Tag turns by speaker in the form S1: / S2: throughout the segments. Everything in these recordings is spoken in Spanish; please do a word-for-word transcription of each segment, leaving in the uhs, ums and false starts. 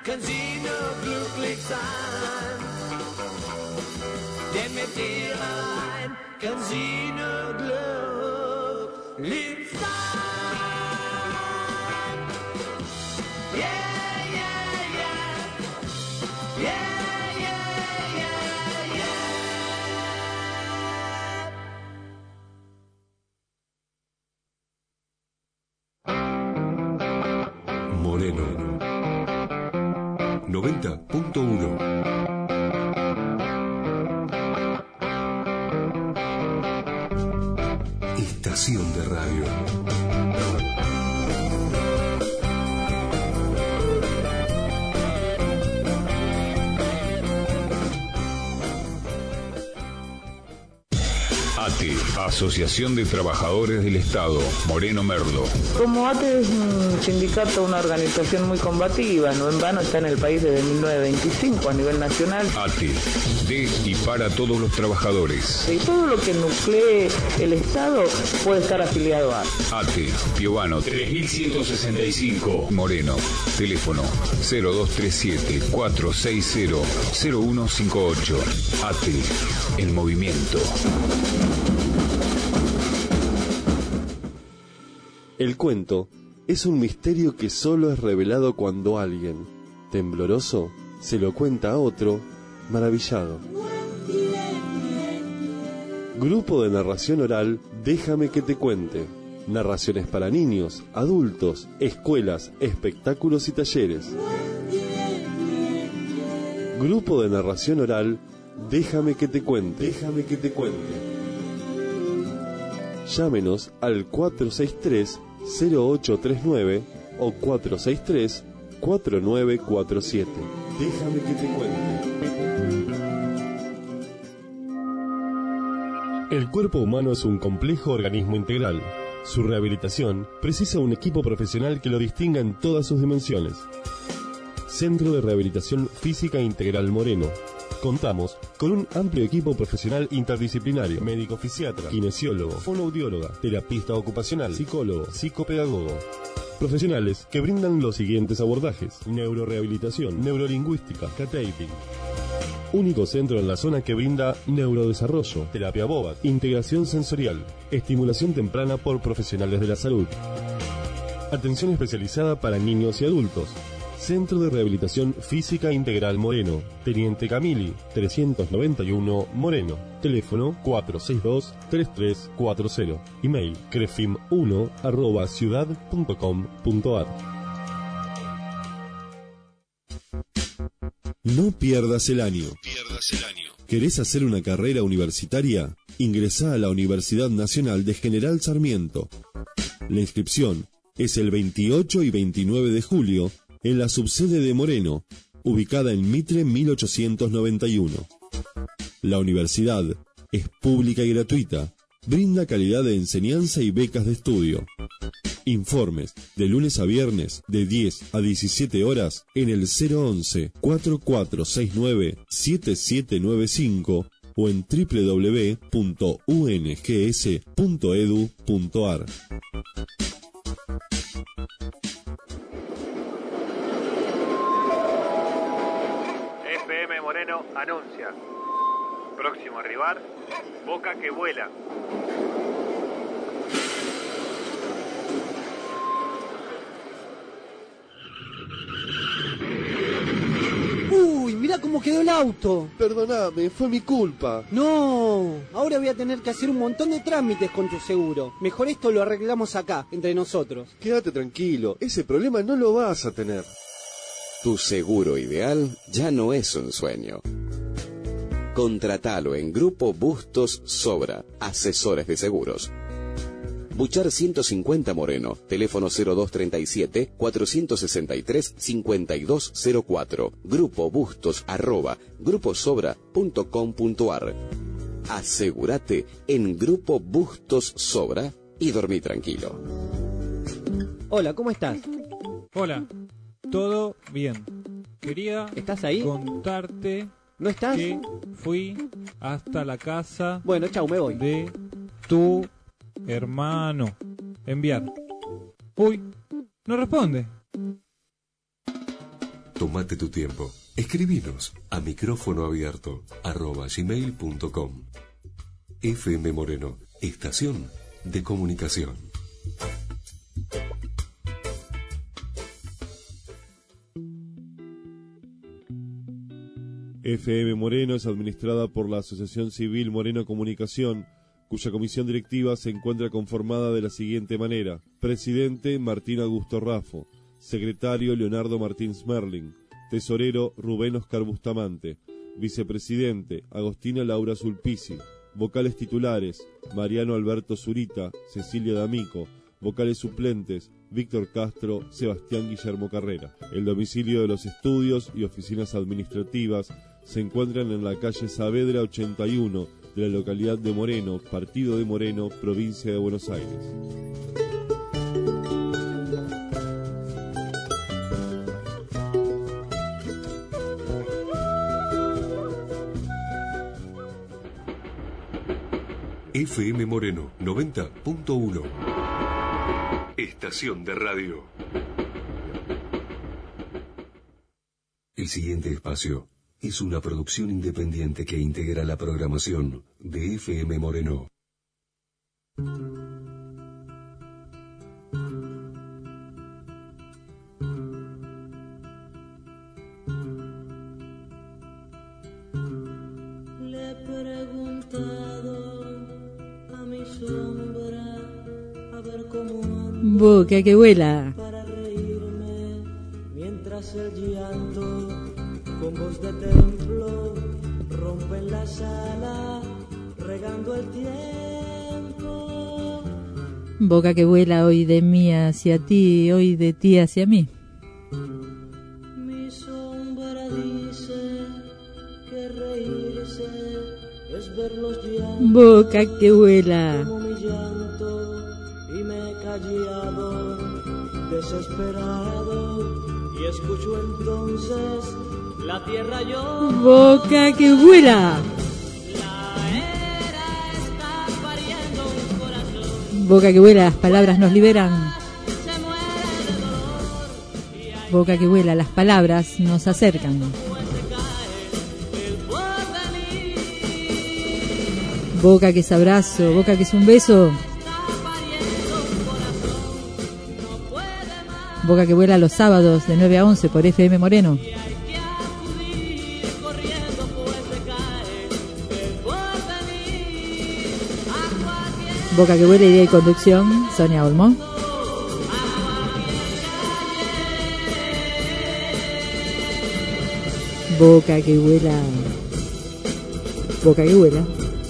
S1: können Sie nur glücklich sein. Denn mit dir allein können Sie nur glücklich sein. Yeah, yeah, yeah. Yeah, yeah, yeah,
S2: yeah. Moreno noventa punto uno. Estación de radio. A T E, Asociación de Trabajadores del Estado, Moreno Merlo.
S3: Como A T E es un sindicato, una organización muy combativa, no en vano está en el país desde mil novecientos veinticinco a nivel nacional.
S2: A T E, de y para todos los trabajadores.
S3: Y todo lo que nuclee el Estado puede estar afiliado a
S2: A T E, Piovano tres mil ciento sesenta y cinco, Moreno. Teléfono cero dos tres siete, cuatro seis cero, cero uno cinco ocho. A T E, el movimiento.
S4: El cuento es un misterio que solo es revelado cuando alguien, tembloroso, se lo cuenta a otro, maravillado. Grupo de narración oral, Déjame que te cuente. Narraciones para niños, adultos, escuelas, espectáculos y talleres. Grupo de narración oral, Déjame que te cuente. Déjame que te cuente. Llámenos al cuatro seis tres, cero ocho tres nueve o cuatro seis tres, cuatro nueve cuatro siete. Déjame que te cuente. El cuerpo humano es un complejo organismo integral. Su rehabilitación precisa un equipo profesional que lo distinga en todas sus dimensiones. Centro de Rehabilitación Física Integral Moreno. Contamos con un amplio equipo profesional interdisciplinario: médico fisiatra, kinesiólogo, fonoaudióloga, terapista ocupacional, psicólogo, psicopedagogo. Profesionales que brindan los siguientes abordajes: neurorehabilitación, neurolingüística, cataping. Único centro en la zona que brinda neurodesarrollo, terapia bobat, integración sensorial, estimulación temprana por profesionales de la salud. Atención especializada para niños y adultos. Centro de Rehabilitación Física Integral Moreno, Teniente Camili, trescientos noventa y uno, Moreno. Teléfono cuatro seis dos, tres tres cuatro cero. Email crefim uno arroba ciudad punto com punto ar. No pierdas el año.
S2: Pierdas el año.
S4: ¿Querés hacer una carrera universitaria? Ingresá a la Universidad Nacional de General Sarmiento. La inscripción es el veintiocho y veintinueve de julio en la subsede de Moreno, ubicada en Mitre mil ochocientos noventa y uno. La universidad es pública y gratuita, brinda calidad de enseñanza y becas de estudio. Informes de lunes a viernes de diez a diecisiete horas en el cero once, cuatro cuatro seis nueve, siete siete nueve cinco o en doble u doble u doble u punto u n g s punto e d u punto a r.
S5: F M Moreno anuncia: próximo rival, Boca que vuela.
S6: Uy, mirá cómo quedó el auto.
S4: Perdóname, fue mi culpa.
S6: No, ahora voy a tener que hacer un montón de trámites con tu seguro. Mejor esto lo arreglamos acá, entre nosotros.
S4: Quédate tranquilo, ese problema no lo vas a tener.
S7: Tu seguro ideal ya no es un sueño. Contratalo en Grupo Bustos Sobra, asesores de seguros. Buchar ciento cincuenta Moreno, teléfono cero dos treinta y siete, cuatrocientos sesenta y tres, cincuenta y dos cero cuatro, Grupo Bustos arroba gruposobra punto com punto ar. Asegúrate en Grupo Bustos Sobra y dormí tranquilo.
S6: Hola, ¿cómo estás?
S8: Hola, todo bien. Quería
S6: ¿Estás ahí?
S8: contarte
S6: ¿No estás?
S8: que fui hasta la casa
S6: Bueno, chau, me voy.
S8: de tu hermano. Enviar. Uy, no responde.
S9: Tómate tu tiempo. Escribinos a micrófono abierto arroba gmail punto com. F M Moreno, estación de comunicación.
S4: F M Moreno es administrada por la Asociación Civil Moreno Comunicación, cuya comisión directiva se encuentra conformada de la siguiente manera: presidente Martín Augusto Raffo, secretario Leonardo Martín Smerling, tesorero Rubén Oscar Bustamante, vicepresidente Agostina Laura Sulpici, vocales titulares Mariano Alberto Zurita, Cecilia D'Amico, vocales suplentes Víctor Castro, Sebastián Guillermo Carrera. El domicilio de los estudios y oficinas administrativas se encuentran en la calle Saavedra ochenta y uno de la localidad de Moreno, partido de Moreno, provincia de Buenos Aires.
S9: F M Moreno noventa punto uno. Estación de radio. El siguiente espacio es una producción independiente que integra la programación de F M Moreno.
S1: Le he preguntado a mi sombra a ver cómo anda,
S10: Boca que vuela.
S1: para reírme mientras el llanto con voz de templo rompe en la sala regando el tiempo.
S10: Boca que vuela, hoy de mí hacia ti, hoy de ti hacia mí.
S1: Mi sombra dice que reírse es ver los llantos
S10: Boca que vuela.
S1: como mi llanto, y me he callado desesperado y escucho entonces la tierra llora.
S10: Boca que vuela. Boca que vuela, las palabras nos liberan. Boca que vuela, las palabras nos acercan. Boca que es abrazo, boca que es un beso. Boca que vuela los sábados de nueve a once por F M Moreno. Boca que vuela, idea y conducción, Sonia Olmo. Boca que vuela. Boca que vuela.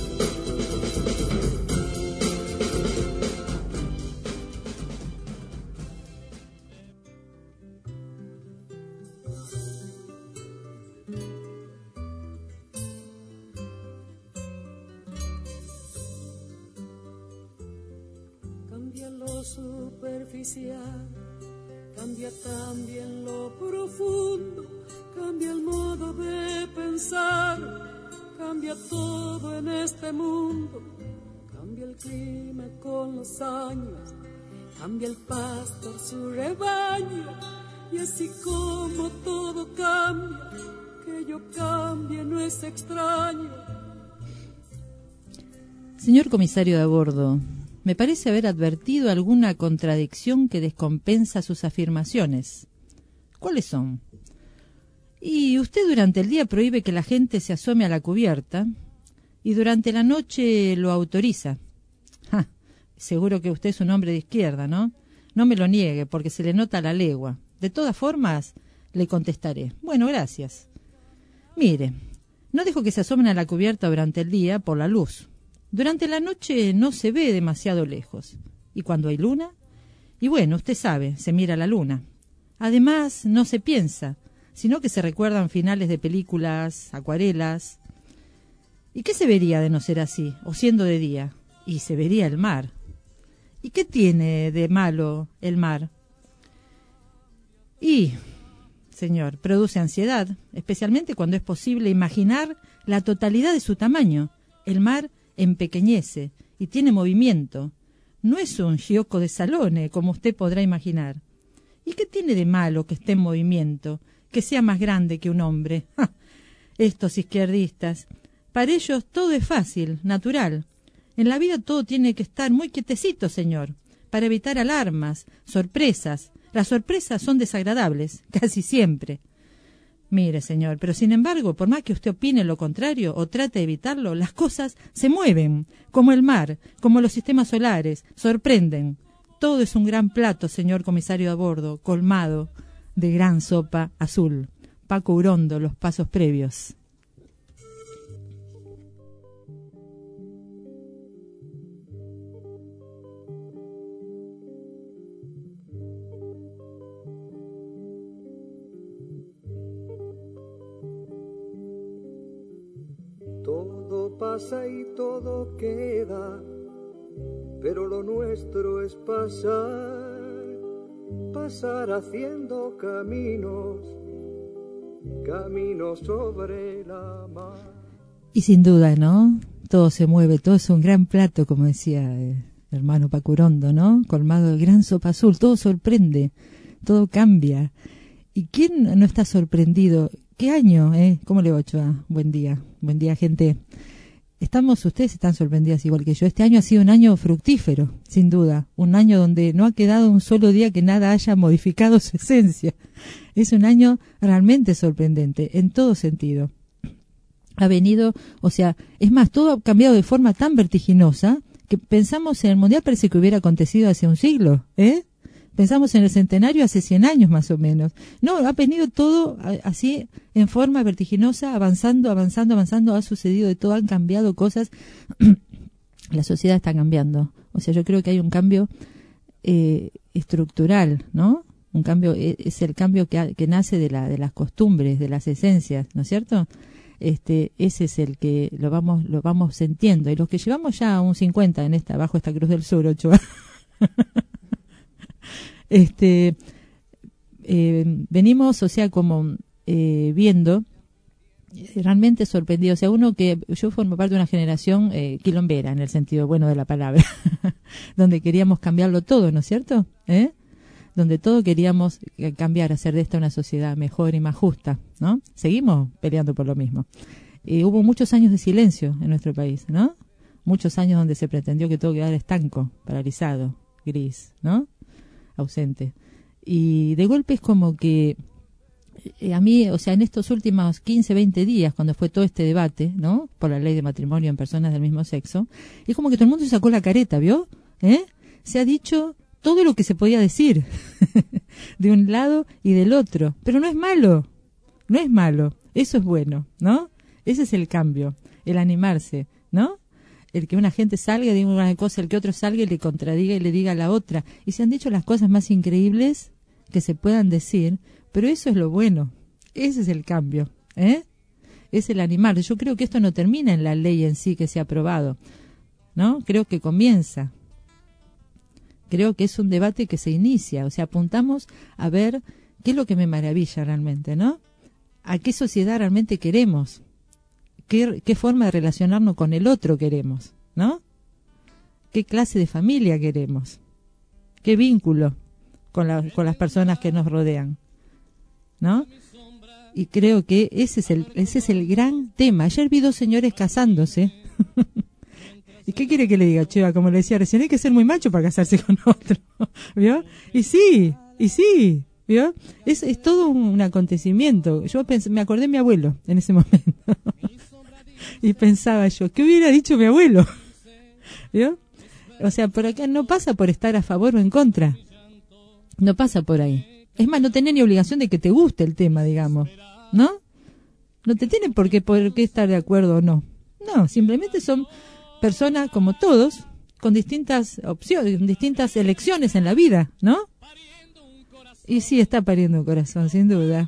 S1: Cambia lo superficial, cambia también lo profundo, cambia el modo de pensar, cambia todo en este mundo, cambia el clima con los años, cambia el pastor su rebaño, y así como todo cambia, que yo cambie no es extraño.
S10: Señor comisario de a bordo, me parece haber advertido alguna contradicción que descompensa sus afirmaciones. ¿Cuáles son? Y usted durante el día prohíbe que la gente se asome a la cubierta y durante la noche lo autoriza. Ja, seguro que usted es un hombre de izquierda, ¿no? No me lo niegue porque se le nota la legua. De todas formas, le contestaré. Bueno, gracias. Mire, no dejo que se asomen a la cubierta durante el día por la luz. Durante la noche no se ve demasiado lejos. ¿Y cuando hay luna? Y bueno, usted sabe, se mira la luna. Además, no se piensa, sino que se recuerdan finales de películas, acuarelas. ¿Y qué se vería de no ser así, o siendo de día? Y se vería el mar. ¿Y qué tiene de malo el mar? Y, señor, produce ansiedad, especialmente cuando es posible imaginar la totalidad de su tamaño. El mar empequeñece y tiene movimiento. No es un gioco de salone, como usted podrá imaginar. ¿Y qué tiene de malo que esté en movimiento, que sea más grande que un hombre. ¡Ja! Estos izquierdistas. Para ellos todo es fácil, natural. En la vida todo tiene que estar muy quietecito, señor, para evitar alarmas, sorpresas. Las sorpresas son desagradables, casi siempre. Mire, señor, pero sin embargo, por más que usted opine lo contrario o trate de evitarlo, las cosas se mueven, como el mar, como los sistemas solares, sorprenden. Todo es un gran plato, señor comisario a bordo, colmado de gran sopa azul. Paco Urondo, Los pasos previos.
S11: Todo pasa y todo queda, pero lo nuestro es pasar, pasar haciendo caminos, caminos sobre la mar.
S10: Y sin duda, ¿no? Todo se mueve, todo es un gran plato, como decía el hermano Paco Urondo, ¿no? Colmado de gran sopa azul, todo sorprende, todo cambia. ¿Y quién no está sorprendido? ¿Qué año, eh? ¿Cómo le va, Ochoa? Buen día, buen día, gente. Estamos, ustedes están sorprendidas igual que yo. Este año ha sido un año fructífero, sin duda. Un año donde no ha quedado un solo día que nada haya modificado su esencia. Es un año realmente sorprendente, en todo sentido. Ha venido, o sea, es más, todo ha cambiado de forma tan vertiginosa que pensamos en el Mundial, parece que hubiera acontecido hace un siglo, ¿eh? Pensamos en el centenario hace cien años más o menos. No, ha venido todo así en forma vertiginosa, avanzando, avanzando, avanzando. Ha sucedido de todo, han cambiado cosas. La sociedad está cambiando. O sea, yo creo que hay un cambio eh, estructural, ¿no? Un cambio, es el cambio que, que nace de, la, de las costumbres, de las esencias, ¿no es cierto? Este, ese es el que lo vamos, lo vamos sintiendo. Y los que llevamos ya un cincuenta en esta, bajo esta Cruz del Sur, Ochoa. Este, eh, venimos, o sea, como eh, viendo, realmente sorprendido. O sea, uno que yo formo parte de una generación eh, quilombera, en el sentido bueno de la palabra, donde queríamos cambiarlo todo, ¿no es cierto? ¿Eh? Donde todo queríamos cambiar, hacer de esta una sociedad mejor y más justa, ¿no? Seguimos peleando por lo mismo. Eh, hubo muchos años de silencio en nuestro país, ¿no? Muchos años donde se pretendió que todo quedara estanco, paralizado, gris, ¿no? Ausente. Y de golpe es como que eh, a mí, o sea, en estos últimos quince, veinte días, cuando fue todo este debate, ¿no? Por la ley de matrimonio en personas del mismo sexo, es como que todo el mundo se sacó la careta, ¿vio? ¿Eh? Se ha dicho todo lo que se podía decir de un lado y del otro, pero no es malo, no es malo, eso es bueno, ¿no? Ese es el cambio, el animarse, ¿no? El que una gente salga y diga una cosa, el que otro salga y le contradiga y le diga a la otra. Y se han dicho las cosas más increíbles que se puedan decir, pero eso es lo bueno. Ese es el cambio, ¿eh? Es el animar. Yo creo que esto no termina en la ley en sí que se ha aprobado, ¿no? Creo que comienza. Creo que es un debate que se inicia. O sea, apuntamos a ver qué es lo que me maravilla realmente, ¿no? ¿A qué sociedad realmente queremos? ¿Qué, qué forma de relacionarnos con el otro queremos, ¿no? ¿Qué clase de familia queremos? ¿Qué vínculo con, la, con las personas que nos rodean, ¿no? Y creo que ese es el, ese es el gran tema. Ayer vi dos señores casándose. ¿Y qué quiere que le diga, Cheva? Como le decía recién, hay que ser muy macho para casarse con otro, ¿vio? Y sí, y sí, ¿vio? Es, es todo un acontecimiento. Yo pensé, me acordé de mi abuelo en ese momento. Y pensaba yo, ¿qué hubiera dicho mi abuelo? ¿Vio? O sea, por acá no pasa por estar a favor o en contra. No pasa por ahí. Es más, no tenés ni obligación de que te guste el tema, digamos, ¿no? No te tienen por qué, por qué estar de acuerdo o no. No, simplemente son personas como todos, con distintas opciones, con distintas elecciones en la vida, ¿no? Y sí, está pariendo un corazón, sin duda.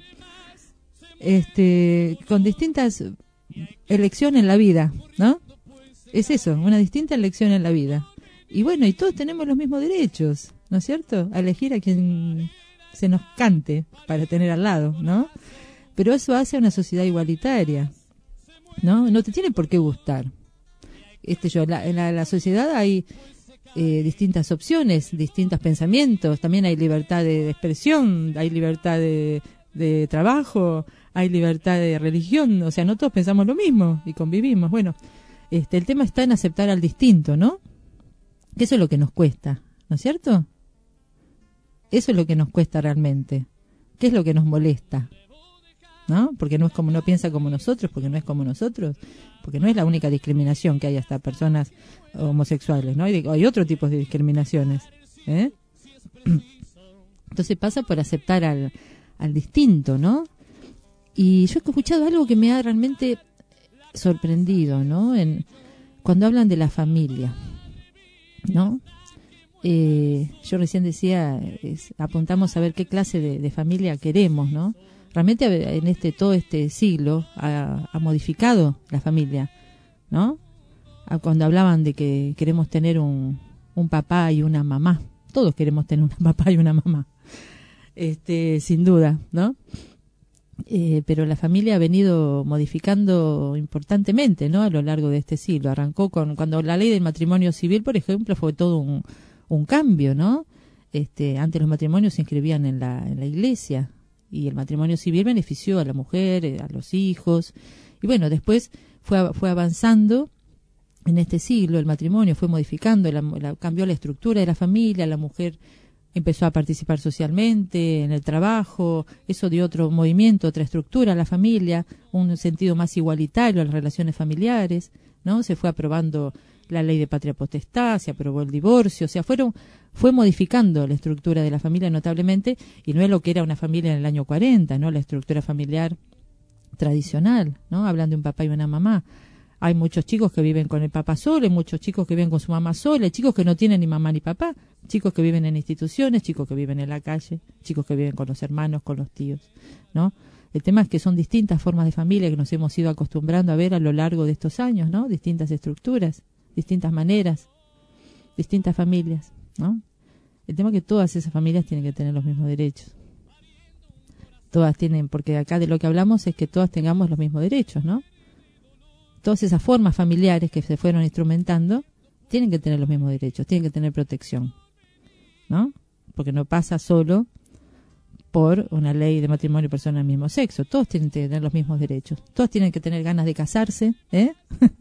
S10: Este, con distintas elecciones en la vida, ¿no? Es eso, una distinta elección en la vida. Y bueno, y todos tenemos los mismos derechos, ¿no es cierto? A elegir a quien se nos cante para tener al lado, ¿no? Pero eso hace a una sociedad igualitaria, ¿no? No te tiene por qué gustar. Este, yo, la, en la, la sociedad hay eh, distintas opciones, distintos pensamientos, también hay libertad de, de expresión, hay libertad de, de trabajo, hay libertad de religión, o sea, no todos pensamos lo mismo y convivimos. Bueno, este, el tema está en aceptar al distinto, ¿no? Que eso es lo que nos cuesta, ¿no es cierto? Eso es lo que nos cuesta realmente. ¿Qué es lo que nos molesta? ¿No? Porque no es como, no piensa como nosotros, porque no es como nosotros, porque no es la única discriminación que hay hasta personas homosexuales, ¿no? Hay, hay otro tipo de discriminaciones, ¿eh? Entonces pasa por aceptar al, al distinto, ¿no? Y yo he escuchado algo que me ha realmente sorprendido, ¿no? En, cuando hablan de la familia, ¿no? Eh, yo recién decía, es, apuntamos a ver qué clase de, de familia queremos, ¿no? Realmente en este todo este siglo ha, ha modificado la familia, ¿no? A cuando hablaban de que queremos tener un, un papá y una mamá, todos queremos tener un papá y una mamá, este, sin duda, ¿no? Eh, pero la familia ha venido modificando importantemente, ¿no? A lo largo de este siglo. Arrancó con cuando la ley del matrimonio civil, por ejemplo, fue todo un, un cambio, ¿no? Este, antes los matrimonios se inscribían en la, en la iglesia y el matrimonio civil benefició a la mujer, a los hijos. Y bueno, después fue, fue avanzando en este siglo, el matrimonio fue modificando, la, la, cambió la estructura de la familia, la mujer empezó a participar socialmente, en el trabajo, eso dio otro movimiento, otra estructura a la familia, un sentido más igualitario a las relaciones familiares, ¿no? Se fue aprobando la ley de patria potestad, se aprobó el divorcio, o sea, fueron, fue modificando la estructura de la familia notablemente, y no es lo que era una familia en el año cuarenta, ¿no? La estructura familiar tradicional, ¿no? Hablan de un papá y una mamá. Hay muchos chicos que viven con el papá solo, hay muchos chicos que viven con su mamá sola, hay chicos que no tienen ni mamá ni papá, chicos que viven en instituciones, chicos que viven en la calle, chicos que viven con los hermanos, con los tíos, ¿no? El tema es que son distintas formas de familia que nos hemos ido acostumbrando a ver a lo largo de estos años, ¿no? Distintas estructuras, distintas maneras, distintas familias, ¿no? El tema es que todas esas familias tienen que tener los mismos derechos. Todas tienen, porque acá de lo que hablamos es que todas tengamos los mismos derechos, ¿no? Todas esas formas familiares que se fueron instrumentando tienen que tener los mismos derechos, tienen que tener protección, ¿no? Porque no pasa solo por una ley de matrimonio de personas del mismo sexo. Todos tienen que tener los mismos derechos. Todos tienen que tener ganas de casarse, ¿eh?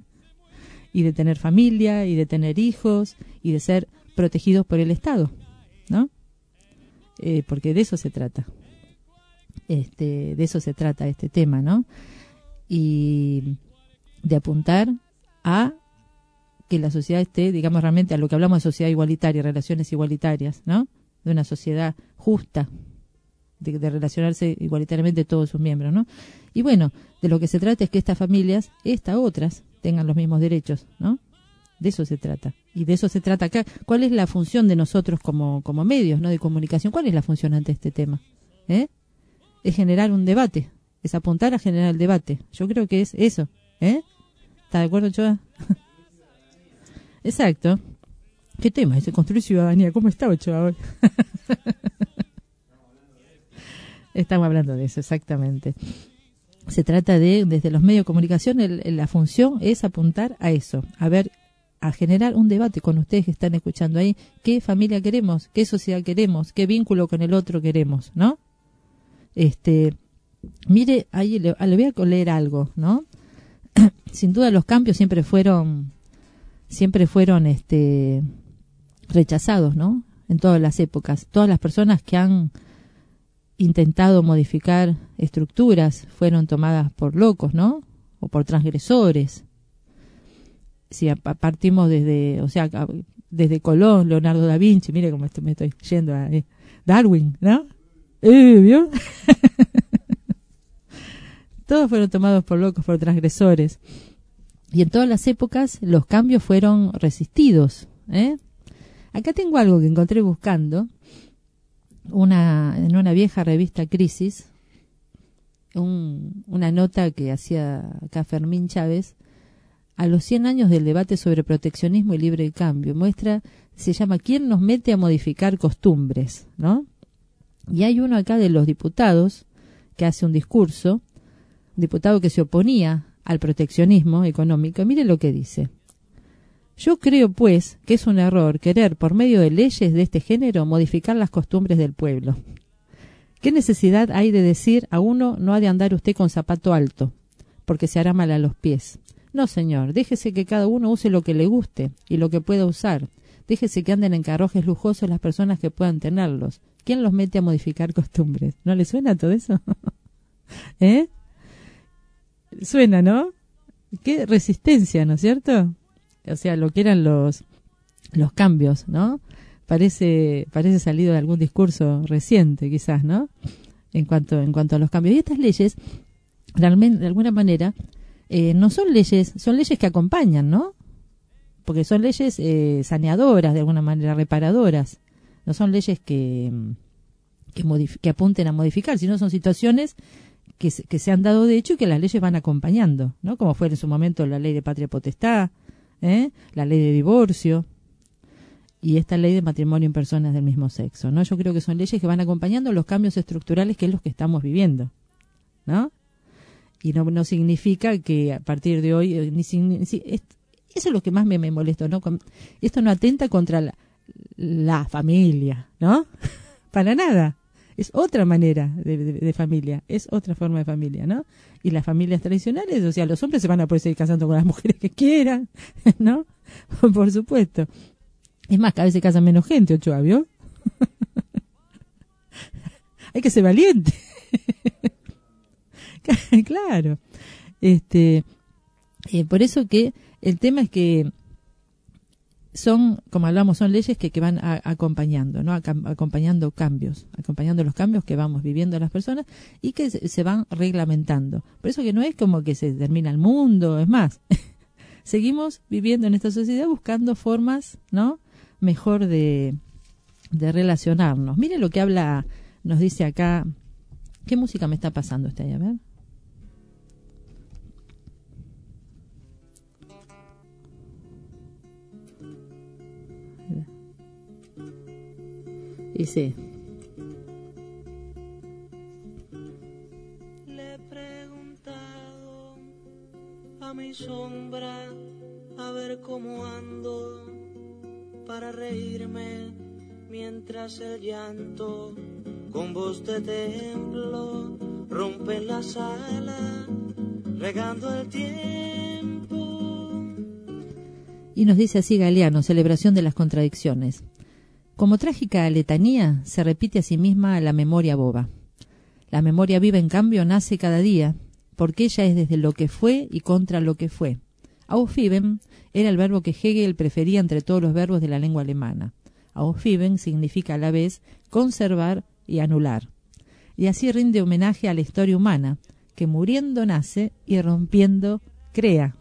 S10: Y de tener familia, y de tener hijos, y de ser protegidos por el Estado, ¿no? Eh, porque de eso se trata. Este, de eso se trata este tema, ¿no? Y de apuntar a que la sociedad esté, digamos, realmente a lo que hablamos de sociedad igualitaria, relaciones igualitarias, ¿no? De una sociedad justa, de, de relacionarse igualitariamente todos sus miembros, ¿no? Y bueno, de lo que se trata es que estas familias, estas otras, tengan los mismos derechos, ¿no? De eso se trata. Y de eso se trata acá. ¿Cuál es la función de nosotros como, como medios, ¿no? De comunicación? ¿Cuál es la función ante este tema? ¿Eh? Es generar un debate, es apuntar a generar el debate. Yo creo que es eso, ¿eh? ¿Está de acuerdo, Choa? Exacto. ¿Qué tema? Ese construir ciudadanía. ¿Cómo está, Choa, hoy? Estamos hablando de eso, exactamente. Se trata de, desde los medios de comunicación, el, el, la función es apuntar a eso, a ver, a generar un debate con ustedes que están escuchando ahí. ¿Qué familia queremos? ¿Qué sociedad queremos? ¿Qué vínculo con el otro queremos? ¿No? Este, mire, ahí le, le voy a leer algo, ¿no? Sin duda los cambios siempre fueron, siempre fueron, este, rechazados, ¿no? En todas las épocas. Todas las personas que han intentado modificar estructuras fueron tomadas por locos, ¿no? O por transgresores. Si partimos desde, o sea, desde Colón, Leonardo da Vinci, mire cómo estoy, me estoy yendo a eh, Darwin, ¿no? Eh, ¿vio? Todos fueron tomados por locos, por transgresores. Y en todas las épocas los cambios fueron resistidos, ¿eh? Acá tengo algo que encontré buscando. Una, en una vieja revista Crisis, un, una nota que hacía acá Fermín Chávez a los cien años del debate sobre proteccionismo y libre cambio. Muestra, se llama ¿Quién nos mete a modificar costumbres? ¿No? Y hay uno acá de los diputados que hace un discurso, un diputado que se oponía al proteccionismo económico. Mire lo que dice. Yo creo, pues, que es un error querer, por medio de leyes de este género, modificar las costumbres del pueblo. ¿Qué necesidad hay de decir a uno no ha de andar usted con zapato alto, porque se hará mal a los pies? No, señor, déjese que cada uno use lo que le guste y lo que pueda usar. Déjese que anden en carruajes lujosos las personas que puedan tenerlos. ¿Quién los mete a modificar costumbres? ¿No le suena todo eso? ¿Eh? Suena, ¿no? Qué resistencia, ¿no es cierto? O sea, lo que eran los los cambios, ¿no? Parece parece salido de algún discurso reciente, quizás, ¿no? En cuanto en cuanto a los cambios. Y estas leyes, realmente, de alguna manera, eh, no son leyes, son leyes que acompañan, ¿no? Porque son leyes eh, saneadoras, de alguna manera, reparadoras. No son leyes que que, modif- que apunten a modificar, sino son situaciones que se, que se han dado de hecho y que las leyes van acompañando, ¿no? Como fue en su momento la ley de patria potestad, ¿eh? La ley de divorcio y esta ley de matrimonio en personas del mismo sexo, ¿no? Yo creo que son leyes que van acompañando los cambios estructurales que es los que estamos viviendo, ¿no? Y no, no significa que a partir de hoy, ni, ni, si, es, eso es lo que más me, me molesta, ¿no? Esto no atenta contra la, la familia, ¿no? Para nada. Es otra manera de, de, de familia, es otra forma de familia, ¿no? Y las familias tradicionales, o sea, los hombres se van a poder seguir casando con las mujeres que quieran, ¿no? Por supuesto. Es más, cada vez se casa menos gente, Ochoa, ¿vio? Hay que ser valiente. Claro. Este, eh, por eso que el tema es que son, como hablamos, son leyes que, que van a, acompañando, ¿no? Acam- acompañando cambios, acompañando los cambios que vamos viviendo las personas y que se, se van reglamentando. Por eso que no es como que se termina el mundo, es más, seguimos viviendo en esta sociedad buscando formas, ¿no? Mejor de, de relacionarnos. Mire lo que habla, nos dice acá, ¿qué música me está pasando esta ahí? A ver. Y sí.
S12: Le he preguntado a mi sombra a ver cómo ando para reírme mientras el llanto con voz de templo rompe la sala regando el tiempo.
S10: Y nos dice así Galeano, celebración de las contradicciones. Como trágica letanía, se repite a sí misma la memoria boba. La memoria viva, en cambio, nace cada día, porque ella es desde lo que fue y contra lo que fue. Aufheben era el verbo que Hegel prefería entre todos los verbos de la lengua alemana. Aufheben significa a la vez conservar y anular. Y así rinde homenaje a la historia humana, que muriendo nace y rompiendo crea.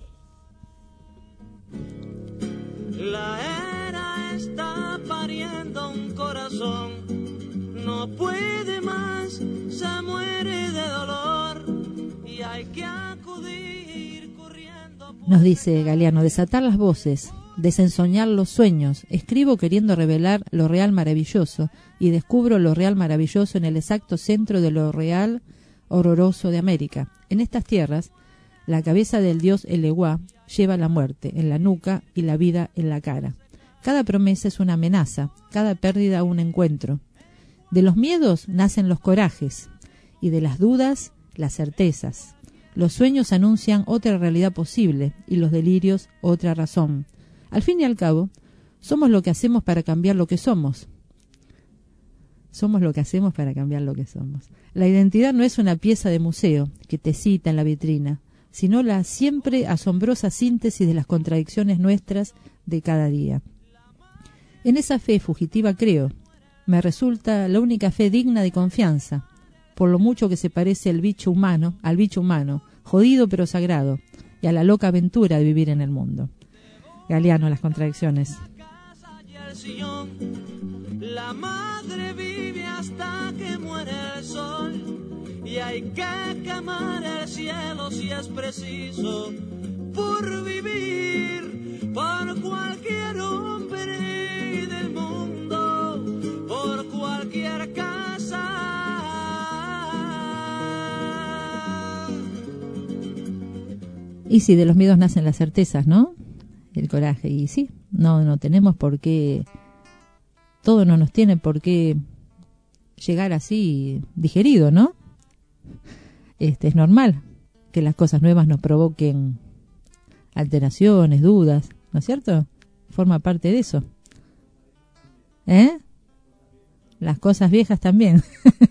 S12: La era está pariendo un corazón, no puede más, se muere de dolor y hay que acudir corriendo.
S10: Nos dice Galeano, desatar las voces, desensoñar los sueños, escribo queriendo revelar lo real maravilloso y descubro lo real maravilloso en el exacto centro de lo real horroroso de América. En estas tierras, la cabeza del dios Eleguá lleva la muerte en la nuca y la vida en la cara. Cada promesa es una amenaza, cada pérdida un encuentro. De los miedos nacen los corajes y de las dudas las certezas. Los sueños anuncian otra realidad posible y los delirios otra razón. Al fin y al cabo, somos lo que hacemos para cambiar lo que somos. Somos lo que hacemos para cambiar lo que somos. La identidad no es una pieza de museo que te cita en la vitrina, sino la siempre asombrosa síntesis de las contradicciones nuestras de cada día. En esa fe fugitiva creo, me resulta la única fe digna de confianza, por lo mucho que se parece al bicho humano, al bicho humano, jodido pero sagrado, y a la loca aventura de vivir en el mundo. Galeano, las contradicciones.
S12: La madre vive hasta que muere el sol y hay que quemar el cielo si es preciso por vivir, por cualquier hombre del mundo, por cualquier casa.
S10: Y sí, de los miedos nacen las certezas, ¿no? El coraje. Y sí, no, no tenemos por qué, todo no nos tiene por qué llegar así digerido, ¿no? Este, es normal que las cosas nuevas nos provoquen alteraciones, dudas, ¿no es cierto? Forma parte de eso. ¿Eh? Las cosas viejas también.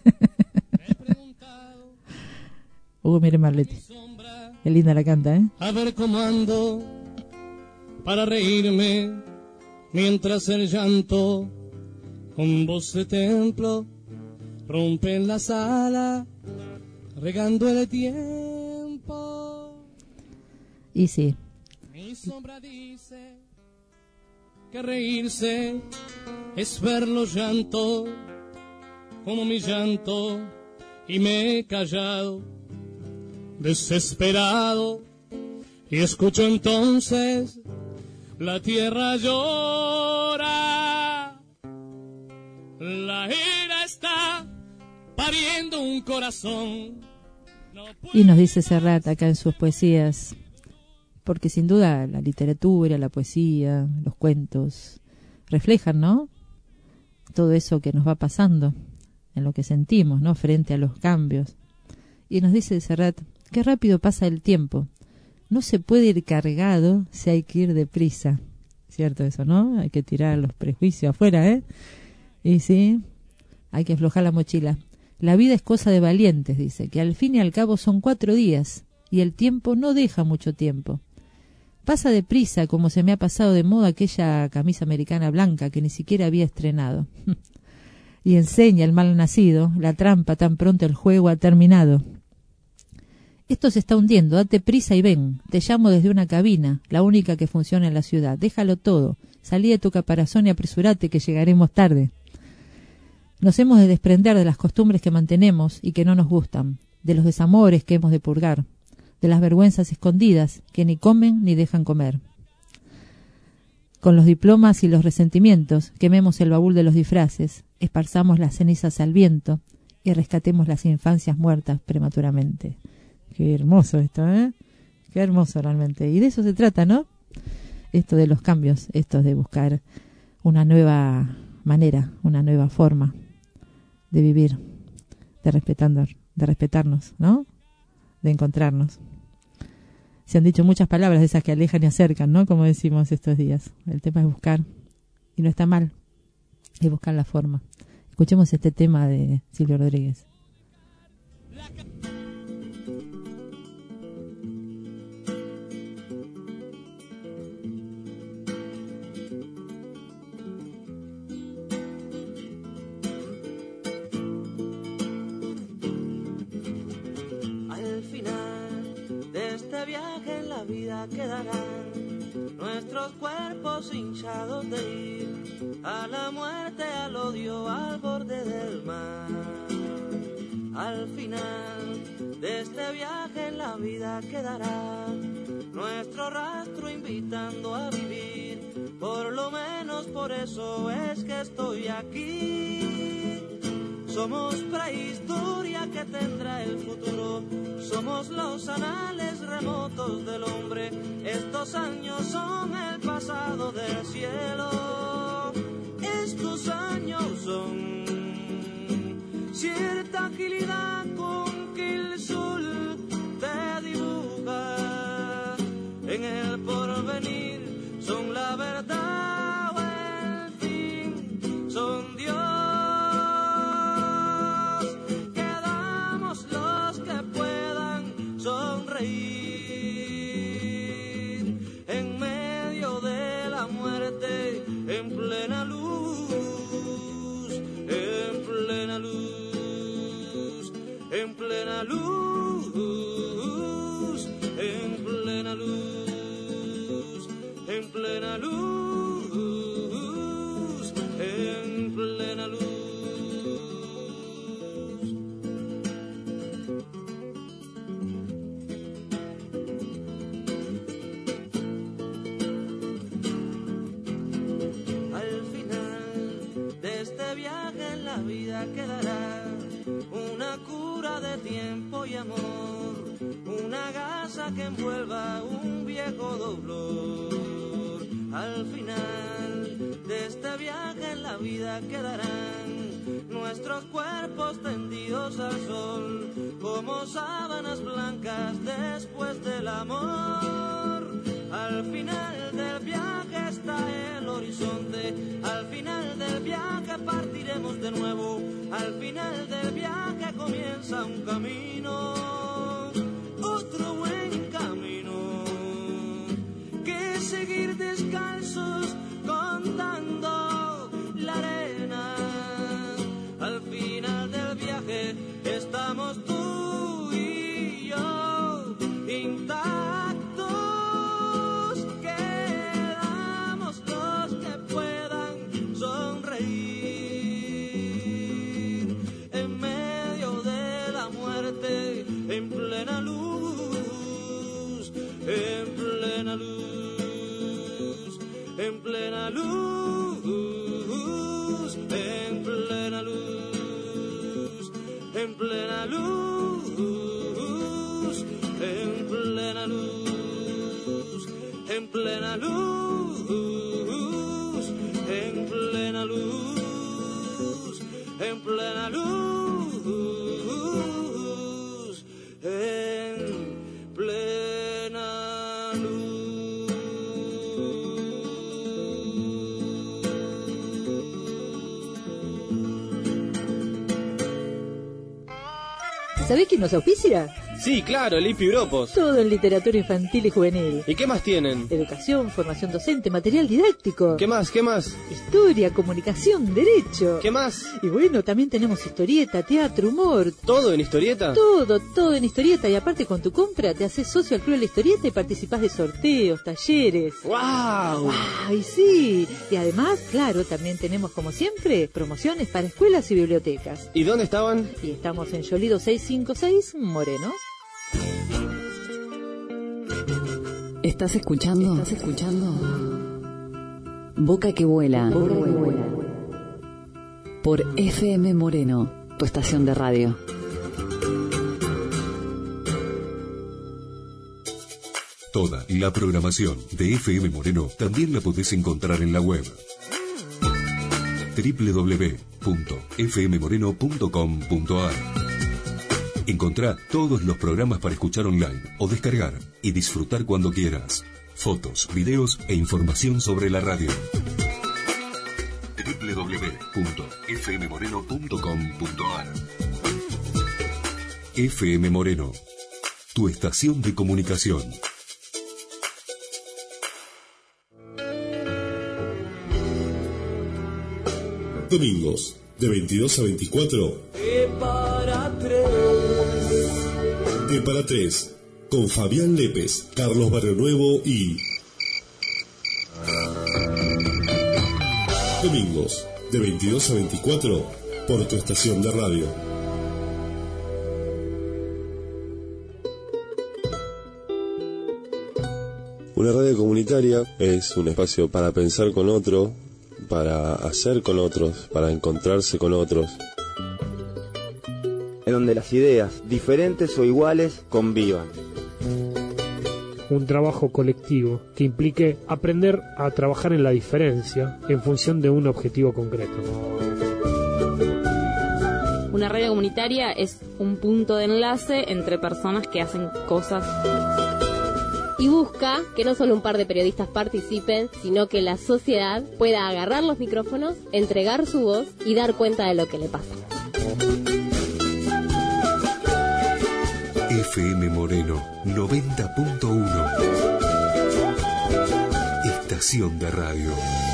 S10: Uh, mire Marlete. Qué linda la canta, ¿eh?
S13: A ver cómo ando para reírme mientras el llanto con voz de templo rompe en la sala regando el tiempo.
S10: Y sí.
S13: Mi sombra dice que reírse es ver los llantos como mi llanto y me he callado desesperado y escucho entonces la tierra llora, la ira está pariendo un corazón. No
S10: y nos dice Serrat acá en sus poesías, porque sin duda la literatura, la poesía, los cuentos reflejan, ¿no?, todo eso que nos va pasando, en lo que sentimos, ¿no?, frente a los cambios. Y nos dice Serrat, qué rápido pasa el tiempo. No se puede ir cargado si hay que ir deprisa. Cierto eso, ¿no? Hay que tirar los prejuicios afuera, ¿eh? Y sí, hay que aflojar la mochila. La vida es cosa de valientes, dice, que al fin y al cabo son cuatro días y el tiempo no deja mucho tiempo. Pasa deprisa como se me ha pasado de moda aquella camisa americana blanca que ni siquiera había estrenado. Y enseña el mal nacido, la trampa tan pronto el juego ha terminado. Esto se está hundiendo, date prisa y ven. Te llamo desde una cabina, la única que funciona en la ciudad. Déjalo todo, salí de tu caparazón y apresúrate que llegaremos tarde. Nos hemos de desprender de las costumbres que mantenemos y que no nos gustan, de los desamores que hemos de purgar, de las vergüenzas escondidas que ni comen ni dejan comer. Con los diplomas y los resentimientos, quememos el baúl de los disfraces, esparzamos las cenizas al viento y rescatemos las infancias muertas prematuramente. Qué hermoso esto, ¿eh? Qué hermoso realmente. Y de eso se trata, ¿no? Esto de los cambios, esto de buscar una nueva manera, una nueva forma de vivir, de respetando, de respetarnos, ¿no? De encontrarnos. Se han dicho muchas palabras de esas que alejan y acercan, ¿no? Como decimos estos días. El tema es buscar, y no está mal, es buscar la forma. Escuchemos este tema de Silvio Rodríguez.
S12: Quedarán nuestros cuerpos hinchados de ir a la muerte, al odio, al borde del mar. Al final de este viaje en la vida quedará nuestro rastro invitando a vivir. Por lo menos por eso es que estoy aquí. Somos prehistoria que tendrá el futuro. Somos los anales remotos del hombre. Estos años son el pasado del cielo. Estos años son cierta agilidad con que el sol te dibuja. En el porvenir son la verdad o el fin. Son Dios. Sonreír en medio de la muerte, en plena luz, en plena luz, en plena luz, en plena luz, en plena luz, en plena luz. La vida quedará una cura de tiempo y amor, una gasa que envuelva un viejo dolor. Al final de este viaje en la vida quedarán nuestros nuestros cuerpos tendidos al sol, como sábanas blancas después del amor. Al final del viaje está el horizonte, al final del viaje partiremos de nuevo, al final del viaje comienza un camino, otro buen camino, que seguir descalzos contando la arena. Al final del viaje estamos tú y yo intactos, quedamos los que puedan sonreír en medio de la muerte, en plena luz, en plena luz, en plena luz, en plena luz, en plena luz, en plena luz, en plena luz, en plena luz, en plena luz, en plena luz.
S14: ¿Sabés quién nos auspicia?
S15: Sí, claro, el I P I Grupos.
S14: Todo en literatura infantil y juvenil.
S15: ¿Y qué más tienen?
S14: Educación, formación docente, material didáctico.
S15: ¿Qué más? ¿Qué más?
S14: Historia, comunicación, derecho.
S15: ¿Qué más?
S14: Y bueno, también tenemos historieta, teatro, humor.
S15: ¿Todo en historieta?
S14: Todo, todo en historieta. Y aparte con tu compra te haces socio al Club de la Historieta y participás de sorteos, talleres.
S15: ¡Guau!
S14: ¡Ay, sí! Y además, claro, también tenemos como siempre promociones para escuelas y bibliotecas.
S15: ¿Y dónde estaban?
S14: Y estamos en Yolido seiscientos cincuenta y seis, Moreno.
S16: ¿Estás escuchando? ¿Estás escuchando? Boca que vuela. Boca que vuela. Por F M Moreno, tu estación de radio.
S9: Toda la programación de F M Moreno también la podés encontrar en la web doble u doble u doble u punto f m moreno punto com punto a r. Encontrá todos los programas para escuchar online o descargar y disfrutar cuando quieras. Fotos, videos e información sobre la radio. doble u doble u doble u punto f m moreno punto com punto a r. F M Moreno, tu estación de comunicación.
S4: Domingos, de veintidós a veinticuatro.
S11: De para tres.
S4: De para tres. Con Fabián Lépez, Carlos Barrionuevo y... Domingos, de veintidós a veinticuatro, por tu estación de radio. Una radio comunitaria es un espacio para pensar con otro, para hacer con otros, para encontrarse con otros.
S17: En donde las ideas, diferentes o iguales, convivan.
S18: Un trabajo colectivo que implique aprender a trabajar en la diferencia en función de un objetivo concreto.
S19: Una radio comunitaria es un punto de enlace entre personas que hacen cosas.
S20: Y busca que no solo un par de periodistas participen, sino que la sociedad pueda agarrar los micrófonos, entregar su voz y dar cuenta de lo que le pasa.
S9: F M Moreno noventa punto uno. Estación de radio.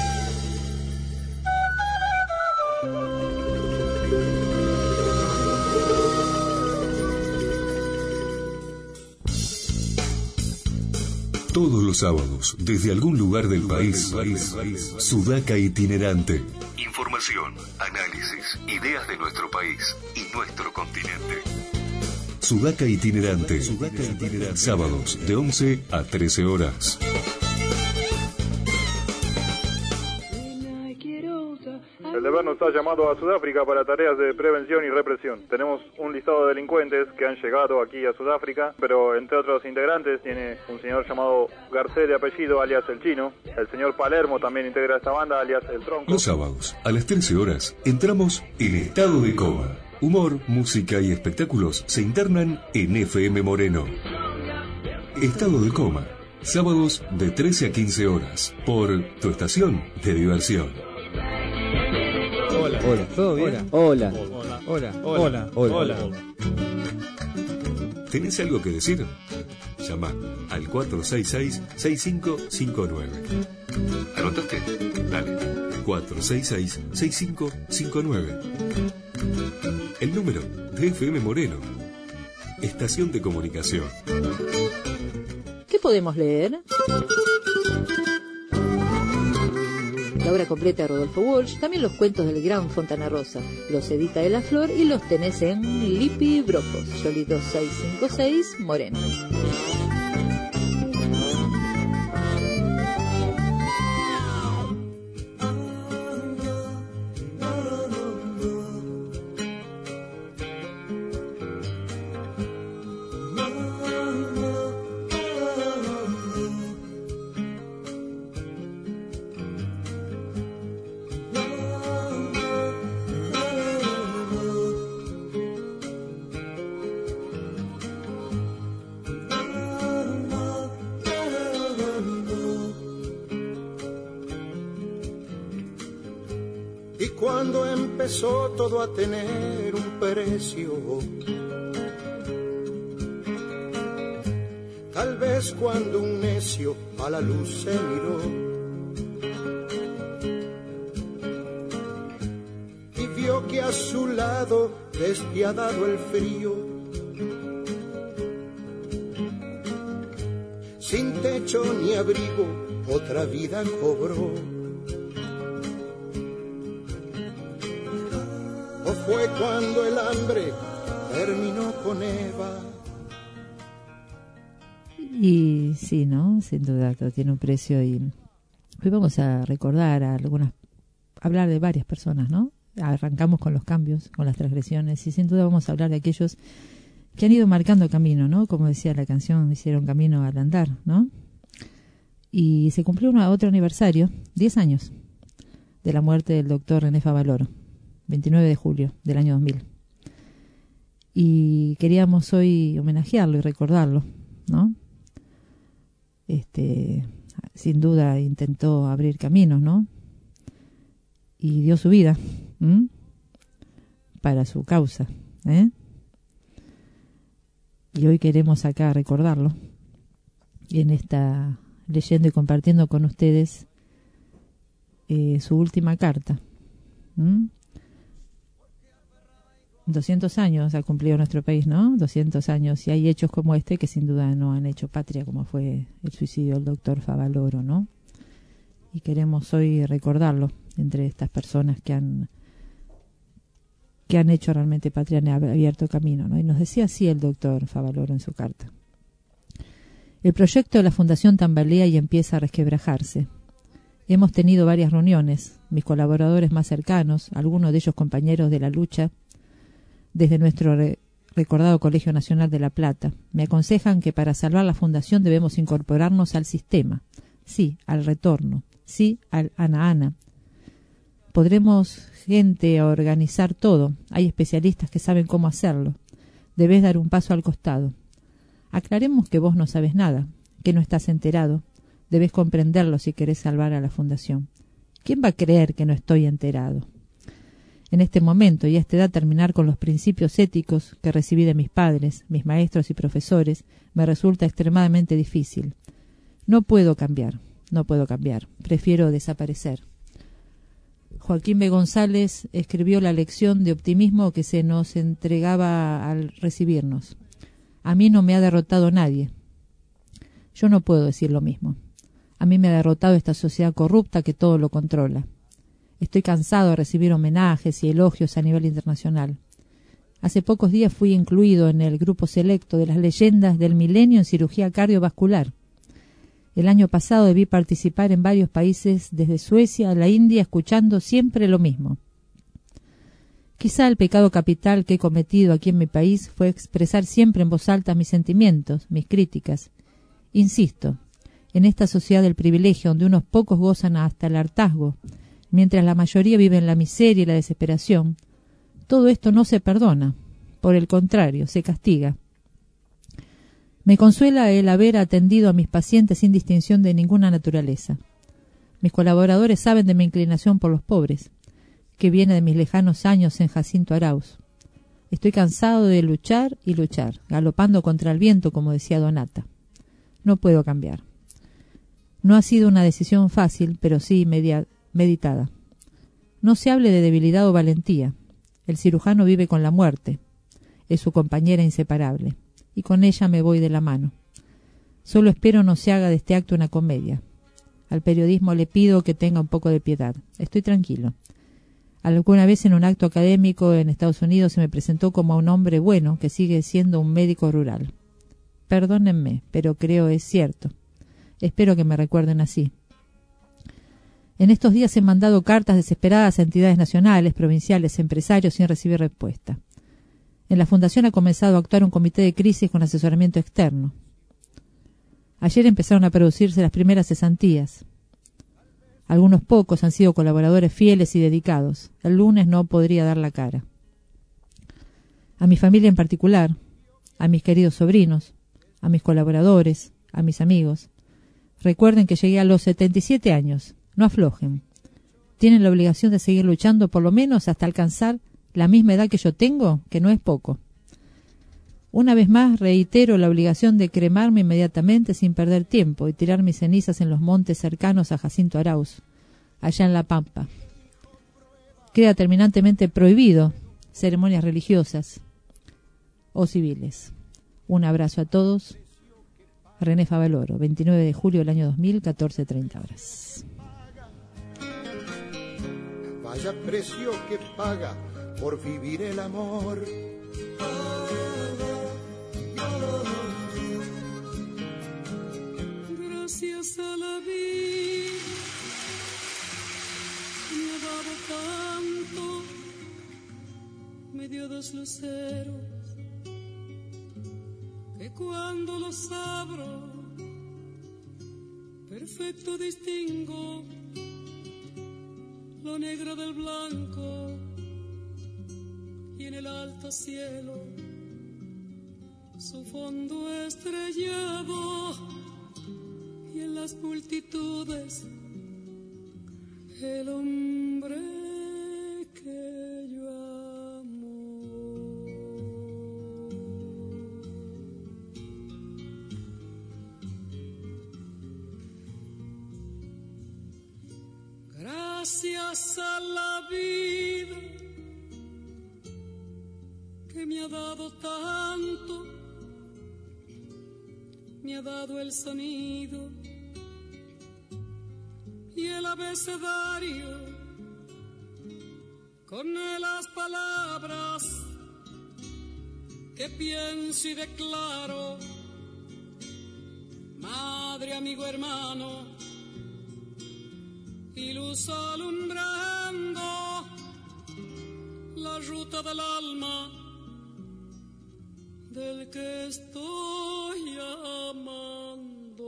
S9: Todos los sábados, desde algún lugar del país, Sudaca Itinerante. Información, análisis, ideas de nuestro país y nuestro continente. Sudaca Itinerante. Sudaca Itinerante. Sábados de once a trece horas.
S5: El deber nos ha llamado llamado a Sudáfrica para tareas de prevención y represión. Tenemos un listado de delincuentes que han llegado aquí a Sudáfrica, pero entre otros integrantes tiene un señor llamado Garcés de apellido, alias El Chino. El señor Palermo también integra esta banda, alias El Tronco.
S9: Los sábados, a las trece horas, entramos en Estado de Coma. Humor, música y espectáculos se internan en F M Moreno. Estado de Coma. Sábados de trece a quince horas, por tu estación de diversión.
S15: Hola, hola, ¿todo bien?
S17: Hola.
S15: Hola,
S8: Hola.
S15: hola,
S8: Hola.
S9: ¿Tenés algo que decir? Llama al cuatro seis seis, seis cinco cinco nueve. ¿Anotaste? Dale. cuatro seis seis, seis cinco cinco nueve. El número de F M Moreno. Estación de comunicación.
S14: ¿Qué podemos leer? La obra completa de Rodolfo Walsh, también los cuentos del gran Fontana Rosa. Los edita de la Flor y los tenés en Lipi Brocos, Yoli dos seis cinco seis, Moreno.
S21: Y cuando empezó todo a tener un precio, tal vez cuando un necio a la luz se miró y vio que a su lado, despiadado el frío, sin techo ni abrigo, otra vida cobró. ¿O fue cuando el hambre terminó con Eva?
S10: Y sí, ¿no? Sin duda, todo tiene un precio. Y hoy vamos a recordar a algunas, hablar de varias personas, ¿no? Arrancamos con los cambios, con las transgresiones, y sin duda vamos a hablar de aquellos que han ido marcando camino, ¿no? Como decía la canción, hicieron camino al andar, ¿no? Y se cumplió un otro aniversario, diez años, de la muerte del doctor René Favaloro. veintinueve de julio del año dos mil. Y queríamos hoy homenajearlo y recordarlo, ¿no? Este, sin duda intentó abrir caminos, ¿no? Y dio su vida, ¿m? para su causa, ¿eh? Y hoy queremos acá recordarlo, y en esta leyendo y compartiendo con ustedes eh, su última carta. ¿m? doscientos años ha cumplido nuestro país, ¿no? doscientos años, y hay hechos como este que sin duda no han hecho patria, como fue el suicidio del doctor Favaloro, ¿no? Y queremos hoy recordarlo entre estas personas que han que han hecho realmente patria, han abierto camino, ¿no? Y nos decía así el doctor Favaloro en su carta: el proyecto de la Fundación tambalea y empieza a resquebrajarse. Hemos tenido varias reuniones, mis colaboradores más cercanos, algunos de ellos compañeros de la lucha, desde nuestro re recordado Colegio Nacional de La Plata, me aconsejan que para salvar la fundación debemos incorporarnos al sistema, sí, al retorno, sí, al ana-ana. Podremos, gente, a organizar todo, hay especialistas que saben cómo hacerlo, debes dar un paso al costado. Aclaremos que vos no sabes nada, que no estás enterado, debes comprenderlo si querés salvar a la fundación. ¿Quién va a creer que no estoy enterado? En este momento y a esta edad terminar con los principios éticos que recibí de mis padres, mis maestros y profesores, me resulta extremadamente difícil. No puedo cambiar, no puedo cambiar, prefiero desaparecer. Joaquín B. González escribió la lección de optimismo que se nos entregaba al recibirnos. A mí no me ha derrotado nadie. Yo no puedo decir lo mismo. A mí me ha derrotado esta sociedad corrupta que todo lo controla. Estoy cansado de recibir homenajes y elogios a nivel internacional. Hace pocos días fui incluido en el grupo selecto de las leyendas del milenio en cirugía cardiovascular. El año pasado debí participar en varios países, desde Suecia a la India, escuchando siempre lo mismo. Quizá el pecado capital que he cometido aquí en mi país fue expresar siempre en voz alta mis sentimientos, mis críticas. Insisto, en esta sociedad del privilegio donde unos pocos gozan hasta el hartazgo, mientras la mayoría vive en la miseria y la desesperación, todo esto no se perdona, por el contrario, se castiga. Me consuela el haber atendido a mis pacientes sin distinción de ninguna naturaleza. Mis colaboradores saben de mi inclinación por los pobres, que viene de mis lejanos años en Jacinto Arauz. Estoy cansado de luchar y luchar, galopando contra el viento, como decía Donata. No puedo cambiar. No ha sido una decisión fácil, pero sí media, meditada. No se hable de debilidad o valentía. El cirujano vive con la muerte. Es su compañera inseparable. Y con ella me voy de la mano. Solo espero no se haga de este acto una comedia. Al periodismo le pido que tenga un poco de piedad. Estoy tranquilo. Alguna vez en un acto académico en Estados Unidos se me presentó como a un hombre bueno que sigue siendo un médico rural. Perdónenme, pero creo es cierto. Espero que me recuerden así. En estos días he mandado cartas desesperadas a entidades nacionales, provinciales, empresarios sin recibir respuesta. En la Fundación ha comenzado a actuar un comité de crisis con asesoramiento externo. Ayer empezaron a producirse las primeras cesantías. Algunos pocos han sido colaboradores fieles y dedicados. El lunes no podría dar la cara. A mi familia en particular, a mis queridos sobrinos, a mis colaboradores, a mis amigos. Recuerden que llegué a los setenta y siete años. No aflojen. Tienen la obligación de seguir luchando por lo menos hasta alcanzar la misma edad que yo tengo, que no es poco. Una vez más reitero la obligación de cremarme inmediatamente sin perder tiempo y tirar mis cenizas en los montes cercanos a Jacinto Arauz, allá en La Pampa. Queda terminantemente prohibido ceremonias religiosas o civiles. Un abrazo a todos. René Favaloro, veintinueve de julio del año dos mil, catorce treinta horas.
S21: Vaya precio que paga por vivir el amor.
S1: Gracias a la vida me ha dado tanto, me dio dos luceros que cuando los abro perfecto distingo lo negro del blanco, y en el alto cielo su fondo estrellado, y en las multitudes el hombre que yo amo. Gracias a la vida que me ha dado tanto, me ha dado el sonido y el abecedario con las palabras que pienso y declaro. Madre, amigo, hermano, y luz alumbrando la ruta del alma del que estoy amando.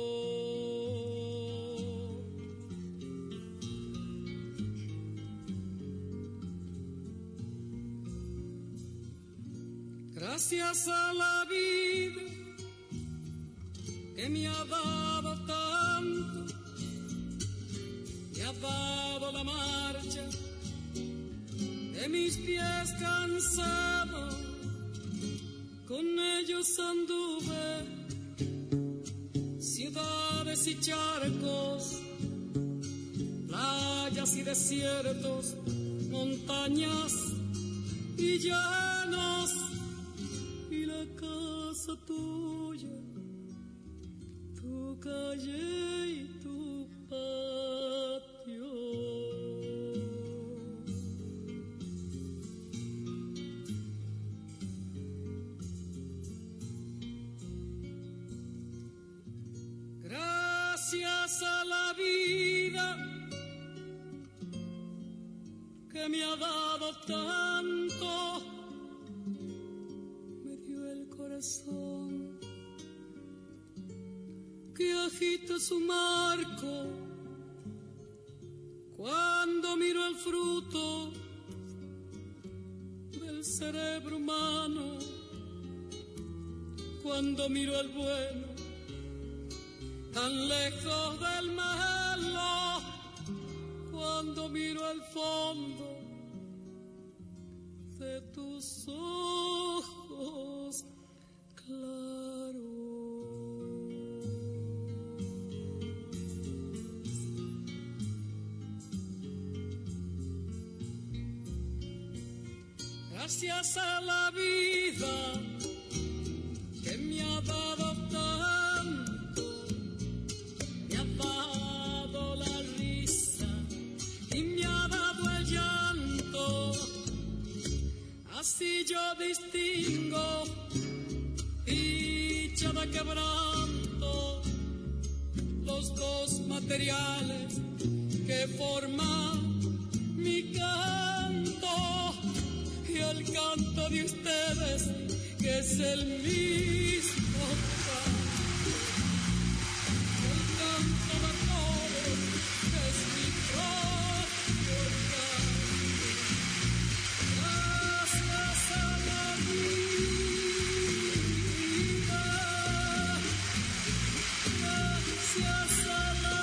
S1: Gracias a la vida que me ha dado tanto, me ha dado la marcha de mis pies cansados. Con ellos anduve ciudades y charcos, playas y desiertos, montañas y llanos, y la casa tuya, tu calle y tu patio. Gracias a la vida que que me ha dado tanto, me dio el corazón que agita su marco cuando miro el fruto del cerebro humano, cuando miro el bueno tan lejos del malo, cuando miro el fondo de tus ojos claros. Gracias a la vida que me ha dado tanto, me ha dado la risa y me ha dado el llanto. Así yo distingo dicha de quebranto, los dos materiales que forman mi canto y el canto de ustedes, que es el mismo canto, el canto de todos, que es mi propio canto. Gracias a la vida, gracias a la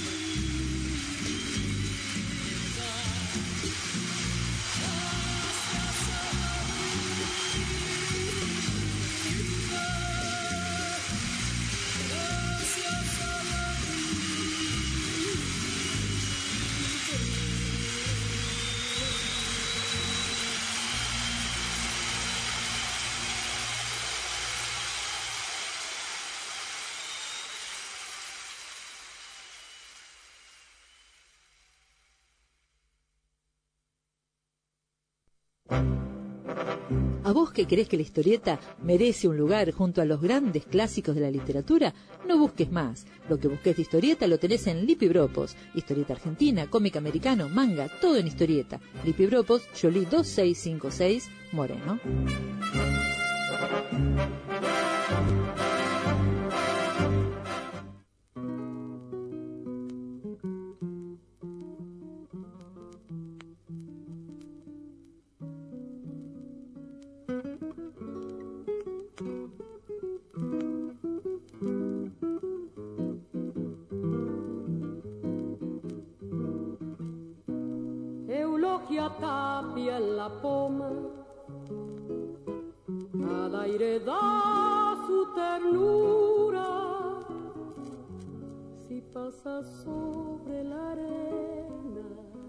S14: ¿A vos que crees que la historieta merece un lugar junto a los grandes clásicos de la literatura? No busques más. Lo que busques de historieta lo tenés en Lipibropos. Historieta argentina, cómic americano, manga, todo en historieta. Lipibropos, Jolie dos seis cinco seis, Moreno.
S1: Eulogia Tapia en la poma, al aire da su ternura, si pasa sobre la arena.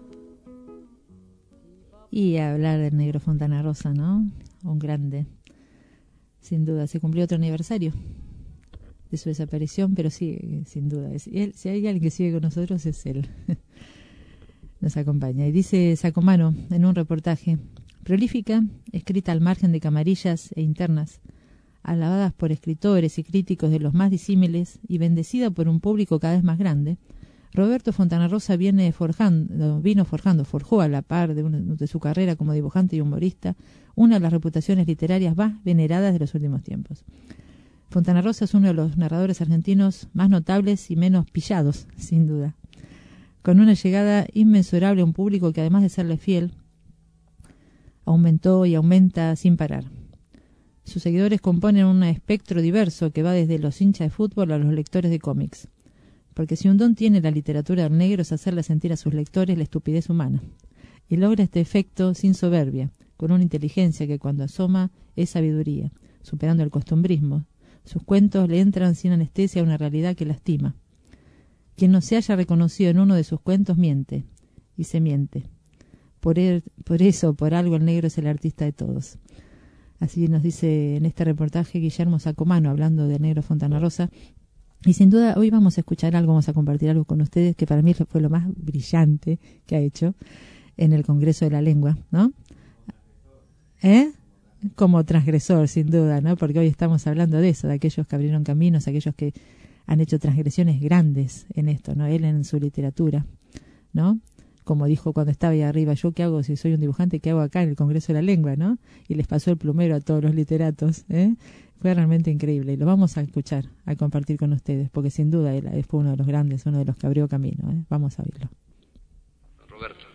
S10: Y hablar del negro Fontana Rosa, ¿no? Un grande. Sin duda, se cumplió otro aniversario de su desaparición, pero sí, sin duda. Es, él, si hay alguien que sigue con nosotros es él. Nos acompaña. Y dice Sacomano en un reportaje: prolífica, escrita al margen de camarillas e internas, alabadas por escritores y críticos de los más disímiles y bendecida por un público cada vez más grande, Roberto Fontana Rosa viene forjando, vino forjando, forjó a la par de, un, de su carrera como dibujante y humorista, una de las reputaciones literarias más veneradas de los últimos tiempos. Fontana Rosa es uno de los narradores argentinos más notables y menos pillados, sin duda, con una llegada inmensurable a un público que, además de serle fiel, aumentó y aumenta sin parar. Sus seguidores componen un espectro diverso que va desde los hinchas de fútbol a los lectores de cómics. Porque si un don tiene la literatura del negro es hacerle sentir a sus lectores la estupidez humana. Y logra este efecto sin soberbia, con una inteligencia que cuando asoma es sabiduría, superando el costumbrismo. Sus cuentos le entran sin anestesia a una realidad que lastima. Quien no se haya reconocido en uno de sus cuentos miente, y se miente. Por, él, por eso, por algo, el negro es el artista de todos. Así nos dice en este reportaje Guillermo Sacomano, hablando del negro Fontana Rosa. Y sin duda, hoy vamos a escuchar algo, vamos a compartir algo con ustedes, que para mí fue lo más brillante que ha hecho en el Congreso de la Lengua, ¿no? ¿Eh? Como transgresor, sin duda, ¿no? Porque hoy estamos hablando de eso, de aquellos que abrieron caminos, aquellos que han hecho transgresiones grandes en esto, ¿no? Él en su literatura, ¿no? como dijo cuando estaba ahí arriba, yo qué hago si soy un dibujante, qué hago acá en el Congreso de la Lengua, ¿no? Y les pasó el plumero a todos los literatos, ¿eh? Fue realmente increíble y lo vamos a escuchar, a compartir con ustedes, porque sin duda él fue uno de los grandes, uno de los que abrió camino, ¿eh? Vamos a oírlo.
S3: Roberto,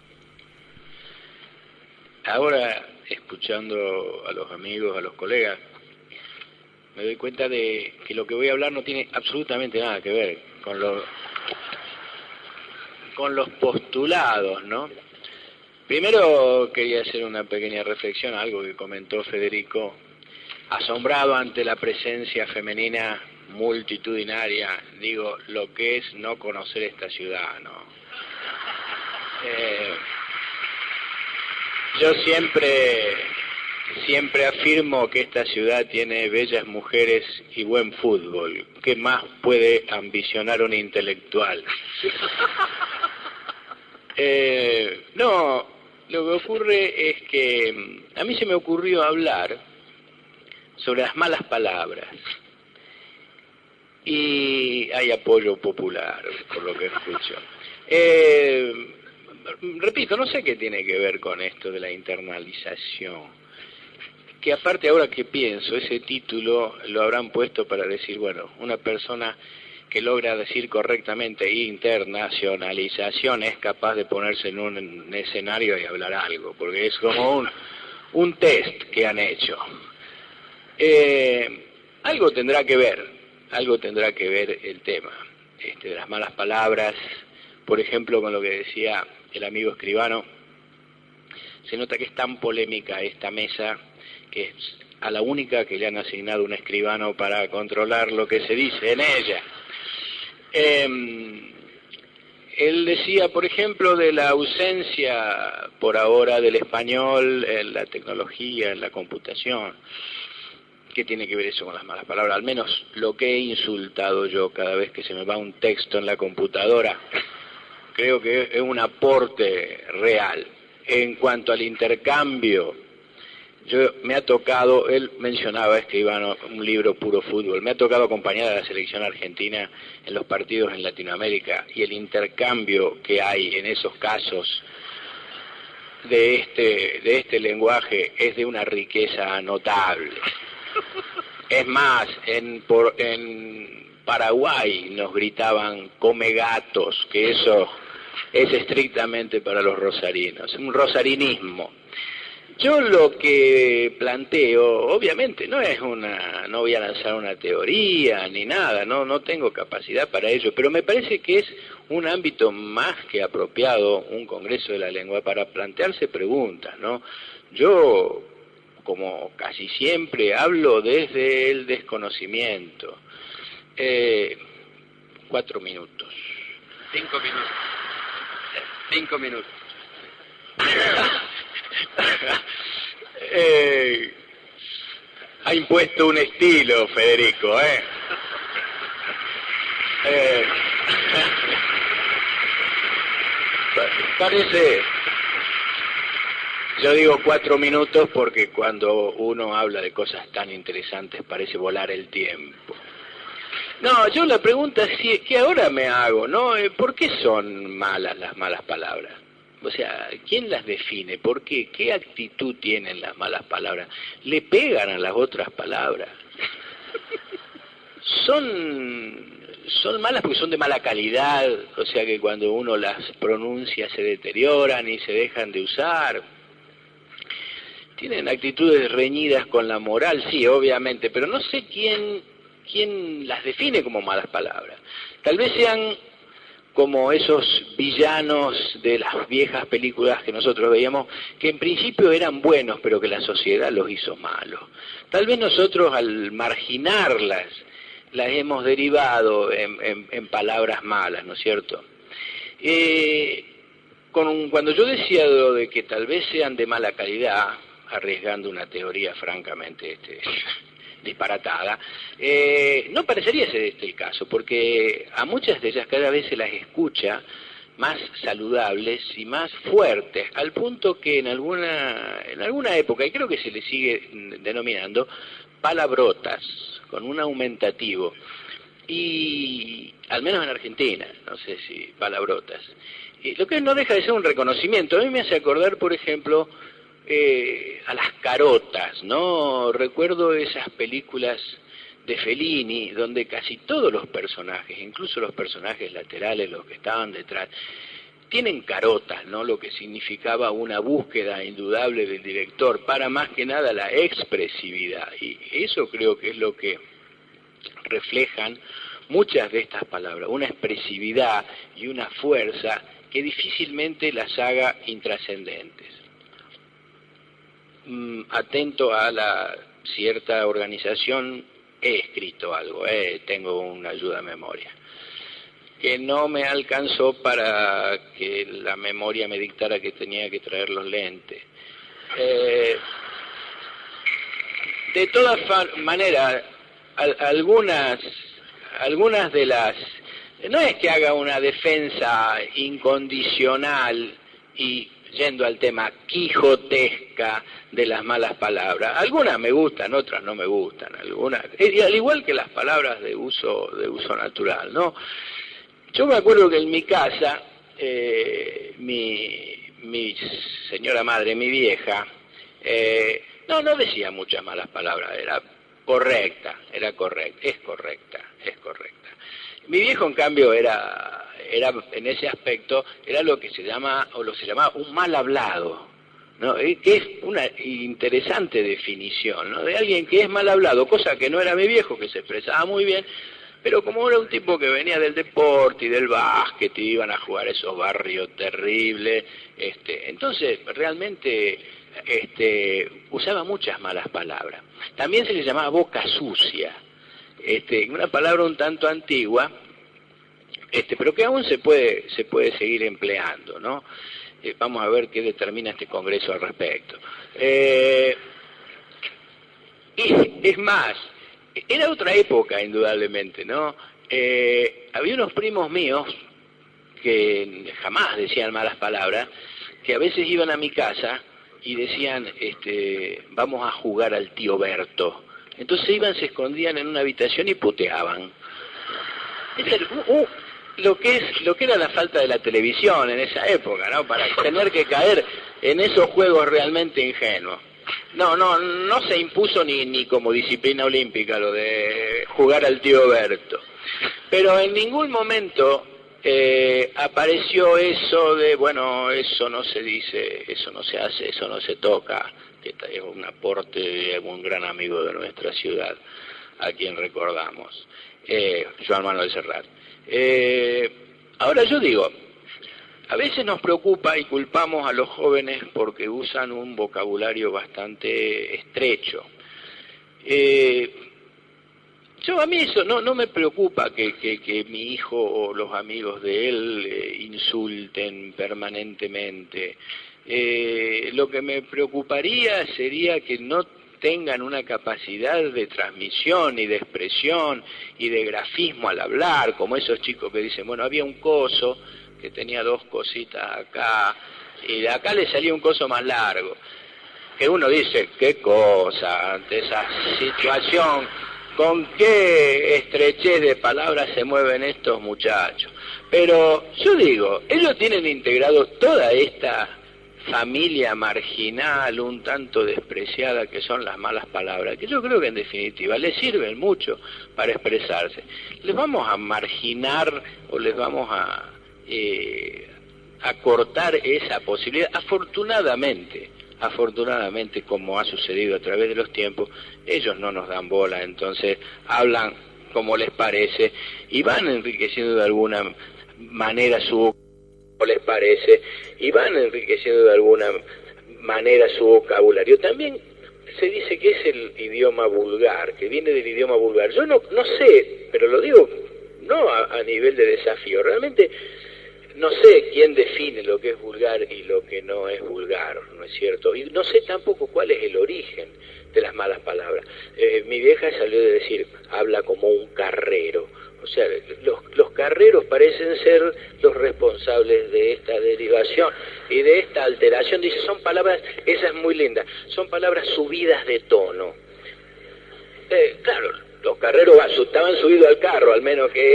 S3: ahora escuchando a los amigos, a los colegas, me doy cuenta de que lo que voy a hablar no tiene absolutamente nada que ver con los con los postulados, ¿no? Primero quería hacer una pequeña reflexión a algo que comentó Federico, asombrado ante la presencia femenina multitudinaria, digo, lo que es no conocer esta ciudad, ¿no? Eh, yo siempre, siempre afirmo que esta ciudad tiene bellas mujeres y buen fútbol. ¿Qué más puede ambicionar un intelectual? Eh, no, lo que ocurre es que a mí se me ocurrió hablar sobre las malas palabras y hay apoyo popular, por lo que escucho. Eh, repito, no sé qué tiene que ver con esto de la internalización, que aparte ahora que pienso, ese título lo habrán puesto para decir, bueno, una persona que logra decir correctamente internacionalización es capaz de ponerse en un escenario y hablar algo, porque es como un, un test que han hecho. Eh, algo tendrá que ver, algo tendrá que ver el tema este, de las malas palabras, por ejemplo, con lo que decía el amigo escribano. Se nota que es tan polémica esta mesa que es a la única que le han asignado un escribano para controlar lo que se dice en ella. Eh, él decía, por ejemplo, de la ausencia por ahora del español en la tecnología, en la computación. ¿Qué tiene que ver eso con las malas palabras? Al menos lo que he insultado yo cada vez que se me va un texto en la computadora, creo que es un aporte real. En cuanto al intercambio, yo me ha tocado, él mencionaba, escribano, un libro puro fútbol, me ha tocado acompañar a la selección argentina en los partidos en Latinoamérica y el intercambio que hay en esos casos de este, de este lenguaje es de una riqueza notable. Es más, en, por, en Paraguay nos gritaban come gatos, que eso es estrictamente para los rosarinos, un rosarinismo. Yo lo que planteo, obviamente, no es una, no voy a lanzar una teoría ni nada, no, no tengo capacidad para ello, pero me parece que es un ámbito más que apropiado, un Congreso de la Lengua, para plantearse preguntas, ¿no? Yo, como casi siempre, hablo desde el desconocimiento. Eh, cuatro minutos. Cinco minutos. Cinco minutos. eh, ha impuesto un estilo, Federico, ¿eh? eh parece, yo digo cuatro minutos porque cuando uno habla de cosas tan interesantes parece volar el tiempo. No, yo la pregunta es que ahora me hago, ¿no? ¿Por qué son malas las malas palabras? O sea, ¿quién las define? ¿Por qué? ¿Qué actitud tienen las malas palabras? ¿Le pegan a las otras palabras? Son, son malas porque son de mala calidad, o sea que cuando uno las pronuncia se deterioran y se dejan de usar. Tienen actitudes reñidas con la moral, sí, obviamente, pero no sé quién, quién las define como malas palabras. Tal vez sean como esos villanos de las viejas películas que nosotros veíamos, que en principio eran buenos, pero que la sociedad los hizo malos. Tal vez nosotros al marginarlas, las hemos derivado en, en, en palabras malas, ¿no es cierto? Eh, con, cuando yo decía lo de que tal vez sean de mala calidad, arriesgando una teoría francamente este, disparatada, eh, no parecería ser este el caso, porque a muchas de ellas cada vez se las escucha más saludables y más fuertes, al punto que en alguna, en alguna época, y creo que se le sigue denominando, palabrotas, con un aumentativo, y al menos en Argentina, no sé si palabrotas, Y lo que no deja de ser un reconocimiento. A mí me hace acordar, por ejemplo, eh, a las carotas, ¿no? Recuerdo esas películas de Fellini, donde casi todos los personajes, incluso los personajes laterales, los que estaban detrás, tienen carotas, ¿no? Lo que significaba una búsqueda indudable del director para más que nada la expresividad. Y eso creo que es lo que reflejan muchas de estas palabras, una expresividad y una fuerza que difícilmente las haga intrascendentes. Mm, atento a la cierta organización, he escrito algo, eh, tengo una ayuda a memoria, que no me alcanzó para que la memoria me dictara que tenía que traer los lentes. Eh, de todas maneras, al, algunas, algunas de las... No es que haga una defensa incondicional y, yendo al tema, quijotesca de las malas palabras. Algunas me gustan, otras no me gustan. Algunas, al igual que las palabras de uso, de uso natural, ¿no? Yo me acuerdo que en mi casa, eh, mi, mi señora madre, mi vieja, eh, no, no decía muchas malas palabras, era correcta, era correcta, es correcta, es correcta. Mi viejo, en cambio, era, era en ese aspecto, era lo que se llama, o lo que se llamaba un mal hablado, ¿no? Que es una interesante definición, ¿no? De alguien que es mal hablado, cosa que no era mi viejo, que se expresaba muy bien, pero como era un tipo que venía del deporte y del básquet y iban a jugar esos barrios terribles, este, entonces realmente este, usaba muchas malas palabras. También se le llamaba boca sucia, este, una palabra un tanto antigua, este, pero que aún se puede se puede seguir empleando, ¿no? Eh, vamos a ver qué determina este congreso al respecto. Eh, y, es más, era otra época, indudablemente, ¿no? Eh, había unos primos míos que jamás decían malas palabras, que a veces iban a mi casa y decían, este, vamos a jugar al tío Berto. Entonces iban, se escondían en una habitación y puteaban. Es el, uh, uh, lo que es, lo que era la falta de la televisión en esa época, ¿no? Para tener que caer en esos juegos realmente ingenuos. No, no, no se impuso ni, ni como disciplina olímpica lo de jugar al tío Berto. Pero en ningún momento eh, apareció eso de, bueno, eso no se dice, eso no se hace, eso no se toca, que es un aporte de un gran amigo de nuestra ciudad, a quien recordamos, eh, Joan Manuel Serrat. Eh, ahora yo digo, a veces nos preocupa y culpamos a los jóvenes porque usan un vocabulario bastante estrecho. Eh, yo a mí eso no, no me preocupa que, que, que mi hijo o los amigos de él eh, insulten permanentemente. Eh, lo que me preocuparía sería que no tengan una capacidad de transmisión y de expresión y de grafismo al hablar, como esos chicos que dicen, bueno, había un coso que tenía dos cositas acá, y de acá le salía un coso más largo, que uno dice, qué cosa, ante esa situación, con qué estrechez de palabras se mueven estos muchachos. Pero yo digo, ellos tienen integrado toda esta familia marginal, un tanto despreciada, que son las malas palabras, que yo creo que en definitiva les sirven mucho para expresarse. ¿Les vamos a marginar o les vamos a Eh, a cortar esa posibilidad? Afortunadamente, afortunadamente, como ha sucedido a través de los tiempos, ellos no nos dan bola, entonces hablan como les parece y van enriqueciendo de alguna manera su como les parece y van enriqueciendo de alguna manera su vocabulario. También se dice que es el idioma vulgar, que viene del idioma vulgar. Yo no, no sé, pero lo digo no a, a nivel de desafío, realmente no sé quién define lo que es vulgar y lo que no es vulgar, ¿no es cierto? Y no sé tampoco cuál es el origen de las malas palabras. Eh, mi vieja salió de decir, habla como un carrero. O sea, los, los carreros parecen ser los responsables de esta derivación y de esta alteración. Dice, son palabras, esa es muy linda, son palabras subidas de tono. Eh, claro, los carreros estaban subidos al carro, al menos que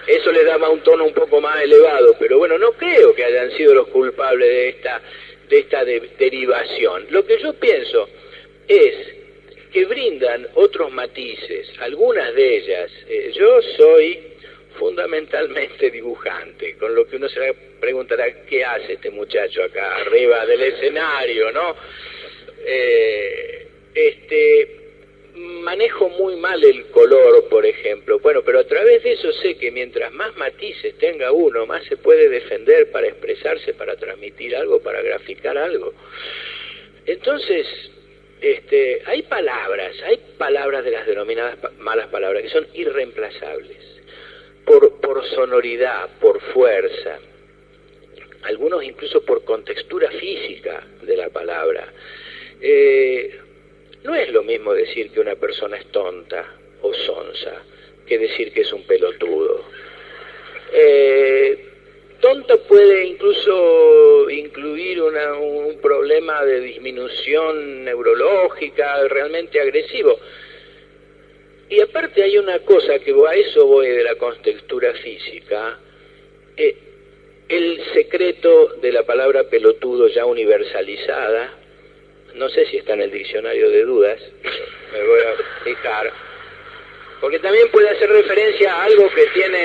S3: eso le daba un tono un poco más elevado, pero bueno, no creo que hayan sido los culpables de esta, de esta de, derivación. Lo que yo pienso es que brindan otros matices, algunas de ellas. Eh, yo soy fundamentalmente dibujante, con lo que uno se preguntará qué hace este muchacho acá arriba del escenario, ¿no? Eh, este manejo muy mal el color, por ejemplo. Bueno, pero a través de eso sé que mientras más matices tenga uno, más se puede defender para expresarse, para transmitir algo, para graficar algo. Entonces, este, hay palabras, hay palabras de las denominadas pa- malas palabras que son irreemplazables, por, por sonoridad, por fuerza, algunos incluso por contextura física de la palabra. Eh, no es lo mismo decir que una persona es tonta o sonsa que decir que es un pelotudo. Eh, tonta puede incluso incluir una, un problema de disminución neurológica realmente agresivo. Y aparte hay una cosa que a eso voy de la contextura física, eh, el secreto de la palabra pelotudo ya universalizada. No sé si está en el diccionario de dudas, me voy a fijar, porque también puede hacer referencia a algo que tiene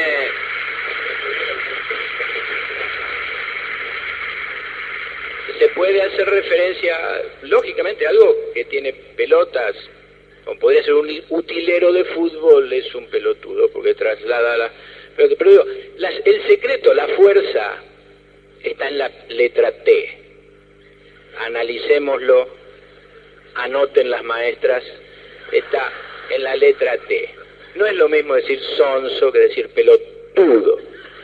S3: se puede hacer referencia lógicamente a algo que tiene pelotas, como podría ser un utilero de fútbol, es un pelotudo porque traslada la pero, pero digo, las, el secreto, la fuerza está en la letra T. Analicémoslo, anoten las maestras, está en la letra T. No es lo mismo decir sonso que decir pelotudo.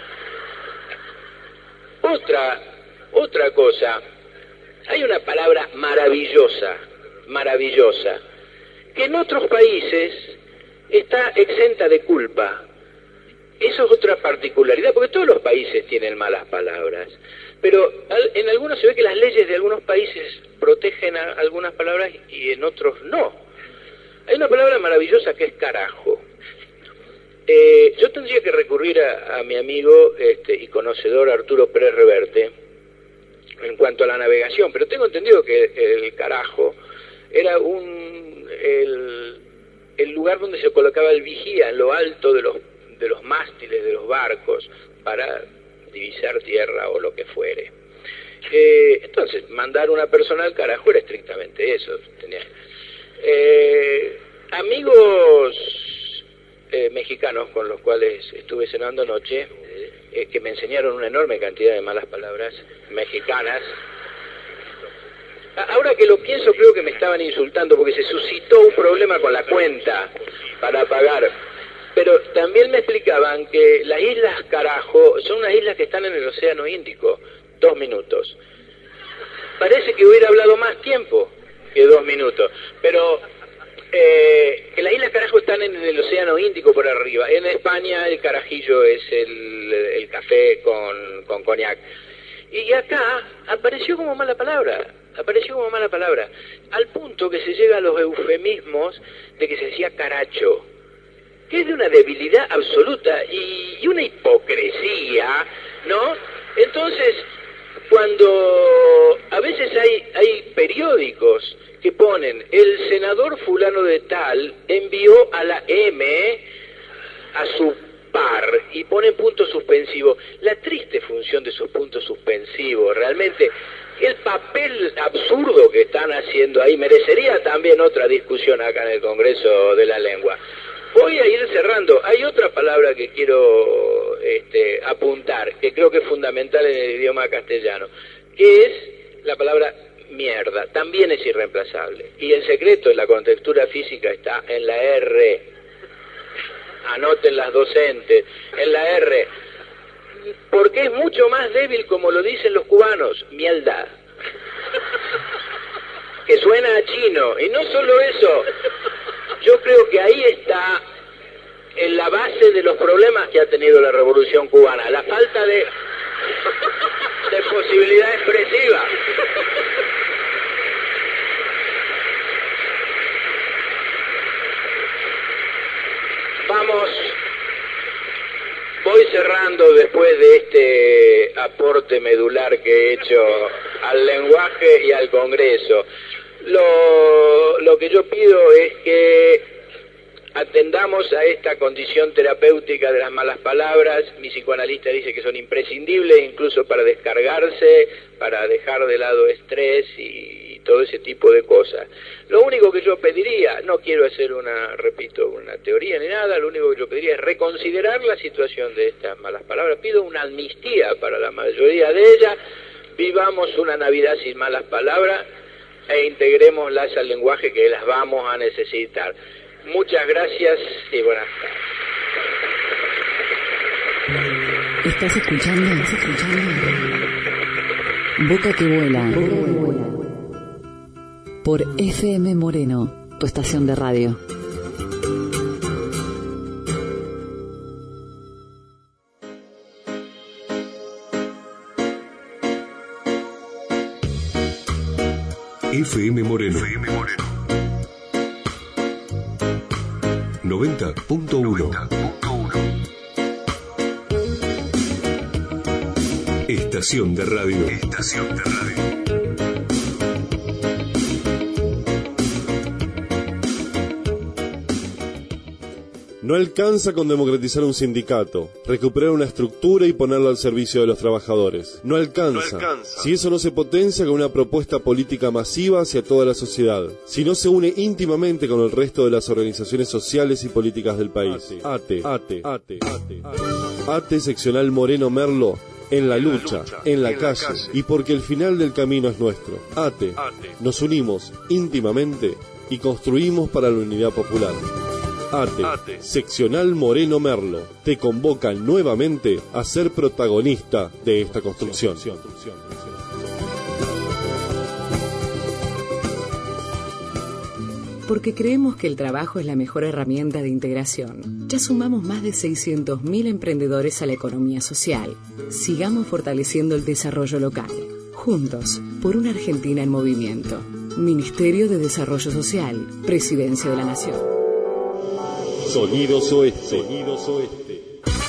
S3: Otra, otra cosa, hay una palabra maravillosa, maravillosa, que en otros países está exenta de culpa. Eso es otra particularidad, porque todos los países tienen malas palabras. Pero en algunos se ve que las leyes de algunos países protegen a algunas palabras y en otros no. Hay una palabra maravillosa que es carajo. Eh, yo tendría que recurrir a, a mi amigo este, y conocedor Arturo Pérez Reverte en cuanto a la navegación, pero tengo entendido que el carajo era un el, el lugar donde se colocaba el vigía en lo alto de los, de los mástiles de los barcos para divisar tierra o lo que fuere. Eh, entonces, mandar una persona al carajo era estrictamente eso. Tenía, eh, amigos eh, mexicanos con los cuales estuve cenando anoche, eh, que me enseñaron una enorme cantidad de malas palabras mexicanas. Ahora que lo pienso, creo que me estaban insultando porque se suscitó un problema con la cuenta para pagar. Pero también me explicaban que las islas Carajo son unas islas que están en el Océano Índico. Dos minutos. Parece que hubiera hablado más tiempo que dos minutos. Pero eh, que las islas Carajo están en el Océano Índico por arriba. En España el carajillo es el, el café con, con coñac. Y acá apareció como mala palabra. Apareció como mala palabra. Al punto que se llega a los eufemismos de que se decía caracho, que es de una debilidad absoluta y, y una hipocresía, ¿no? Entonces, cuando a veces hay, hay periódicos que ponen el senador fulano de tal envió a la M a su par y ponen punto suspensivo, la triste función de esos puntos suspensivos, realmente el papel absurdo que están haciendo ahí merecería también otra discusión acá en el Congreso de la Lengua. Voy a ir cerrando. Hay otra palabra que quiero este, apuntar, que creo que es fundamental en el idioma castellano, que es la palabra mierda. También es irreemplazable. Y el secreto en la contextura física está en la R. Anoten las docentes. En la R. Porque es mucho más débil, como lo dicen los cubanos, mierda. Que suena a chino. Y no solo eso. Yo creo que ahí está en la base de los problemas que ha tenido la Revolución Cubana, la falta de, de posibilidad expresiva. Vamos, voy cerrando después de este aporte medular que he hecho al lenguaje y al Congreso. Lo, lo que yo pido es que atendamos a esta condición terapéutica de las malas palabras. Mi psicoanalista dice que son imprescindibles incluso para descargarse, para dejar de lado estrés y, y todo ese tipo de cosas. Lo único que yo pediría, no quiero hacer una, repito, una teoría ni nada, lo único que yo pediría es reconsiderar la situación de estas malas palabras. Pido una amnistía para la mayoría de ellas, vivamos una Navidad sin malas palabras e integrémoslas al lenguaje que las vamos a necesitar. Muchas gracias y buenas
S16: tardes. ¿Estás escuchando? ¿Estás escuchando? Boca que vuela. Boca que vuela. Por F M Moreno, tu estación de radio.
S9: F M Moreno. F M Moreno. noventa punto uno. Estación de radio. Estación de radio.
S4: No alcanza con democratizar un sindicato, recuperar una estructura y ponerla al servicio de los trabajadores. No alcanza, no alcanza. Si eso no se potencia con una propuesta política masiva hacia toda la sociedad, si no se une íntimamente con el resto de las organizaciones sociales y políticas del país. ATE, ATE, ATE, ATE, ATE, ATE seccional Moreno Merlo, en la lucha, en la calle, y porque el final del camino es nuestro. ATE, nos unimos íntimamente y construimos para la unidad popular. ATE, ATE, seccional Moreno Merlo, te convocan nuevamente a ser protagonista de esta construcción.
S2: Porque creemos que el trabajo es la mejor herramienta de integración. Ya sumamos más de seiscientos mil emprendedores a la economía social. Sigamos fortaleciendo el desarrollo local. Juntos, por una Argentina en movimiento. Ministerio de Desarrollo Social, Presidencia de la Nación.
S4: Sonidos Oeste. Sonidos Oeste.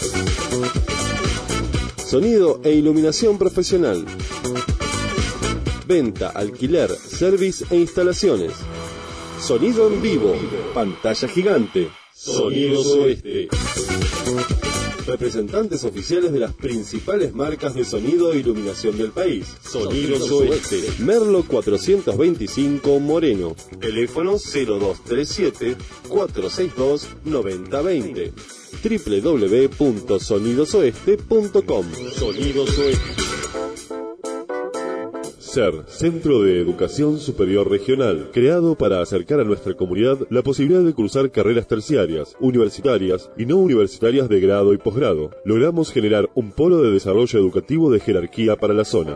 S4: Sonido e iluminación profesional. Venta, alquiler, service e instalaciones. Sonido en vivo. Pantalla gigante. Sonidos Oeste. Representantes oficiales de las principales marcas de sonido e iluminación del país. Sonidos Oeste. Merlo cuatrocientos veinticinco Moreno. Teléfono cero dos tres siete, cuatro seis dos, nueve cero dos cero. doble u doble u doble u punto sonidos oeste punto com. Sonidos Oeste. SER, Centro de Educación Superior Regional, creado para acercar a nuestra comunidad la posibilidad de cursar carreras terciarias, universitarias y no universitarias de grado y posgrado. Logramos generar un polo de desarrollo educativo de jerarquía para la zona.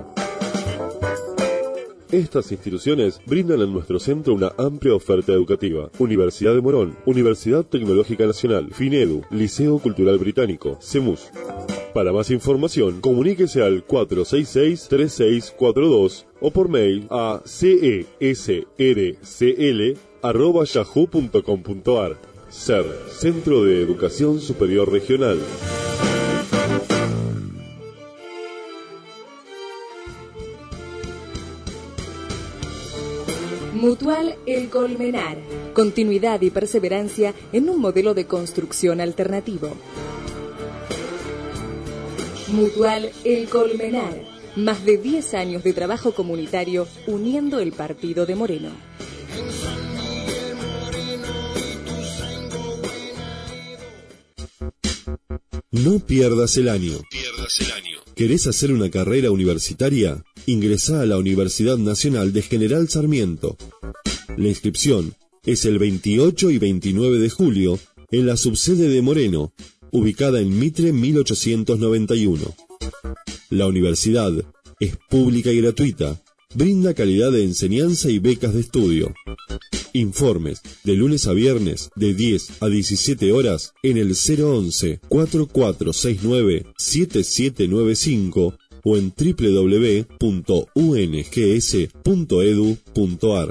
S4: Estas instituciones brindan en nuestro centro una amplia oferta educativa. Universidad de Morón, Universidad Tecnológica Nacional, FINEDU, Liceo Cultural Británico, CEMUS. Para más información, comuníquese al cuatro seis seis, tres seis cuatro dos o por mail a cesrcl arroba yahoo punto com punto ar. SER, Centro de Educación Superior Regional.
S2: Mutual El Colmenar. Continuidad y perseverancia en un modelo de construcción alternativo. Mutual El Colmenar. Más de diez años de trabajo comunitario uniendo el partido de Moreno.
S4: No pierdas el año. Pierdas el año. ¿Querés hacer una carrera universitaria? Ingresá a la Universidad Nacional de General Sarmiento. La inscripción es el veintiocho y veintinueve de julio en la subsede de Moreno, ubicada en Mitre mil ochocientos noventa y uno. La universidad es pública y gratuita, brinda calidad de enseñanza y becas de estudio. Informes de lunes a viernes de diez a diecisiete horas en el cero once, cuatro cuatro seis nueve, siete siete nueve cinco o en doble u doble u doble u punto u n g s punto e d u punto a r.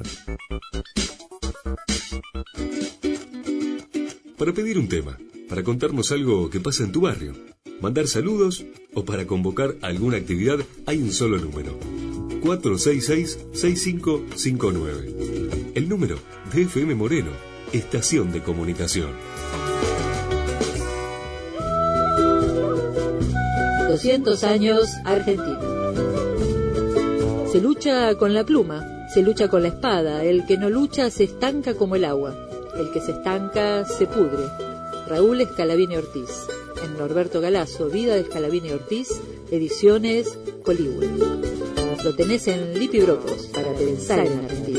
S9: Para pedir un tema, para contarnos algo que pasa en tu barrio, mandar saludos o para convocar alguna actividad hay un solo número. cuatro seis seis, seis cinco cinco nueve. El número de F M Moreno, Estación de Comunicación.
S14: doscientos años Argentina. Se lucha con la pluma, se lucha con la espada. El que no lucha se estanca como el agua. El que se estanca se pudre. Raúl Scalabrini Ortiz. En Norberto Galazo, Vida de Scalabrini Ortiz, Ediciones Colihue. Lo tenés en Lipibropos para pensar en Argentina.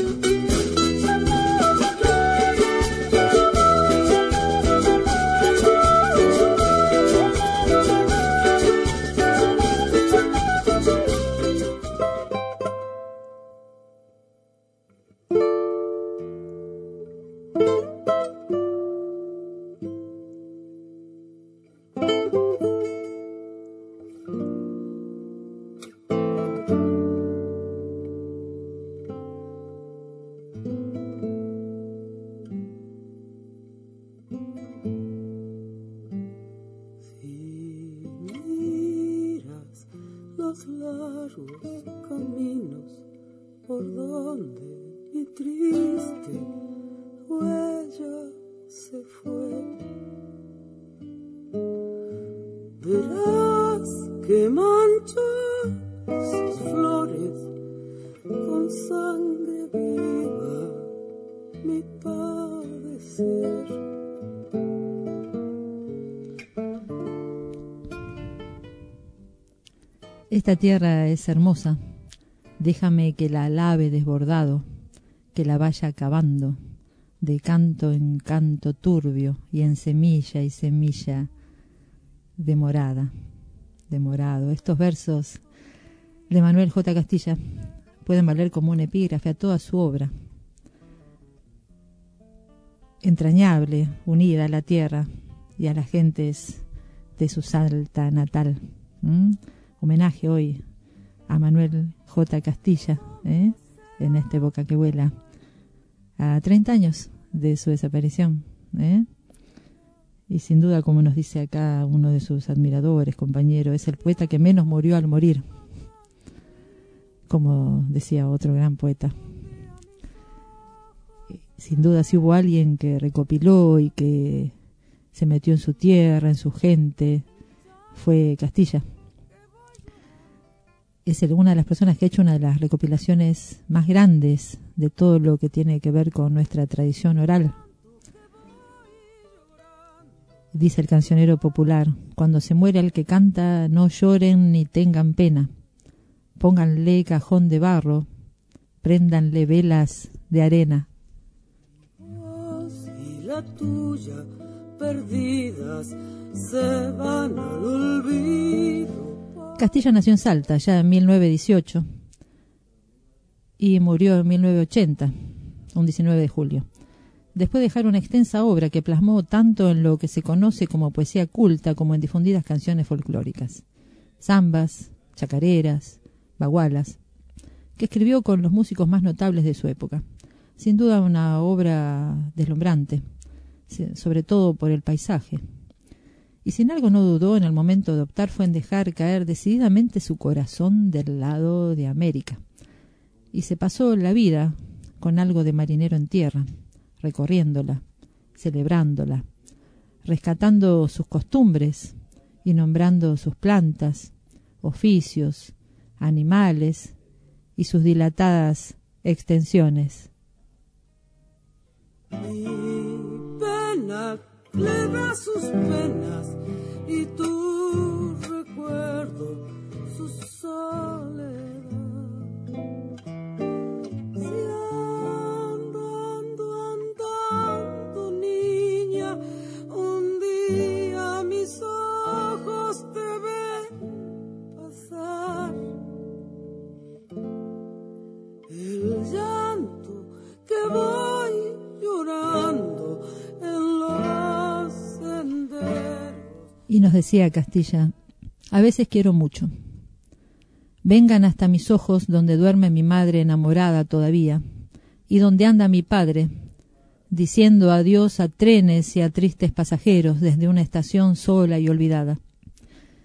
S10: Esta tierra es hermosa, déjame que la lave desbordado, que la vaya acabando, de canto en canto turbio y en semilla y semilla de morada, de morado. Estos versos de Manuel J. Castilla pueden valer como un epígrafe a toda su obra. Entrañable, unida a la tierra y a las gentes de su Salta natal. ¿Mm? Homenaje hoy a Manuel J. Castilla, ¿eh? en este Boca que Vuela, a treinta años de su desaparición. ¿eh? Y sin duda, como nos dice acá uno de sus admiradores, compañero, es el poeta que menos murió al morir, como decía otro gran poeta. Sin duda, si hubo alguien que recopiló y que se metió en su tierra, en su gente, fue Castilla. Es una de las personas que ha hecho una de las recopilaciones más grandes de todo lo que tiene que ver con nuestra tradición oral. Dice el cancionero popular: cuando se muere el que canta, no lloren ni tengan pena. Pónganle cajón de barro, préndanle velas de arena.
S1: Y la tuya, perdidas, se van al olvido.
S10: Castilla nació en Salta ya en mil novecientos dieciocho y murió en mil novecientos ochenta, un diecinueve de julio. Después de dejar una extensa obra que plasmó tanto en lo que se conoce como poesía culta como en difundidas canciones folclóricas, zambas, chacareras, bagualas, que escribió con los músicos más notables de su época. Sin duda una obra deslumbrante, sobre todo por el paisaje. Y si en algo no dudó en el momento de optar fue en dejar caer decididamente su corazón del lado de América. Y se pasó la vida con algo de marinero en tierra, recorriéndola, celebrándola, rescatando sus costumbres y nombrando sus plantas, oficios, animales y sus dilatadas extensiones.
S1: Mi pena le da sus penas y tu recuerdo su soledad. Si ando, ando, andando, niña, un día mis ojos te ven pasar. El llanto que voy llorando en los senderos.
S10: Y nos decía Castilla: a veces quiero mucho. Vengan hasta mis ojos donde duerme mi madre enamorada todavía, y donde anda mi padre, diciendo adiós a trenes y a tristes pasajeros desde una estación sola y olvidada.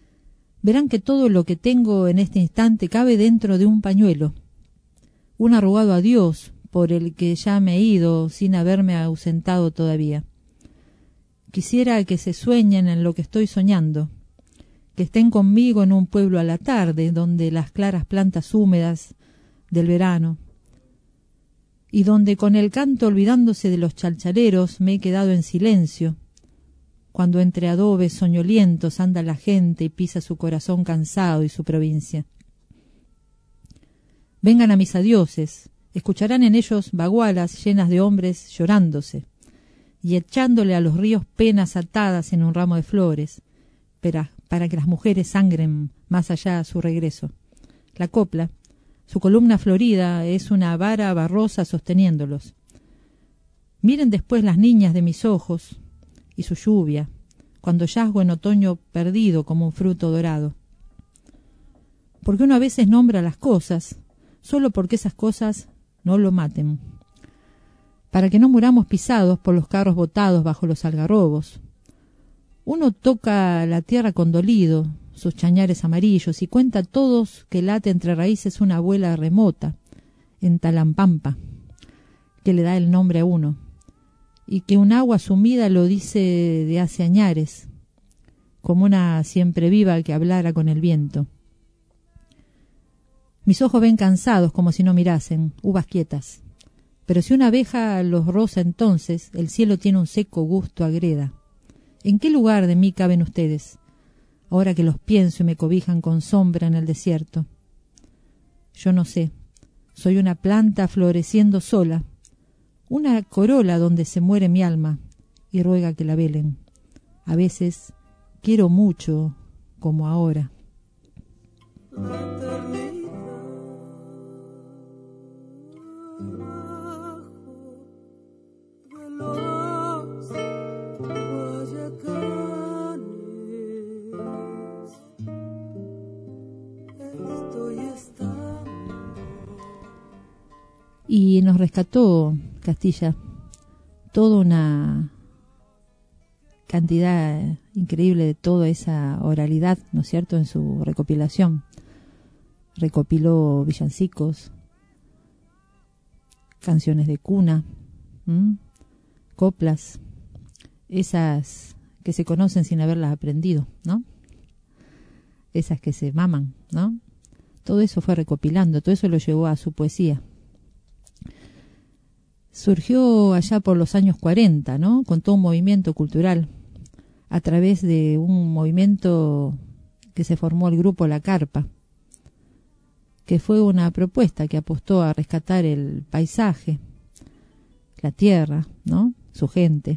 S10: verán que todo lo que tengo en este instante cabe dentro de un pañuelo, un arrugado adiós por el que ya me he ido sin haberme ausentado todavía. Quisiera que se sueñen en lo que estoy soñando, que estén conmigo en un pueblo a la tarde, donde las claras plantas húmedas del verano, y donde con el canto olvidándose de los chalchaleros me he quedado en silencio, cuando entre adobes soñolientos anda la gente y pisa su corazón cansado y su provincia. Vengan a mis adioses, escucharán en ellos bagualas llenas de hombres llorándose, y echándole a los ríos penas atadas en un ramo de flores, para, para que las mujeres sangren más allá a su regreso. La copla, su columna florida, es una vara barrosa sosteniéndolos. Miren después las niñas de mis ojos y su lluvia, cuando yazgo en otoño perdido como un fruto dorado. Porque uno a veces nombra las cosas, solo porque esas cosas no lo maten, para que no muramos pisados por los carros botados bajo los algarrobos. Uno toca la tierra condolido, sus chañares amarillos, y cuenta a todos que late entre raíces una abuela remota, en Talampampa, que le da el nombre a uno, y que un agua sumida lo dice de hace añares, como una siempre viva que hablara con el viento. Mis ojos ven cansados como si no mirasen, uvas quietas. Pero si una abeja los roza entonces, el cielo tiene un seco gusto a greda. ¿En qué lugar de mí caben ustedes, ahora que los pienso y me cobijan con sombra en el desierto? Yo no sé, soy una planta floreciendo sola, una corola donde se muere mi alma y ruega que la velen. A veces quiero mucho, como ahora. Y nos rescató Castilla toda una cantidad increíble de toda esa oralidad, ¿no es cierto?, en su recopilación. Recopiló villancicos, canciones de cuna, ¿m? coplas, esas que se conocen sin haberlas aprendido, ¿no? Esas que se maman, ¿no? Todo eso fue recopilando, todo eso lo llevó a su poesía. Surgió allá por los años cuarenta, ¿no?, con todo un movimiento cultural, a través de un movimiento que se formó el grupo La Carpa, que fue una propuesta que apostó a rescatar el paisaje, la tierra, ¿no?, su gente,